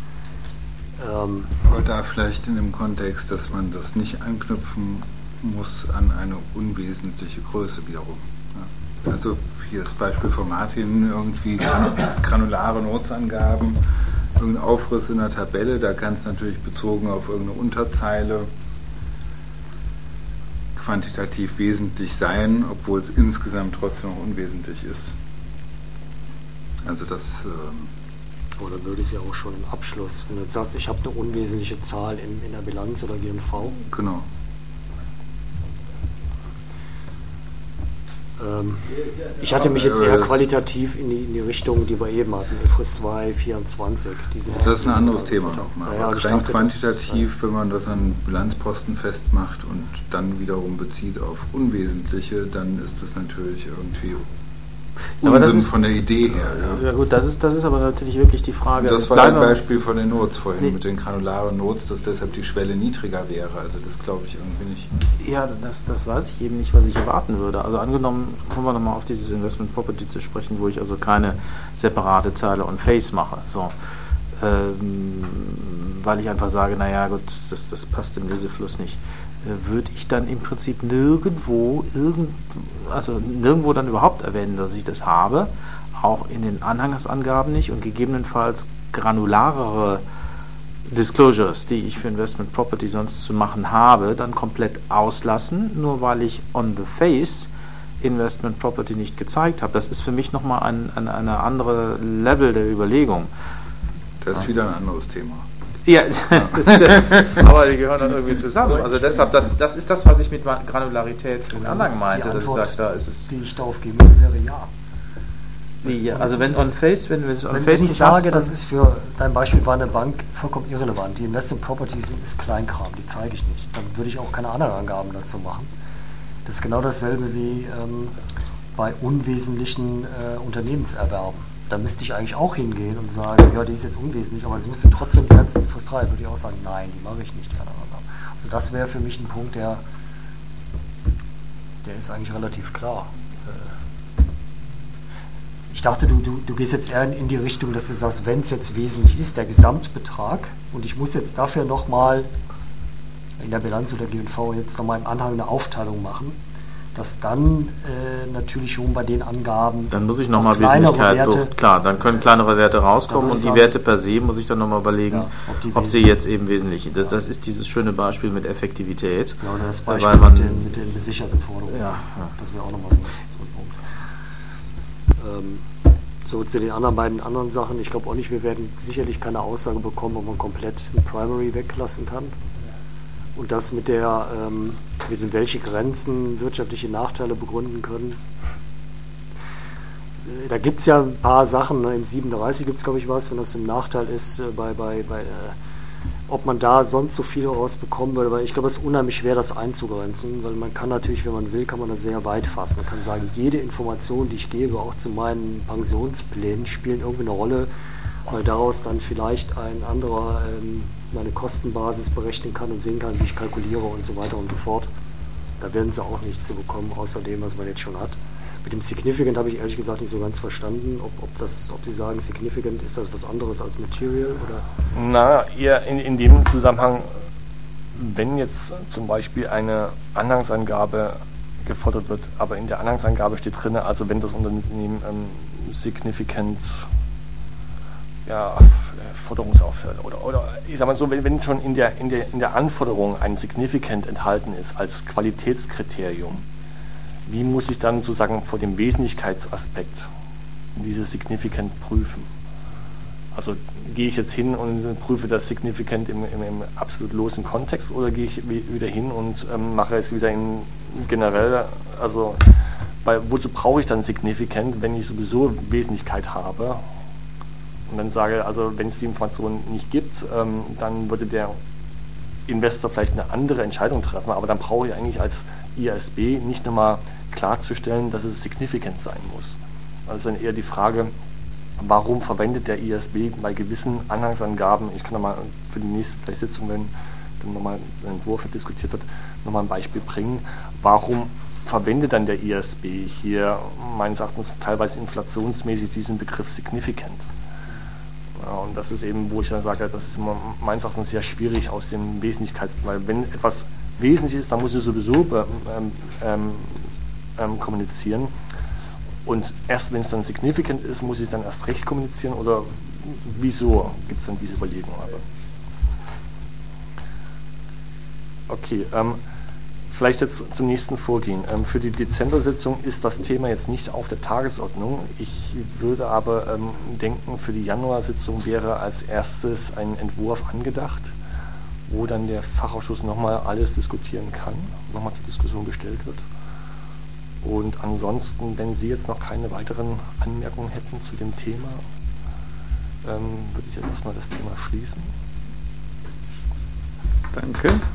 Ähm, Aber da vielleicht in dem Kontext, dass man das nicht anknüpfen muss an eine unwesentliche Größe wiederum. Ja. Also hier das Beispiel von Martin, irgendwie granulare Notsangaben, irgendein Aufriss in der Tabelle, da kann es natürlich bezogen auf irgendeine Unterzeile quantitativ wesentlich sein, obwohl es insgesamt trotzdem noch unwesentlich ist. Also das... Ähm, Oder würde es ja auch schon im Abschluss, wenn du jetzt sagst, ich habe eine unwesentliche Zahl in, in der Bilanz oder G N V. Genau. Ähm, ich hatte mich jetzt eher qualitativ in die, in die Richtung, die wir eben hatten, I F R S zwei, vierundzwanzig. Diese das ist ein anderes Thema nochmal. Ja, aber rein quantitativ, das, wenn man das an Bilanzposten festmacht und dann wiederum bezieht auf Unwesentliche, dann ist das natürlich irgendwie Unsinn aber das ist, von der Idee her. Ja, ja gut, das ist, das ist aber natürlich wirklich die Frage. Das war ein Beispiel von den Notes vorhin, nee. mit den granularen Notes, dass deshalb die Schwelle niedriger wäre. Also das glaube ich irgendwie nicht. Ja, das, das weiß ich eben nicht, was ich erwarten würde. Also angenommen, kommen wir nochmal auf dieses Investment Property zu sprechen, wo ich also keine separate Zeile on Face mache. So. Ähm, weil ich einfach sage, naja gut, das, das passt im Lesefluss nicht. Würde ich dann im Prinzip nirgendwo irgend, also nirgendwo dann überhaupt erwähnen, dass ich das habe, auch in den Anhangsangaben nicht und gegebenenfalls granularere Disclosures, die ich für Investment Property sonst zu machen habe, dann komplett auslassen, nur weil ich on the face Investment Property nicht gezeigt habe. Das ist für mich nochmal ein, ein eine andere Level der Überlegung. Das ist wieder ein anderes Thema. Ja, das, äh, aber die gehören dann irgendwie zusammen. Also deshalb, das, das ist das, was ich mit Granularität für den Anlagen meinte, dass ich sage, da ist es. Die ich darauf geben würde, wäre ja. Wie, ja? Also wenn on face, wenn wir es on wenn, face wenn ich sage, das ist für dein Beispiel war eine Bank vollkommen irrelevant. Die Investment Properties ist Kleinkram, die zeige ich nicht. Dann würde ich auch keine anderen Angaben dazu machen. Das ist genau dasselbe wie ähm, bei unwesentlichen äh, Unternehmenserwerben. Da müsste ich eigentlich auch hingehen und sagen, ja, die ist jetzt unwesentlich, aber es müsste trotzdem die ganzen Infos drei, würde ich auch sagen, nein, die mache ich nicht. Also das wäre für mich ein Punkt, der, der ist eigentlich relativ klar. Ich dachte, du, du, du gehst jetzt eher in die Richtung, dass du sagst, wenn es jetzt wesentlich ist, der Gesamtbetrag, und ich muss jetzt dafür nochmal in der Bilanz oder G N V jetzt nochmal im Anhang eine Aufteilung machen, dass dann äh, natürlich schon bei den Angaben dann muss ich nochmal Wesentlichkeit, so, klar, dann können kleinere Werte rauskommen und die sagen, Werte per se muss ich dann nochmal überlegen, ja, ob, ob sie jetzt eben wesentlich, das, das ist dieses schöne Beispiel mit Effektivität. Ja, oder das Beispiel weil man, mit, den, mit den besicherten Forderungen, ja, ja. Das wäre auch nochmal so, so ein Punkt. Ähm, so zu den anderen beiden anderen Sachen, ich glaube auch nicht, wir werden sicherlich keine Aussage bekommen, ob man komplett ein Primary weglassen kann. Und das mit der, ähm, mit den welche Grenzen wirtschaftliche Nachteile begründen können. Da gibt es ja ein paar Sachen, ne? Im siebenunddreißig gibt es, glaube ich, was, wenn das im Nachteil ist, äh, bei, bei, bei äh, ob man da sonst so viel rausbekommen würde, weil ich glaube, es ist unheimlich schwer, das einzugrenzen, weil man kann natürlich, wenn man will, kann man das sehr weit fassen. Man kann sagen, jede Information, die ich gebe, auch zu meinen Pensionsplänen, spielen irgendwie eine Rolle, weil daraus dann vielleicht ein anderer ähm, meine Kostenbasis berechnen kann und sehen kann, wie ich kalkuliere und so weiter und so fort. Da werden sie auch nichts zu bekommen, außer dem, was man jetzt schon hat. Mit dem Significant habe ich ehrlich gesagt nicht so ganz verstanden, ob, ob, das, ob Sie sagen, Significant, ist das was anderes als Material? Oder? Na, eher in, in dem Zusammenhang, wenn jetzt zum Beispiel eine Anhangsangabe gefordert wird, aber in der Anhangsangabe steht drin, also wenn das Unternehmen ähm, Significant ja, Forderungsaufwärts oder, oder ich sag mal so, wenn, wenn schon in der, in, der, in der Anforderung ein Significant enthalten ist als Qualitätskriterium, wie muss ich dann sozusagen vor dem Wesentlichkeitsaspekt dieses Significant prüfen? Also gehe ich jetzt hin und prüfe das Significant im, im, im absolut losen Kontext oder gehe ich wieder hin und ähm, mache es wieder in generell, also bei, wozu brauche ich dann Significant, wenn ich sowieso Wesentlichkeit habe? Und dann sage, also wenn es die Information nicht gibt, ähm, dann würde der Investor vielleicht eine andere Entscheidung treffen, aber dann brauche ich eigentlich als I A S B nicht nochmal klarzustellen, dass es significant sein muss. Also dann eher die Frage, warum verwendet der I A S B bei gewissen Anhangsangaben, ich kann nochmal für die nächste vielleicht Sitzung, wenn dann nochmal ein Entwurf diskutiert wird, nochmal ein Beispiel bringen, warum verwendet dann der I A S B hier meines Erachtens teilweise inflationsmäßig diesen Begriff significant? Ja, und das ist eben, wo ich dann sage, das ist immer meines Erachtens sehr schwierig aus dem Wesentlichkeits, weil wenn etwas wesentlich ist, dann muss ich sowieso ähm, ähm, ähm, kommunizieren und erst wenn es dann significant ist, muss ich es dann erst recht kommunizieren oder wieso gibt es dann diese Überlegung? Okay, ähm, vielleicht jetzt zum nächsten Vorgehen. Ähm, für die Dezember-Sitzung ist das Thema jetzt nicht auf der Tagesordnung. Ich würde aber ähm, denken, für die Januar-Sitzung wäre als erstes ein Entwurf angedacht, wo dann der Fachausschuss nochmal alles diskutieren kann, nochmal zur Diskussion gestellt wird. Und ansonsten, wenn Sie jetzt noch keine weiteren Anmerkungen hätten zu dem Thema, ähm, würde ich jetzt erstmal das Thema schließen. Danke.